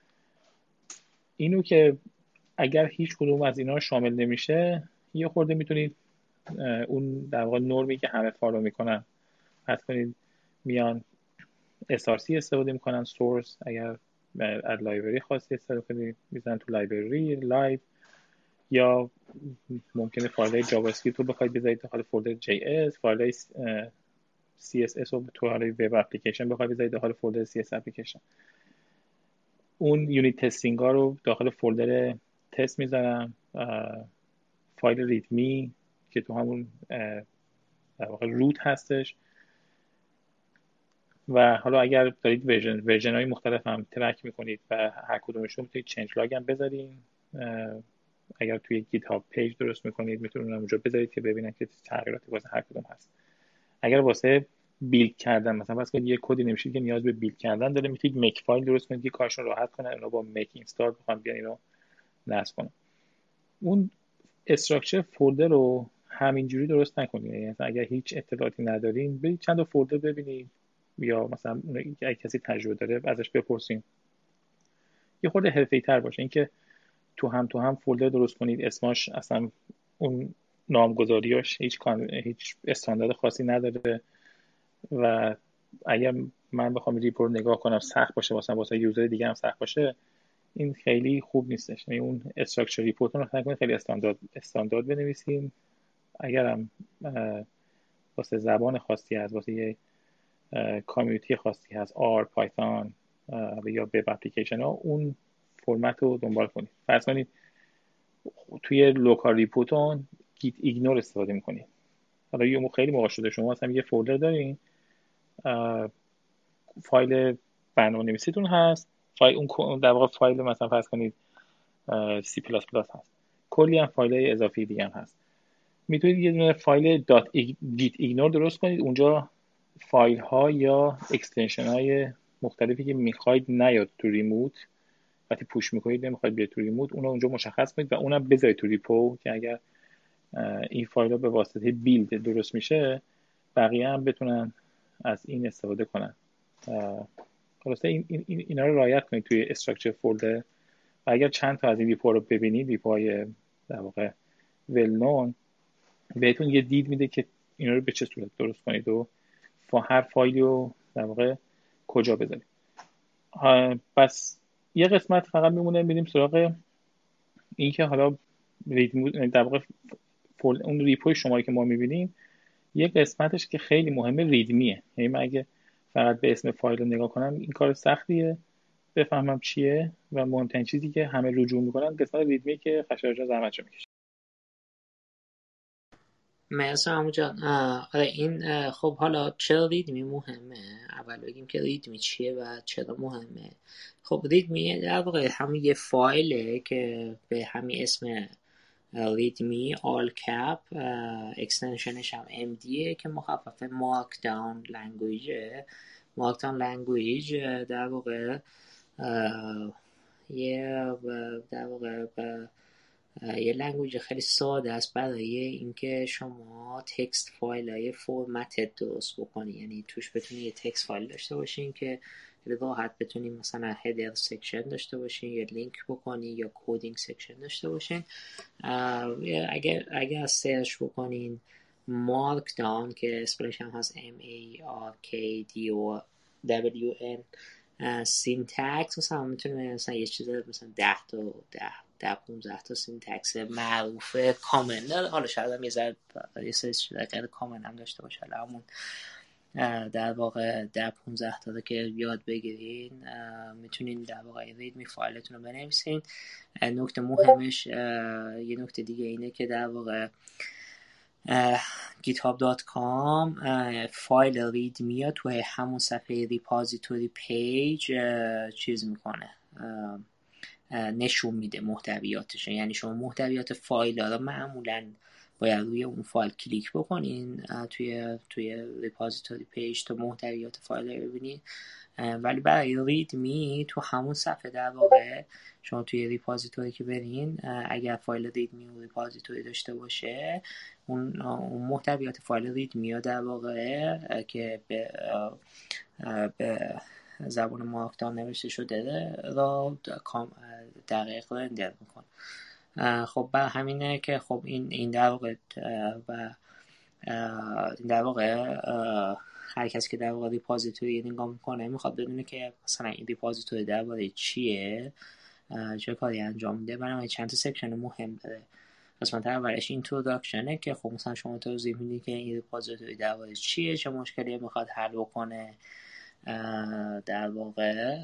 اینو که اگر هیچ کدوم از اینا شامل نمیشه، یه خورده میتونید اون در واقع نرمی که همه فالو میکنن، حد کنید میان اس آر سی استفاده میکنن، سورس، اگر از لایبرری خاصی استفاده کنید میزنن تو لایبرری لایو، یا ممکنه فایل جاوا اسکریپت رو بخواید بذارید داخل فولدر جی اس، فایل سی اس اس رو تو حال وب اپلیکیشن بخواید بذارید داخل فولدر سی اس اپلیکیشن. اون یونیت تستینگ ها رو داخل فولدر تست میذارم، فایل ریدمی که تو همون در واقع روت هستش. و حالا اگر دارید ورژن ورژن های مختلف هم ترک میکنید و هر کدومش رو میتونید چنج لاگ هم بذارین. اگر توی گیت هاب پیج درست میکنید میتونید اونجا بذارید که ببینن که تغییراتی واسه هر کدوم هست. اگر واسه بیلد کردن مثلا واسه یه کدی نمیشید که نیاز به بیلد کردن داره، میتونید میک فایل درست کنید که کارشون راحت کنه، اونا با میک اینستال بخوام بیان اینو نصب کنن. اون استراکچر فولدر رو همینجوری درست نکنید. یعنی اگر هیچ اطلاعاتی ندارین برید چند تا فولدر ببینید، یا مثلا اگه کسی تجربه داره ازش بپرسین. یه خورده حرفه‌ای‌تر باشه، اینکه تو هم تو هم فولدر درست کنید اسمش اصلا اون نامگذاریاش هیچ هیچ استاندارد خاصی نداره و اگر من بخوام ریپو رو نگاه کنم سخت باشه واسه واسه یوزر دیگه هم سخت باشه، این خیلی خوب نیستش. یعنی اون استراکچر ریپورتون رو سعی کنید خیلی استاندارد استاندارد بنویسین. اگرم واسه زبان خاصی هست، واسه یه کامیونیتی خاصی هست، آر، پایتون یا وب اپلیکیشن ها، اون فرمت رو دنبال کنید. فرض کنید توی لوکال ریپوتون گیت ایگنور استفاده میکنید. حالا یه خیلی موقع شده شما مثلا یه فولدر دارین، فایل برنامه‌نویسیتون هست، فایل اون در واقع فایل مثلا فرض کنید سی پلاس پلاس هست، کلی هم فایل اضافی دیگه هم هست. میتونید یه دونه فایل گیت ایگنور درست کنید، اونجا فایل ها یا اکستنشن های مختلفی که میخواید نیاد تو ریموت، وقتی پوش میکنید نمیخواید بیاد تو ریموت، اونو اونجا مشخص کنید و اونم بذارید تو ریپو که اگر این فایل ها به واسطه بیلد درست میشه بقیه هم بتونن از این استفاده کنن. خلاصه این این اینا رو رعایت کنید توی استراکچر فولدر. و اگر چند تا از این ریپو رو ببینید، ریپوهای در واقع ول نون، بهتون یه دید میده که اینا رو به چه صورت درست کنید و هر فایلی رو در واقع کجا بذارید. پس یه قسمت فقط میمونه بریم سراغ این که حالا در واقع اون ریپوی شماری که ما میبینیم یه قسمتش که خیلی مهمه ریدمیه. یعنی من اگه فقط به اسم فایل رو نگاه کنم این کار سختیه بفهمم چیه و مهمترین چیزی که همه رجوع میکنن قسمت ریدمیه که خشایار جان زحمتشو میکشه. مرسی عمو جان. آره این خب حالا چرا ریدمی مهمه؟ اول بگیم که ریدمی چیه و چرا مهمه. خب ریدمی در واقع همون یه فایله که به همین اسم ریدمی all cap اکستنشنش هم ام دیه که مخفف مارکداون لنگویجه. مارکداون لنگویج در واقع یه در واقع یه لنگویج خیلی ساده است برای اینکه شما تکست فایل های فرمتت درست بکنی. یعنی توش بتونی یه تکست فایل داشته باشین که راحت بتونین مثلا هدر سکشن داشته باشین یا لینک بکنی یا کدینگ سکشن داشته باشین. اگر اگر سرچ بکنین مارک داون که اسپلش هم هست M A R K D O W N سینتکس، مثلا میتونیم مثلا یه چیز مثلا ده تا ده ده پونزده تا سینتکس معروفه کامن داره. حالا شاید هم یه ذره یه سری چیزا غیر کامن هم داشته باشه، حالا همون در واقع ده پونزده تا که یاد بگیرین میتونین در واقع ریدمی فایلتون رو بنویسین. نکته مهمش یه نکته دیگه اینه که در واقع گیت هاب دات کام فایل ریدمی ها توی همون صفحه ریپازیتوری پیج چیز میکنه، نشون میده محتویاتش. یعنی شما محتویات فایل ها رو معمولاً باید روی اون فایل کلیک بکنین توی توی ریپازیتوری پیج تا محتویات فایل رو ببینید. ولی برای ریدمی تو همون صفحه در واقع شما توی ریپازیتوری که برین اگر فایل ریدمی و ریپازیتوری داشته باشه اون اون محتویات فایل ریدمی ها در واقع که به به زبان مارکداون نوشته شده را دقیق رندر میکنه. خب برای همینه که خب این این در واقع و این در واقع هر کسی که در واقع ریپازیتوری نگاه میکنه میخواد بدونه که مثلا این ریپازیتوری درباره چیه، چه کاری انجام میده. برای چند تا سکشن مهم داره. قسمت اولش اینتروداکشنه که خب مثلا شما توضیح میدی که این ریپازیتوری درباره چیه، چه مشکلی میخواد حل بکنه در واقع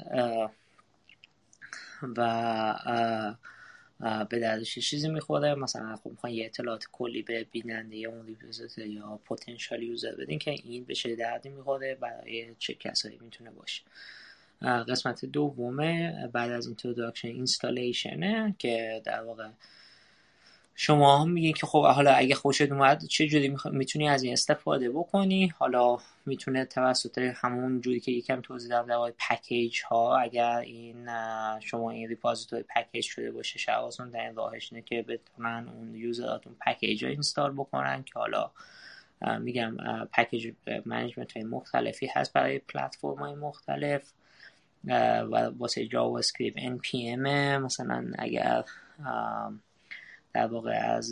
و به دردش چیزی میخوره. مثلا خب میخوان یه اطلاعات کلی به بیننده یا اون ریپوزیتور یا پتانسیال یوزر بدین که این به چه دردی میخوره، برای چه کسایی میتونه باشه. قسمت دومه بعد از اینتروداکشن اینستالیشنه که در واقع شما میگین که خب حالا اگه خوشت اومد چه جوری میتونی از این استفاده بکنی. حالا میتونه توسط همون جوری که یکم توضیح دادم در واقع پکیج ها، اگر این شما این ریپازیتوری پکیج شده باشه شغلتون در این راهش اینه که بتونن اون یوزراتون پکیج ها اینستال بکنن که حالا میگم پکیج منیجمنت های مختلفی هست برای پلتفرم های مختلف و واسه جاوا اسکریپت ان پی ام مثلا اگر در واقع از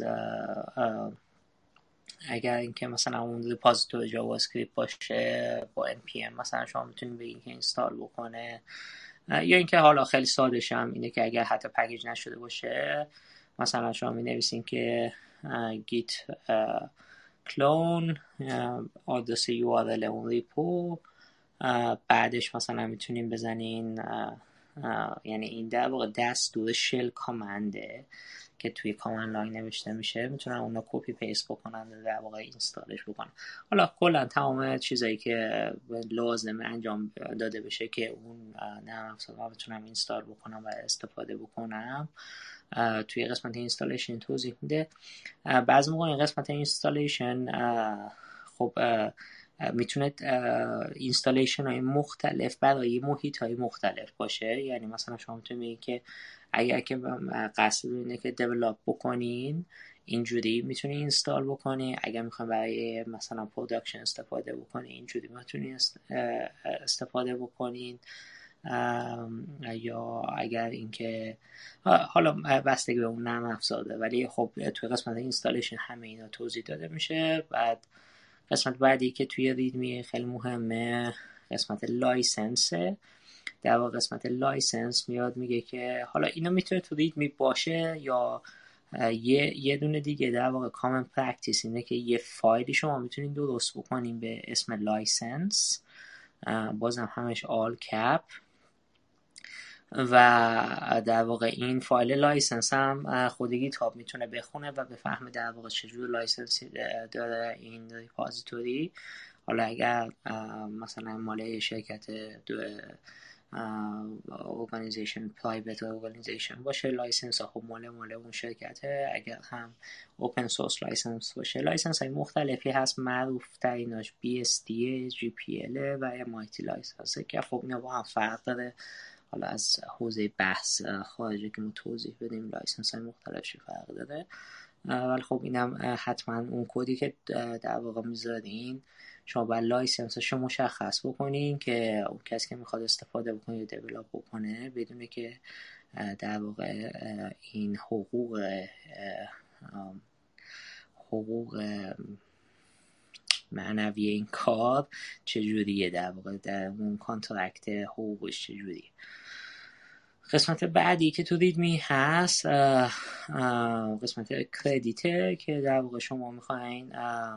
اگر اینکه مثلا اون ریپازیتوری جاوا اسکریپت باشه با ان پی ام مثلا شما میتونید بگین که اینستال بکنه. یا اینکه حالا خیلی ساده شم اینه که اگر حتی پکیج نشده باشه مثلا شما می نویسین که git clone آدرس یو آر ال اون ریپو، بعدش مثلا میتونیم بزنین یعنی این در واقع دستور شل کامنده که توی کامند لاین نوشته میشه، میتونن اونا کپی پیست بکنن و در واقع اینستالش بکنن. حالا کلا تمام چیزایی که لازمه انجام داده بشه که اون نرم افزارها بتونم اینستال بکنم و استفاده بکنم توی قسمت اینستالیشن توضیح میده. بعضی موقع این قسمت اینستالیشن خب میتونه اینستالیشن های مختلف برای محیط های مختلف باشه. یعنی مثلا شما میتونید بگید که اگر که قصد اینه که دیولپ بکنین اینجوری میتونی اینستال بکنی، اگر میخواین برای مثلا پروداکشن استفاده بکنین اینجوری میتونی استفاده بکنین یا اگر اینکه حالا بستگی به اون نرم افزار داره، ولی خب توی قسمت اینستالیشن همه اینا توضیح داده میشه. بعد قسمت بعدی که توی ریدمی خیلی مهمه قسمت لایسنسه. در واقع قسمت لایسنس میاد میگه که حالا اینا میتونه تو ریدمی باشه یا یه یه دونه دیگه. در واقع کامن پرکتیس اینه که یه فایلی شما میتونید درست بکنین به اسم لایسنس، بازم همش آل کپ، و در واقع این فایل لایسنس هم خود گیت‌هاب میتونه بخونه و بفهمه در واقع چجور لایسنس داره این ریپوزیتوری. حالا اگر مثلا مال شرکت ارگانیزیشن پرایوت ارگانیزیشن باشه لایسنس خب مال مال اون شرکته. اگر هم اوپن سورس لایسنس باشه لایسنس های مختلفی هست، معروف تریناش بی اس دی، جی پی ال و ام آی تی لایسنس که خب اینا با هم فرق داره. حالا از حوزه بحث خارجه که ما توضیح بدیم لایسنس های مختلفی فرق داره، ولی خب اینم حتما اون کدی که در واقع میذارین شما باید لایسنسش رو مشخص بکنین که اون کسی که میخواد استفاده بکنه یا دیولاپ بکنه بدونه که در واقع این حقوق حقوق معنوی این کار چجوریه، در واقع در اون کانترکت حقوقش چجوریه. قسمت بعدی که تو ریدمی هست قسمت کردیته که در واقع شما میخواین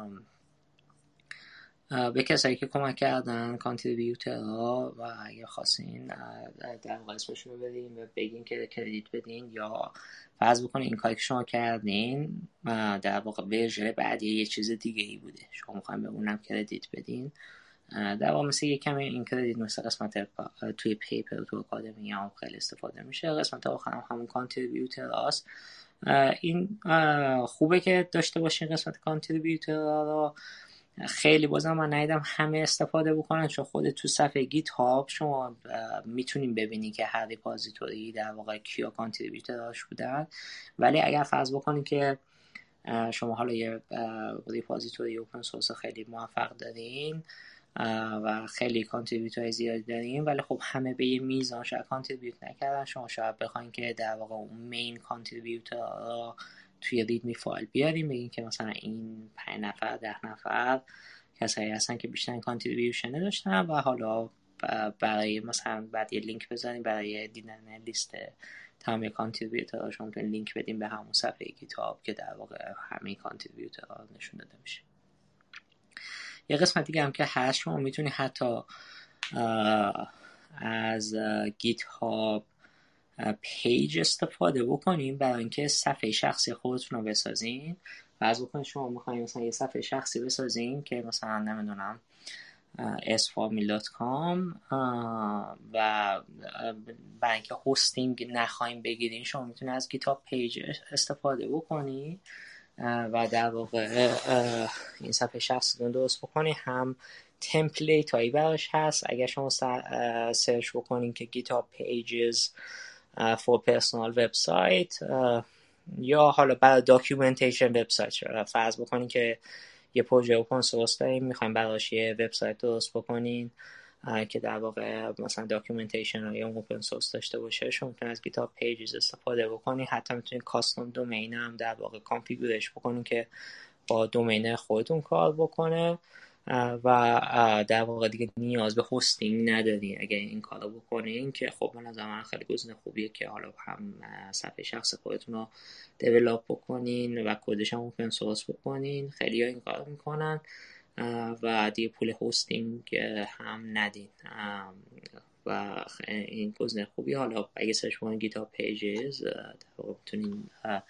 به کسایی که کمک کردن کانتریبیوترها و اگه خواستین در واقع اسمشون رو بدین و بگین که کردیت بدین، یا فرض بکنین این کاری که شما کردین در واقع ورژن بعدی یه چیز دیگه ای بوده شما میخواین به اونم کردیت بدین. در واقع مثل یه کمی این کردیت مثل قسمت توی پیپر تو آکادمی هم خیلی استفاده میشه. قسمت آخر هم همون کانتریبیوتر هست. این خوبه که داشته باشین قسمت کانتریبیوتر رو. خیلی بازم من ندیدم همه استفاده بکنن، چون خود تو صفحه گیت هاب شما میتونین ببینی که هر ریپوزیتوری در واقع کیا کانتریبیوترش بودن. ولی اگر فرض بکنین که شما حالا یه ریپوزیتوری اوپن سورس خیلی موفق دارین و خیلی کانتریبیوتور زیادی دارین، ولی خب همه به یه میزان شاید کانتریبیوت نکردن، شما شاید بخواین که در واقع اون مین کانتریبیوتور توی ریدمی فایل بیاریم بگیم که مثلا این پنج نفر ده نفر کسایی هستن که بیشتر کانتریبیوشن داشتن و حالا برای مثلا بعد یه لینک بزنیم برای دیدن لیست تمام کانتریبیوتورها میتونیم لینک بدیم به همون صفحه گیت‌هاب که در واقع همه کانتریبیوتورها نشون داده میشه. یه قسمت دیگه هم که هست شما میتونی حتی از گیت‌هاب پیج استفاده بکنیم برای اینکه صفحه شخصی خودتون رو بسازین. فرض بکنید شما میخواین مثلا یه صفحه شخصی بسازین که مثلا نمیدونم اس فامیل دات کام و برای اینکه هاستینگ نخواین بگیرین شما میتونید از گیت‌هاب پیج استفاده بکنی و در واقع این صفحه شخصی رو درست بکنی. هم تمپلیت هایی براش هست اگر شما سرچ بکنین که گیت‌هاب پیجز for personal website یا حالا برای documentation وبسایت. فرض بکنین که یه پروژه اوپن سورس دارین میخواین براش یه وبسایت درست بکنین که در واقع مثلا documentation یا اوپن سورس داشته باشه، شما میتونید از گیت‌هاب پیجز استفاده بکنین. حتی میتونید کاستوم دومین هم در واقع کانفیگورش بکنین که با دومین خودتون کار بکنه و در واقع دیگه نیاز به هاستینگ ندارین اگر این کارو بکنین، که خب من از من خیلی گزینه خوبیه که حالا هم صفحه شخص خودتون رو دیولاپ بکنین و کدش هم اوپن سورس بکنین. خیلی ها این کارو میکنن و دیگه پول هاستینگ هم ندین و این گزینه خوبی. حالا اگه سرچ کنین گیت‌هاب پیجز در واقع میتونین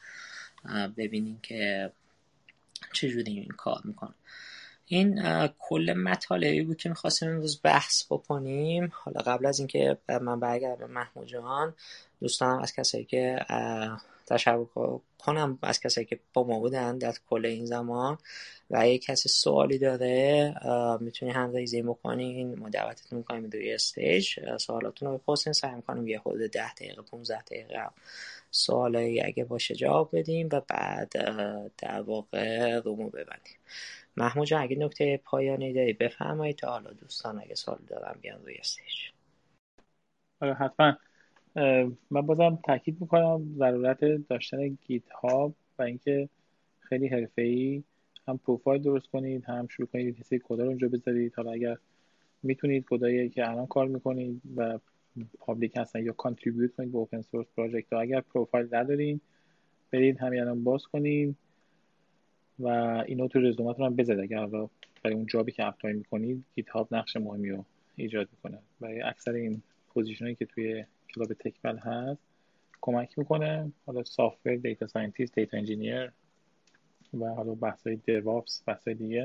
ببینین که چجوری این کار میکنه. این کل مطالبی بود که میخواستیم امروز بحث بکنیم. حالا قبل از اینکه من برگردم به محمود جان، دوستانم از کسایی که تشکر کنم از کسایی که با ما بودن در کل این زمان و اگه کسی سوالی داره میتونی هند ریزی بکنین، ما دعوتتون میکنیم روی استیج سوالاتون رو بپرسین. سعی میکنیم یه حدود ده دقیقه پانزده دقیقه سوالی اگه باشه جواب بدیم و بعد در واقع رومو ببندیم. محمود جان اگه نکته پایانی داری بفرمایید تا حالا دوستان اگه سوال دارن بیان روی استیج. آره حتما. من بازم تاکید میکنم ضرورت داشتن گیت هاب و اینکه خیلی حرفه‌ای هم پروفایل درست کنید، هم شروع کنید کسی کدا رو اونجا بذارید. حالا اگر میتونید کدایی که الان کار میکنید و پابلیک هستن یا کانتریبیوت کنید به اوپن سورس پروژکت ها. اگر پروفایل ندارین برید همین الان باز کنید و اینو تو رزومتون هم بذارید. اگر حالا برای اون جابی که اپلای میکنید گیت هاب نقش مهمی رو ایجاد میکنه. برای اکثر این پوزیشنایی که توی کلاب تکبل هست کمک میکنه. حالا سافتور، دیتا ساینتیست، دیتا انجینیر و حالا بحثای دیوآپس، بحثای دیگه،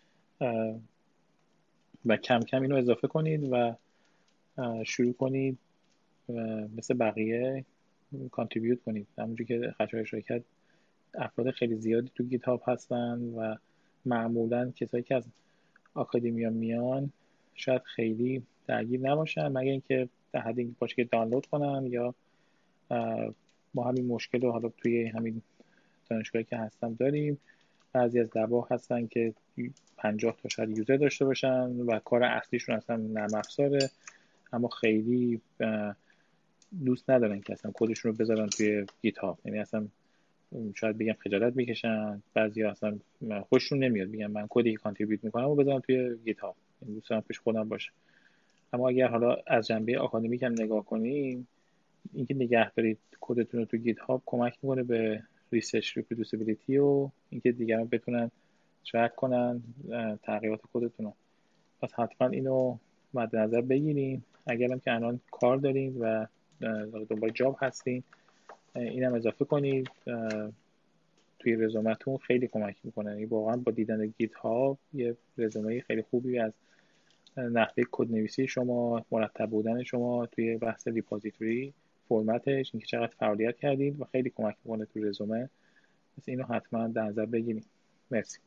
و کم کم اینو اضافه کنید و شروع کنید مثل بقیه کانتریبیوت کنید. همونجوری که خشایار شرکت افراد خیلی زیادی تو گیت هاب هستن و معمولا کسایی که از آکادمیا میان شاید خیلی درگیر نباشن، مگر اینکه در حد اینکه باشه که دانلود کنن یا ما همین مشکل رو حالا توی همین دانشگاهی که هستم داریم. بعضی از لبا هستن که پنجاه تا شاید یوزر داشته باشن و کار اصلیشون اصلا نرم افزاره، اما خیلی دوست ندارن که اصلا کدشون رو بذارن توی گیت هاب. یعنی اصلا شاید بگم خجالت میکشن، بعضیا اصلا خوششون نمیاد بگم من کدی که کانتریبیوت میکنم و بذارم توی گیت هاب، یعنی دوست دارم پیش خودم باشه. اما اگر حالا از جنبه آکادمیک هم نگاه کنیم، اینکه نگه دارید کدتون رو تو گیت هاب کمک میکنه به ریسرچ ریپرودوسیبیلیتی و اینکه دیگران بتونن ترک کنن تغییرات کدتون رو. پس حتما اینو مد نظر بگیریم. اگرم که الان کار دارین و دنبال جاب هستین اینم اضافه کنید توی رزومتون، خیلی کمک میکنه. یعنی واقعا با دیدن گیت هاب یه رزومه خیلی خوبی از نحوه کدنویسی شما، مرتب بودن شما توی بحث ریپوزیتوری، فرمتش، اینکه چقدر فعالیت کردید و خیلی کمک میکنه تو رزومه. پس اینو حتما در نظر بگیرید. مرسی.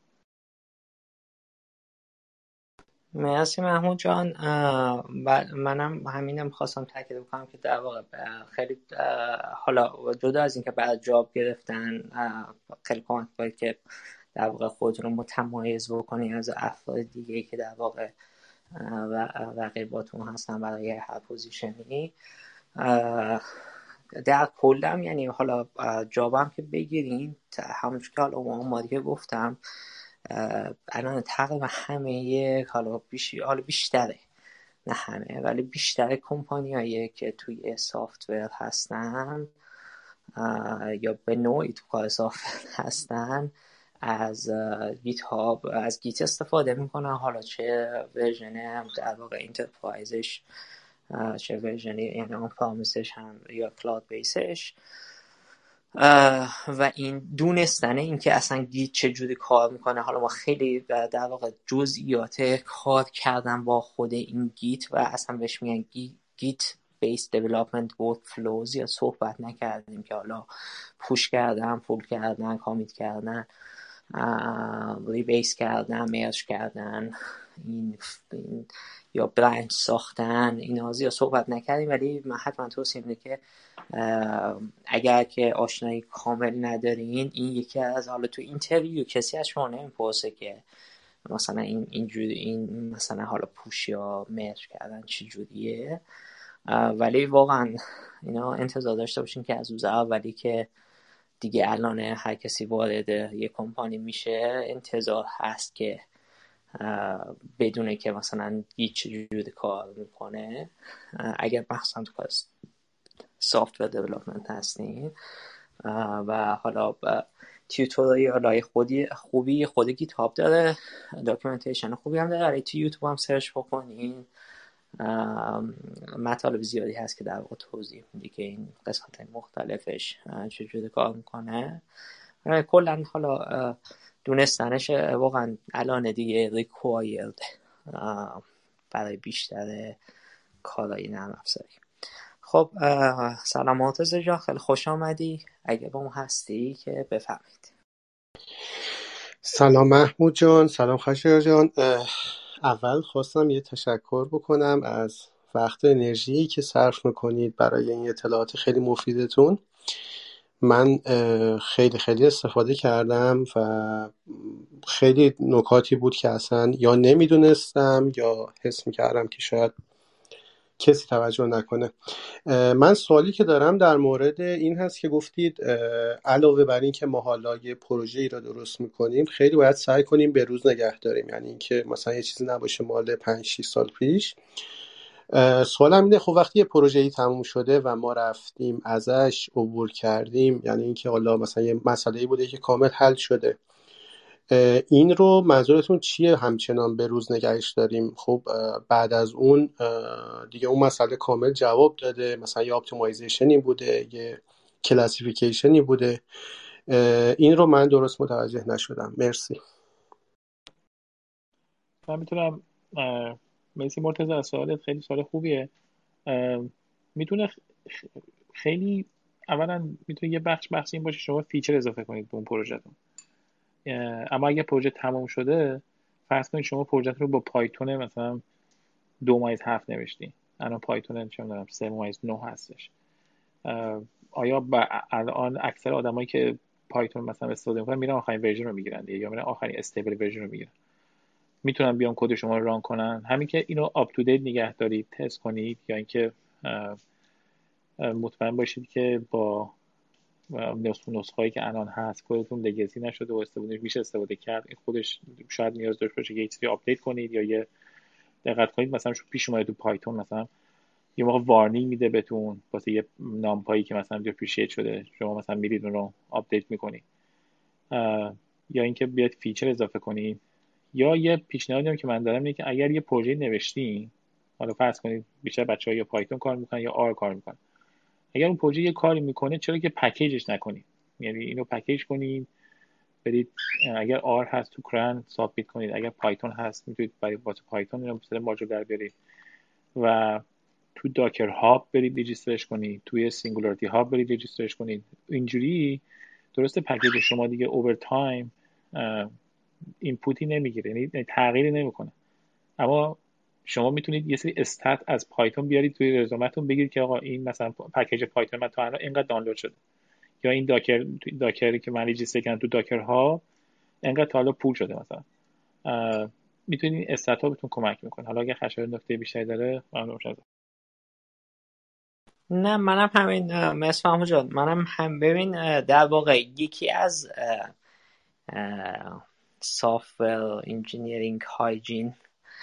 مرسی محمود جان. منم همینم خواستم تاکید بکنم که در واقع خیلی حالا جدا از اینکه بعد جاب گرفتن خیلی کمک کنید که در واقع خودتون رو متمایز بکنید از افراد دیگه که در واقع رقیباتون هستن برای هر پوزیشنی. در کلم یعنی حالا جابم که بگیرین همونجور که حالا اون که گفتم الان تقریبا همه حالا بیش... حالا بیشتره، نه همه ولی بیشتر کمپانیایی که توی سافتور هستن یا به نوعی تو کار سافتور هستن از گیت هاب، از گیت استفاده میکنن. حالا چه ورژن در واقع انترپرایزش، چه ورژنی یعنی آن پرامیسش هم یا کلاود بیسش. و این دونستن این که اصلا گیت چجوری کار میکنه. حالا ما خیلی در واقع جزئیات کار کردن با خود این گیت و اصلا بهش میگن گیت بیس دیولپمنت ورکفلوز یا صحبت نکردیم که حالا پوش کردن، فول کردن، کامیت کردن، ریبیس کردن، مرج کردن، این, این یا برانچ ساختن، اینا زیاد صحبت نکردیم. ولی من حتما توصیه میکنم که اگر که آشنایی کامل ندارین، این یکی از حالا تو اینترویو کسی از شما نمیپرسه که مثلا این اینجوری این مثلا حالا پوش یا مرج کردن چی جوریه، ولی واقعا اینا انتظار داشته باشین که از روز اولی که دیگه الان هر کسی وارد یه کمپانی میشه انتظار هست که بدونه که مثلا گیت چجوری کار میکنه. اگر مثلا تو کار سافتور دیولپمنت هستین و حالا تیوتوریال خودی خوبی خود گیت هاب داره، داکیومنتیشن خوبی هم داره، تو یوتیوب هم سرچ بکنین مطالب زیادی هست که در واقع توضیح میده که این قسمت مختلفش چجوری کار میکنه. کلا حالا دونستنش واقعا الان دیگه ریکوایرد برای بیشتر کارهای نرم افزاری. خب سلام معتز جان، خیلی خوش آمدی. اگه با ما هستی که بفهمید. سلام محمود جان، سلام خشایار جان. اول خواستم یه تشکر بکنم از وقت و انرژی که صرف میکنید برای این اطلاعات خیلی مفیدتون. من خیلی خیلی استفاده کردم و خیلی نکاتی بود که اصلا یا نمیدونستم یا حس میکردم که شاید کسی توجه نکنه. من سوالی که دارم در مورد این هست که گفتید علاوه بر این که ما حالا یه پروژه‌ای را درست میکنیم خیلی باید سعی کنیم به روز نگه داریم، یعنی اینکه مثلا یه چیزی نباشه مال پنج شش سال پیش. سوالم اینه خب وقتی یه پروژه‌ای تموم شده و ما رفتیم ازش عبور کردیم، یعنی اینکه حالا مثلا یه مسئله‌ای بوده که کامل حل شده، این رو منظورتون چیه همچنان به روز نگهش داریم؟ خب بعد از اون دیگه اون مسئله کامل جواب داده، مثلا یه اپتیمایزیشنی بوده، یه کلاسیفیکیشنی بوده، این رو من درست متوجه نشدم. مرسی. من میتونم مرسی مرتضی از سوالت، خیلی سوال خوبیه. میتونه خیلی اولا میتونه یه بخش بخش این باشه شما فیچر اضافه کنید به اون پروژهتون. اما اگه پروژه تمام شده، فرض کنید شما پروژه رو با پایتون مثلا دو ممیز هفت نوشتین، الان پایتون چه می‌دونم سه ممیز نه هستش. آیا با الان اکثر آدمایی که پایتون مثلا استفاده می‌کنن میرن آخرین ورژن رو میگیرن یا میرن آخرین استیبل ورژن رو میگیرن؟ میتونن بیان کد شما رو ران کنن. همین که اینو آپ تو دیت نگه دارید، تست کنید، یا اینکه مطمئن باشید که با نسخه‌هایی که الان هست کدتون لگسی نشده و استفاده میشه استفاده کرد. این خودش شاید نیاز داشته باشه که یه چیزی آپدیت کنید یا یه دقت کنید. مثلا شو پیش اومده تو پایتون مثلا یه موقع وارنینگ میده بهتون واسه یه نامپایی که مثلا دیپریشیت شده، شما مثلا میرید اون رو آپدیت میکنید. یا اینکه بیاد فیچر اضافه کنید. یا یه پیشنهادی هم که من دارم اینه که اگر یه پروژه نوشتین، حالا فرض کنید بیشتر بچه‌ها یا پایتون کار میکنن یا آر کار میکنن، اگر اون پروژه یه کاری میکنه چرا که پکیجش نکنید؟ یعنی اینو پکیج کنید، برید اگر آر هست تو کرن سابمیت کنید، اگر پایتون هست میتونید برای واسه پایتون اینو مثلا ماژول در بیارید و تو داکر هاب برید رجیسترش کنید، توی سینگولاریتی هاب برید رجیسترش کنید. اینجوری درسته پکیج شما دیگه اوور تایم اینپوتی نمیگیره، یعنی تغییری نمیکنه، اما شما میتونید یه سری استات از پایتون بیارید توی رزومتون بگید که آقا این مثلا پکیج پایتون من تا الان اینقدر دانلود شده، یا این داکر داکری که من رجیستر کردم تو داکر ها اینقدر تا حالا پول شده مثلا. میتونید این استات ها بهتون کمک میکنه. حالا اگه خشایار نکته بیشتری داره ممنون شد. نه منم همین مثل فهمو جان، منم هم ببین در واقع یکی از سافتور انجینیرینگ هایجین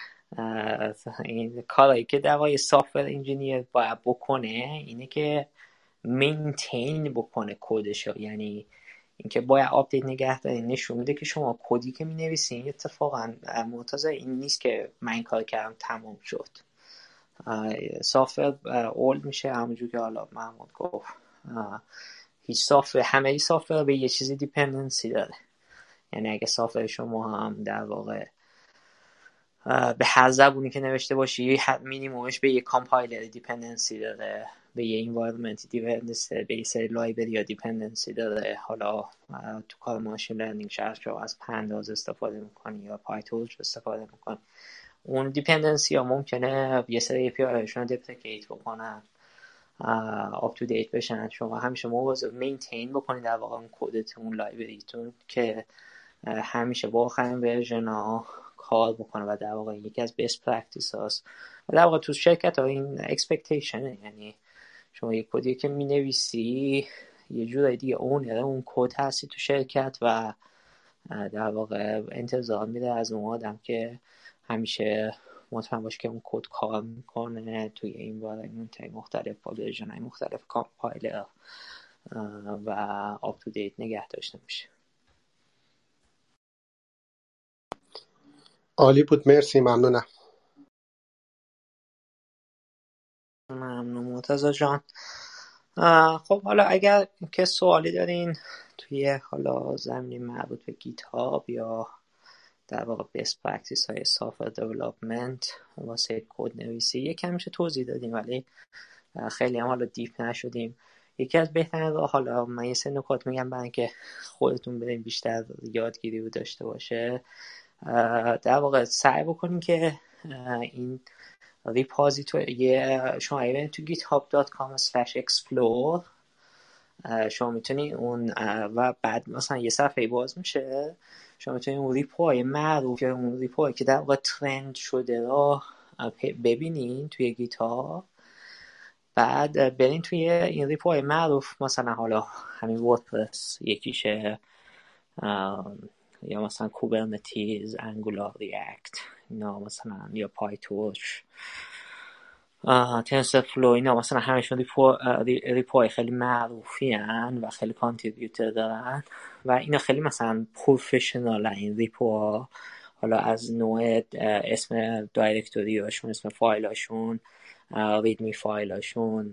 این کارهایی که در واقع سافتور انجینیر باید بکنه اینه که مینتین بکنه کدشو، یعنی اینکه باید آپدیت نگه دارین. نشون میده که شما کدی که مینویسین اتفاقا مرتضی این نیست که من این کار کردم تمام شد. سافتور اولد میشه، همونجور که حالا محمود گفت هیچ سافتور همه سافتور به یه چیزی دیپندنسی داره. یعنی اگه سافتور شما هم در واقع به هر زبونی که نوشته باشی مینیمومش به یه کامپایلر دیپندنسی داره، به یه environment دیپندنسی داره، به یه سری لایبرری دیپندنسی داره. حالا تو کار ماشین لرنینگ شاید شما از پنداز استفاده میکنی یا پایتورچ استفاده میکنی، اون دیپندنسی ها ممکنه یه سری ای پی آی هاشون دپریکیت بکنن، آپ تو دیت بشن. شما همیشه مواظب مینتین بکنید در واقع اون کدتون، اون لایبرریتون که همیشه با آخرین ورژن ها کار بکنه و در واقع یکی از بیست پرکتیس هاست. و در واقع تو شرکت ها این اکسپکتیشنه، یعنی شما یک کدی که می نویسی یه جورایی دیگه اونر اون کد هستی تو شرکت و در واقع انتظار میده از اون آدم که همیشه مطمئن باشه که اون کد کار میکنه توی این environment مختلف با ورژن های مختلف کامپایلر و آپ تو دیت نگه داشته میشه. عالی بود، مرسی، ممنونم. ممنون مرتضی جان. خب حالا اگر که سوالی دارین توی حالا زمینه مربوط به گیت هاب یا در واقع بیست پرکتیس های سافتور دیولپمنت واسه کد نویسی یکم میشه توضیح دادیم ولی خیلی هم حالا دیپ نشدیم. یکی از بهترین راه، حالا من یه سه نکات میگم برای اینکه خودتون برین بیشتر یادگیری رو داشته باشه. در واقع سعی بکنین که این ریپوزیتوری شما اگه تو گیت هاب دات کام اسلش اکسپلور شما میتونین اون و بعد مثلا یه صفحه باز میشه، شما میتونین اون ریپوهای معروف یا اون ریپوهایی که در واقع ترند شده رو ببینین توی گیتار، بعد برین توی این ریپوهای معروف، مثلا حالا همین وردپرس یکیشه، یا مثلا کوبرنتیز، انگولار، ریاکت اینا، مثلا یا پایتورچ، تنسرفلو، اینا مثلا همشون ریپو ریپوهای خیلی معروفی هن و خیلی کانتریبیوتر دارن و اینا خیلی مثلا پروفشنال این ریپوها، حالا از نوع اسم دایرکتوریاشون، اسم فایلاشون، ریدمی فایلاشون،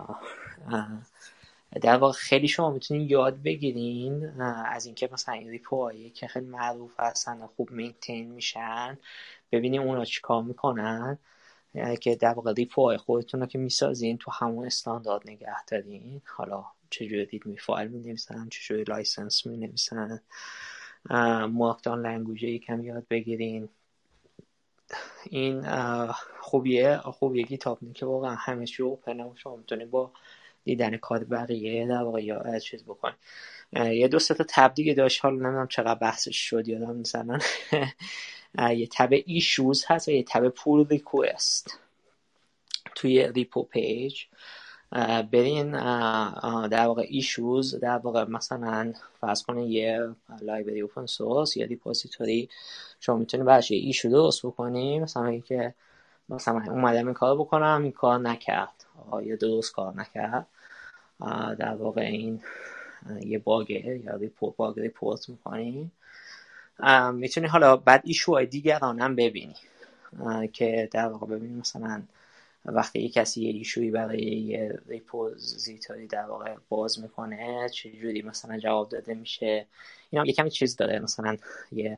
در واقع خیلی شما میتونین یاد بگیرین از اینکه مثلا این ریپوهایی که خیلی معروف هستن و خوب مینتین میشن، ببینین اونا چیکار میکنن، که در واقع ریپوهای خودتون رو که میسازین تو همون استاندارد نگه دارین. حالا چجوری ریدمی فایل مینویسن، چجوری لایسنس مینویسن، مارکداون لنگویج یکم یاد بگیرین. این خوبیه خوبیه گیتاب که واقعا همه چی اوپنه و شما میتونید با دیدن کار بقیه در واقع یا چیز بکنید. یه دو سه تا تب دیگه داشت، حالا نمیدونم چقدر بحثش شد یادم نیست الان. یه تب ایشوز هست و یه تب پول ریکوست توی ریپو پیج. برین در واقع ایشوز، در واقع مثلا فرض کنین یه لایبرری اوپن سورس یا ریپوزیتوری، شما میتونید براش یه ایشو درست بکنید، مثلا اینکه مثلا اومدم این کار بکنم، این کار نکرد یا درست کار نکرد، در واقع این یه باگه یا ریپورت باگ ریپورت میکنی. میتونی حالا بعد ایشوهای دیگران هم ببینی که در واقع ببینی مثلا وقتی یک کسی یه ایشویی برای یه ریپوزیتوری در واقع باز میکنه چجوری مثلا جواب داده میشه. اینا یه کمی چیز داره، مثلا یه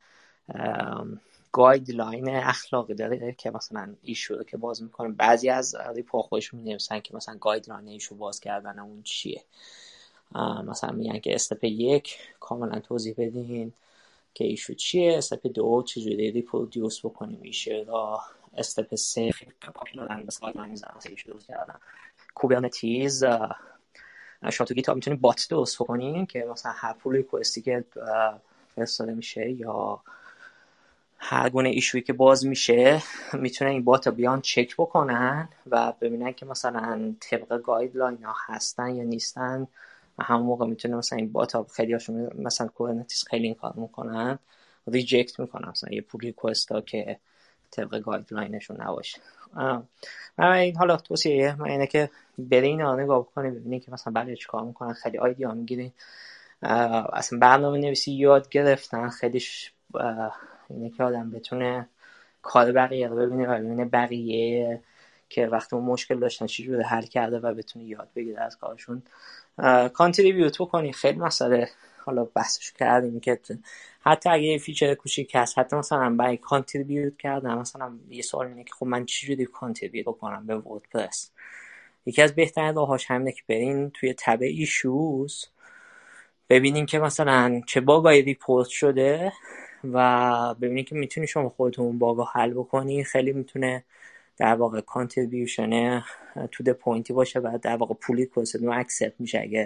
گایدلاین اخلاقی داره که مثلا ایشو رو که باز میکنه، بعضی از ریپو خودشون می‌نویسن که مثلا گایدلاین ایشو باز کردن اون چیه. مثلا میگن که استپ یک کاملا توضیح بدین که ایشو چیه، استپ دو چجوری ریپرودیوس بکنیم ایشو را، استپ سه پاپولار بس گایدلاین میذارن ایشو درست کردن. کوبرنتیز شما تو گیتاب میتونید بات درست بکنین که مثلا هر پول ریکوستی که فرستاده میشه یا هر گونه ایشویی که باز میشه میتونن این بات رو بیان چک بکنن و ببینن که مثلا طبق گایدلاین ها هستن یا نیستن. همون موقع میتونه مثلا این بات ها خیلی هاشون مثلا کوبرنتیز خیلی این کار میکنن، ریجکت میکنن مثلا یه پول ریکوست ها که طبق گایدلاینشون نباشه. من این حالا توصیه من اینه که برین آن نگاه بکنید ببینید که مثلا بقیه چیکار میکنن، خیلی آیدیا میگیرین. اصلا برنامه نویسی یاد گرفتن خیلیش اینه که آدم بتونه کار بقیه رو ببینه و ببینه بقیه که وقتی اون مشکل داشتن چجوری حل کرده و بتونه یاد بگیره از کارشون. کانتریبیوت بکنی خیلی مسئله، حالا بحثش کردیم که حتی اگه یه فیچر کوچیک هست، حتی مثلا برای کانتریبیوت کردن، مثلا یه سوال اینه که خب من چجوری کانتریبیوت بکنم به وردپرس. یکی از بهترین راهاش همینه که برین توی تب ایشوز ببینین که مثلا چه باگایی ریپورت شده و ببینین که میتونی شما خودتون اون باگا حل بکنی. خیلی میتونه در واقع کانتریبیوشن تو ده پوینتی باشه و در واقع پولی کنسیدر رو اکسپت میشه اگه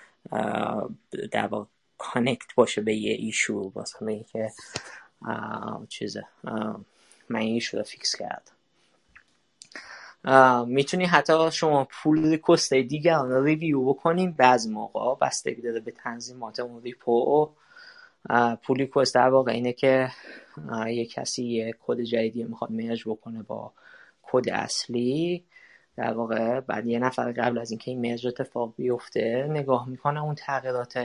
در واقع کانکت باشه به یه ایشو، مثلا میگه که چیزه من این ایشو رو فیکس کرد. میتونی حتی شما پول ریکوست دیگه رو ریویو بکنین، بعضی موقع بستگی داره به تنظیمات اون ریپو. پول ریکوست در واقع اینه که یه کسی یه کد جدیدی میخواد مرج بکنه با کد اصلی، در واقع بعد یه نفر قبل از اینکه این مرج اتفاق بیفته نگاه میکنه اون تغییرات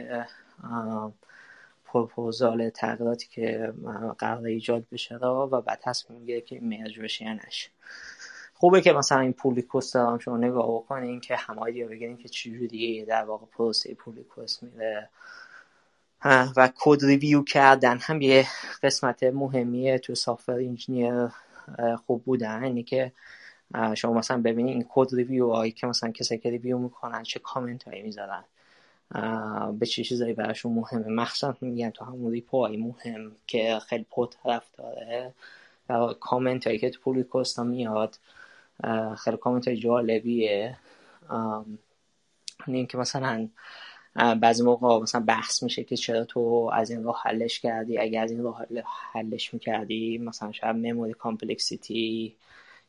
پروپوزال، تغییراتی که قرار ایجاد بشه را و بعد تصمیم میگیره که این مرج بشه یا نشه. خوبه که مثلا این پول ریکوست هم شما نگاه بکنین که هم آیدیا بگیرین که چجوری در واقع پروسه پول ریکوست میره. و کد ریویو کردن هم یه قسمت مهمیه تو سافتور انجینیر. خوب بودن اینی که شما مثلا ببینید این کد ریویو هایی که مثلا کسی که ریویو میکنن چه کامنت هایی میذارن، به چه چیزایی براشون مهمه، مخصوصا میگن تو همون ریپو های مهم که خیلی پرطرف داره و کامنت هایی که تو پول ریکوست ها میاد خیلی کامنت های جالبیه. این که مثلا بعضی موقع مثلا بحث میشه که چرا تو از این راه حلش کردی، اگه از این راه حلش میکردی مثلا شاید مموری کامپلکسیتی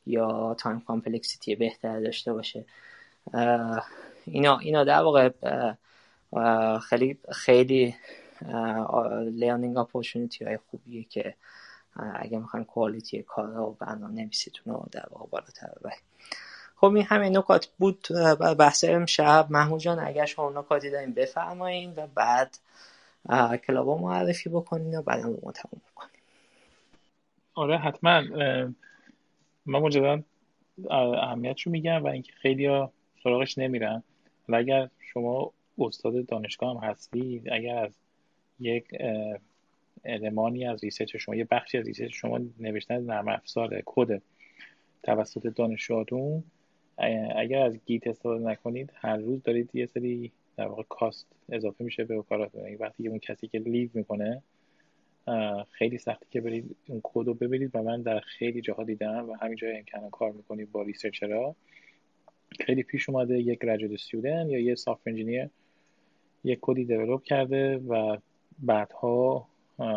یا تایم کامپلکسیتی بهتر داشته باشه. اینا اینا در واقع خیلی خیلی لرنینگ اپورتونیتی های خوبیه که اگه میخواین کوالیتی کار و برنامه‌نویسیتون رو در واقع بالاتر ببرید. خب این همین نکات بود بحث امشب. محمود جان اگر شما نکاتی دارین بفرمایین و بعد کلابو معرفی بکنین و بعدم رو تموم بکنین. آره حتما. من مجددا اهمیتشو میگم و اینکه خیلیا سراغش نمیرن. و اگر شما استاد دانشگاه هم هستید، اگر از یک المانی از ریسرچ شما، یه بخشی از ریسرچ شما نوشتن نرم افزار کد توسط دانشجویاتون، اگر از گیت استفاده نکنید هر روز دارید یه سری در واقع کاست اضافه میشه به کاراتون. وقتی که اون کسی که لیو میکنه خیلی سختی که برید اون کد رو ببرید و من در خیلی جاها دیدم و همین جایی که کار میکنید با ریسرچرها خیلی پیش اومده یک گریجویت استودنت یا یه سافت انجینیر یک کدی دیولپ کرده و بعدها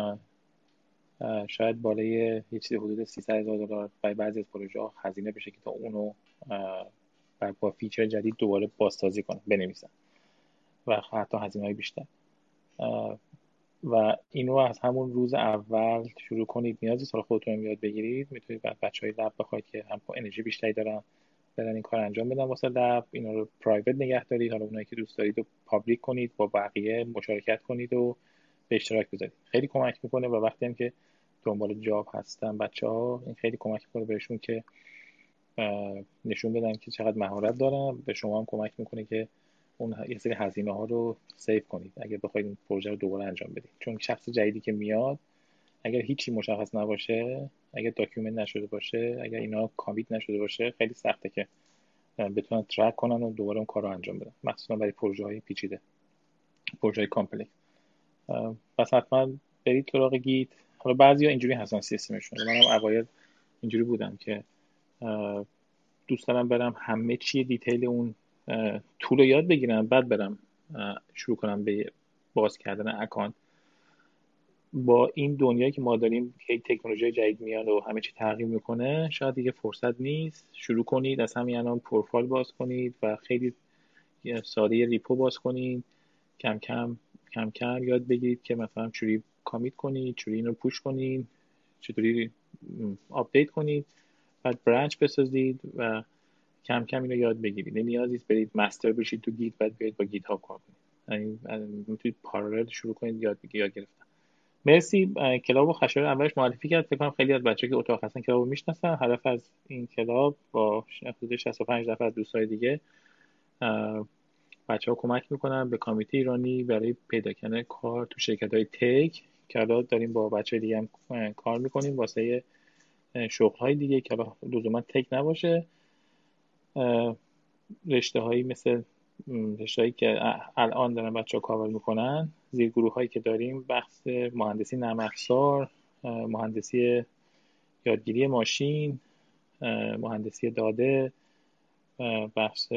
شاید بالای یه چیزی حدود سیصد هزار دلار برای بعضی از پروژه ها هزینه بشه که تا اونو با فیچر جدید دوباره بازسازی کنن بنویسن و حتی هزینه های بیشتر. و اینو از همون روز اول شروع کنید. نیازی سال خودتون رو یاد بگیرید. میتونید بعد بچهای لب بخواید که هم انرژی بیشتری دارن برن این کار انجام بدن واسه لب، اینا رو پرایوت نگه دارید. حالا اونایی که دوست دارید رو پابلیک کنید، با بقیه مشارکت کنید و به اشتراک بذارید. خیلی کمک میکنه و وقتی هم که دنبال جاب هستن بچه‌ها این خیلی کمک میکنه بهشون که نشون بدن که چقدر مهارت دارن. به شما هم کمک میکنه که اون یه سری هزینه ها رو سیو کنید اگه بخواید این پروژه رو دوباره انجام بدید. چون شخص جدیدی که میاد اگر هیچی مشخص نباشه، اگر داکیومنت نشده باشه، اگر اینا کامیت نشده باشه، خیلی سخته که بتونن ترک کنن و دوباره اون کار رو انجام بدن، مخصوصا برای پروژه های پیچیده، پروژه های کامپلکس. پس حتما برید سراغ گیت. حالا بعضیا اینجوری هستن سیستمشون، منم اوایل اینجوری بودم که دوست دارم برم همه چی دیتیل اون طول رو یاد بگیرم بعد برم شروع کنم به باز کردن اکانت. با این دنیایی که ما داریم که تکنولوژی جدید میاد و همه چی تغییر میکنه، شاید دیگه فرصت نیست. شروع کنید از همین الان پروفایل باز کنید و خیلی ساده ریپو باز کنید. کم کم کم کم یاد بگیرید که مثلا چوری کامیت کنید، چوری اینو پوش کنید، چطوری آپدیت کنید، بعد برانچ بسازید و کم کم اینو یاد بگیرید. نیازی نیست برید مستر بشید تو گیت بعد بیاید با گیت هاب کار کنید. یعنی میتونید پارالل شروع کنید یاد بگیرید، یاد گرفتن. مرسی. کلاب خشایار اولش معرفی کرد. فکر کنم خیلی از بچه‌ها که اتاق هستن کلابو میشناسن. هدف از این کلاب با حدود شصت و پنج نفر از دوستای دیگه بچه‌ها کمک میکنن به کامیته ایرانی برای پیدا کردن کار تو شرکت‌های تک که الان داریم با بچه‌های دیگه هم کار میکنیم واسه شغل‌های دیگه که الان لزوما تک نباشه. رشته‌هایی مثل رشته‌هایی که الان دارن بچه‌ها کاور میکنن، زیرگروه‌هایی که داریم بحث مهندسی نرم افزار، مهندسی یادگیری ماشین، مهندسی داده، بحث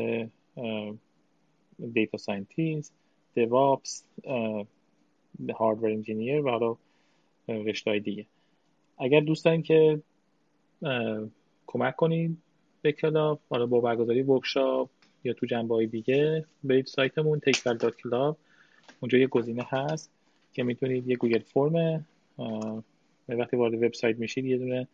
دیتا ساینتیست، دیوآپس، هاردور انجینیر و حالا رشته‌های دیگه. اگر دوست دارین که کمک کنید به کلاب، حالا با برگزاری ورکشاپ یا تو جنبه‌های دیگه، برید سایتمون تکفل دات کلاب. اونجا یه گزینه هست که میتونید یه گوگل فرم، وقتی وارد وبسایت میشید یه دونه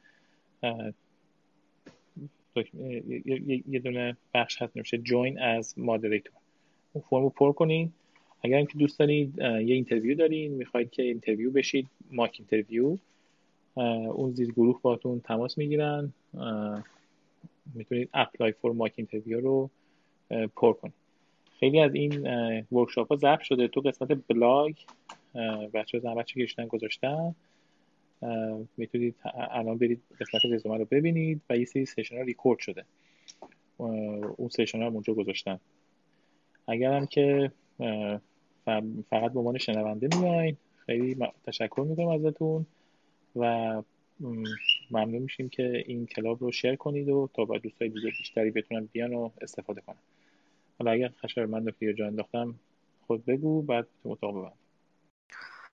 یه دونه بخش هست نوشته جوین از مادریتور. اون فرم رو پر کنید. اگر اینکه دوست دارید یه اینترویو دارین، میخواید که اینترویو بشید، ماک اینترویو، اون زیر گروه باتون تماس میگیرن، میتونید اپلای فور ماک اینترویو رو پر کنید. خیلی از این ورکشاپ ها ضبط شده تو قسمت بلاگ، بچه‌ها زحمت کشیدن گذاشتن. میتونید الان برید قسمت رزومه رو ببینید و یه سری سشن ها ریکورد شده، اون سشن ها هم اونجا گذاشتن. اگر هم که فقط به عنوان شنونده میاین، خیلی تشکر میکنم ازتون و ممنون میشیم که این کلاب رو شیر کنید و تا با دوستای دیگه بیشتری بتونن بیان و استفاده کنن. حالا اگر خشایار من نکته جا انداختم خود بگو، بعد تو اتاق ببند.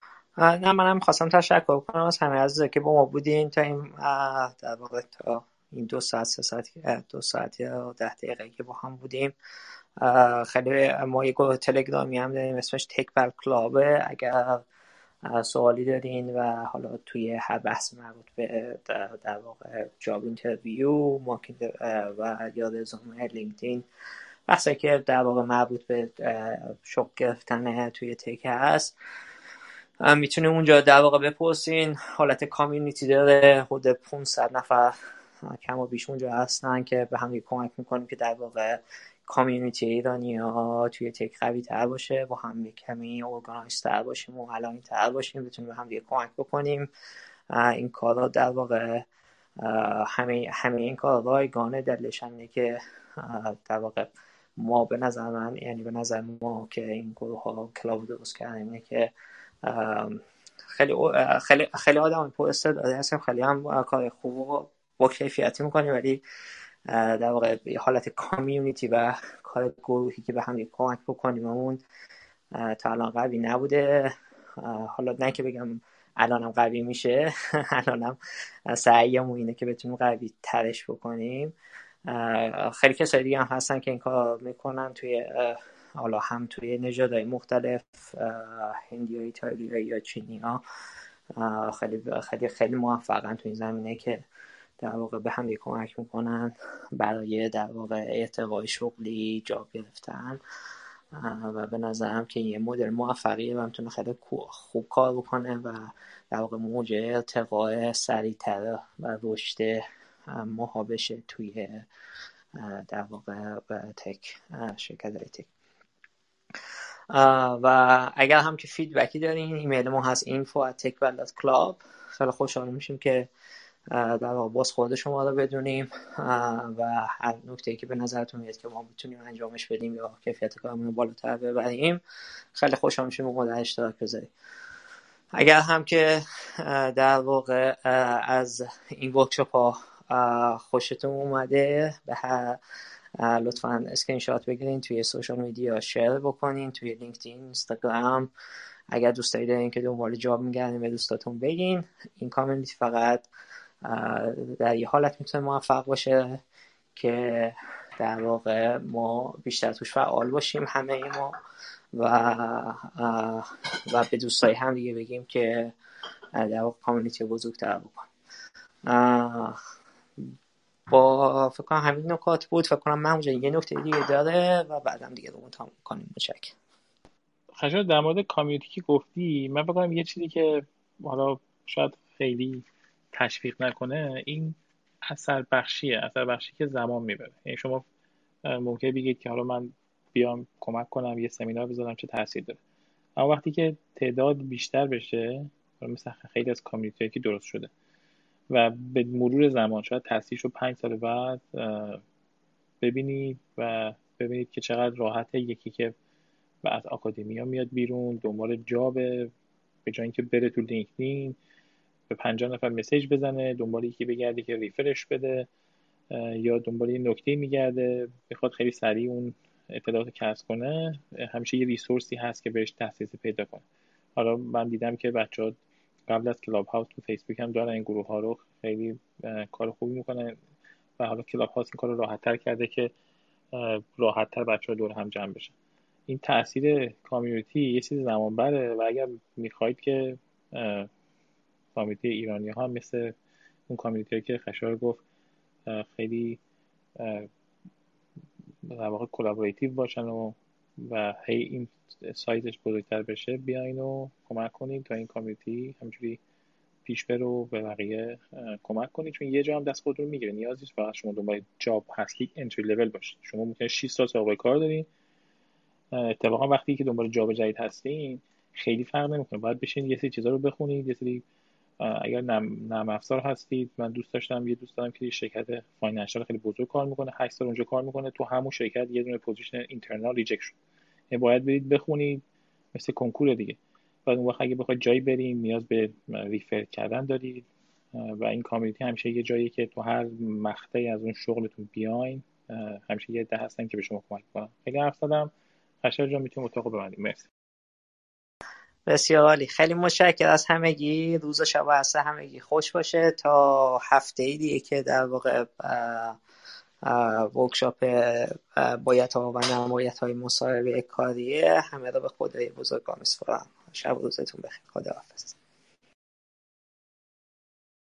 نه منم خواستم تشکر کنم از همه عزیزا که با ما بودین تا این در واقع تا این دو ساعت سه ساعت دو ساعت یا ده دقیقه که با هم بودیم. خیلی ما یک گروه تلگرامی هم داریم اسمش تک پل کلابه. اگر سوالی دارین و حالا توی هر بحث مربوط به در, در واقع جاب اینترویو مارکت و یا رزومه لینکدین، بحثی که در واقع مربوط به شغل گرفتن توی تک هست، میتونیم اونجا در واقع بپرسین. حالت کامیونیتی داره، حدود پانصد نفر کم و بیش اونجا هستن که به هم کمک میکنیم که در واقع کامیونیتی ایرانی ها توی تک قوی تر باشه، با هم کمی ارگانایز تر باشیم و الاین تر باشیم، بتونیم به هم دیگه کمک بکنیم. این کارا در واقع همه همه این کار رایگانه، دلیلش اینه که در واقع ما به نظر من یعنی به نظر ما که این گروه ها کلاب درست کردیم اینه که خیلی خیلی خیلی آدم پر استعداد هستیم، خیلی هم کار خوب و با کیفیتی میکنیم، ولی در واقع حالت کامیونیتی و کار گروهی که به هم کمک بکنیم اون تا الان قوی نبوده. حالا نه که بگم الانم قوی میشه، الانم سعیمون اینه که بتونیم قوی ترش بکنیم. خیلی کسایی دیگه هم هستن که این کار میکنن توی حالا هم توی نژادهای مختلف، هندی ها، ایتالیایی ها یا چینی ها، خیلی خیلی خیلی موفقن توی این زمینه که در واقع به هم کمک میکنن برای در واقع ارتقای شغلی، جاب گرفتن، و به نظرم که یه مدل موفقیه و میتونه خیلی خوب کار بکنه و در واقع موجه ارتقای سریع‌تر و رشد ماها بشه توی در واقع تک شرکت های تک. و اگر هم که فیدبکی دارین، ایمیل ما هست info at techpal dot club. خیلی خوشحال میشیم که در واقع باز خود شما رو بدونیم و هر نکته‌ای که به نظرتون میاد که ما میتونیم انجامش بدیم یا کیفیت کارمون رو بالاتر ببریم، خیلی خوشحال میشیم با در اشتراک بذاریم. اگر هم که در واقع از این ورکشاپ ها خوشتون اومده، به هر لطفاً اسکرین شات بگیرین، توی سوشال میدیا شیر بکنین، توی لینکدین، اینستاگرام. اگر دوستایی دارین که دنبال جاب میگردین به دوستاتون بگین. این کامیونیتی فقط در یه حالت میتونه موفق باشه که در واقع ما بیشتر توش فعال باشیم همه ما و و به دوستای هم دیگه بگیم که در واقع کامیونیتی بزرگتر بکن. با فکر کنم همین نکات بود. فکر کنم من اونجا یه نکته دیگه داره و بعدم دیگه رو تموم کنیم. متشکرم. خشایار در مورد کامیونیتی که گفتی، من فکر کنم یه چیزی که حالا شاید خیلی تشویق نکنه این اثر بخشیه، اثر بخشی که زمان میبره. یعنی شما ممکنه بگید که حالا من بیام کمک کنم یه سمینار بذارم چه تاثیر داره، اما وقتی که تعداد بیشتر بشه، مثلا خیلی از کامیونیتی که درست شده و به مرور زمان شاید تاثیرش رو پنج سال بعد ببینید و ببینید که چقدر راحته یکی که از آکادمیا میاد بیرون دنبال جاب، به جای اینکه بره تو لینکدین به پنجاه نفر مسیج بزنه دنبال یکی بگرده که ریفرش بده یا دنبال یه نکته میگرده بخواد خیلی سریع اون اطلاعات کسب کنه، همیشه یه ریسورسی هست که بهش دسترسی پیدا کنه. حالا من دیدم که بچه‌ها قبل از کلاب هاوس تو فیسبوک هم دارن این گروه ها رو، خیلی کار خوبی میکنن و حالا کلاب هاوس این کار رو راحت تر کرده که راحت تر بچه‌ها دور هم جمع بشن. این تاثیر کامیونیتی یه چیز زمان بره و اگر میخواید که کامیونیتی ایرانی ها مثل اون کامیونیتی که خشایار گفت خیلی در واقع کلابوریتیو باشن و و هی این سایزش بزرگتر بشه، بیاین و کمک کنید تا این کامیونیتی همجوری پیش بره و به بقیه کمک کنید، چون یه جا هم دست خود رو میگیره. نیاز نیست فقط شما دنبال جاب هستید انتری لول باشید. شما ممکنه شش سال سابقه کار دارین، اتفاقا وقتی که دنبال جاب جدید هستین خیلی فرق نمیکنه، باید بشین یه سری چیزا رو بخونید، یه سری اگر نرم نرم افزار هستید، من دوست داشتم یه دوست دارم که شرکت فاینانشال خیلی بزرگ کار میکنه، هشت سال اونجا کار میکنه، تو همون شرکت یه دونه پوزیشن اینترنال ریجکت شد. یعنی باید برید بخونید مثل کنکور دیگه. بعد اون وقت اگه بخواید جایی بریم نیاز به ریفر کردن دارید و این کامیونیتی همیشه یه جایی که تو هر مقطعی از اون شغلتون بیاین همیشه یه ده هستن که به شما کمک کنن. خیلی حرف زدم. خشایار جان میتونیم اتاقو ببندیم. مرسی. بسیار عالی. خیلی متشکرم از همگی. روز و شب و عصر همگی خوش باشه تا هفته دیگه که در واقع ورکشاپ بایدها و نمایت های مصاحبه کاریه. همه را به خدای بزرگوار میسپارم. شب و روزتون بخیر. خداحافظ.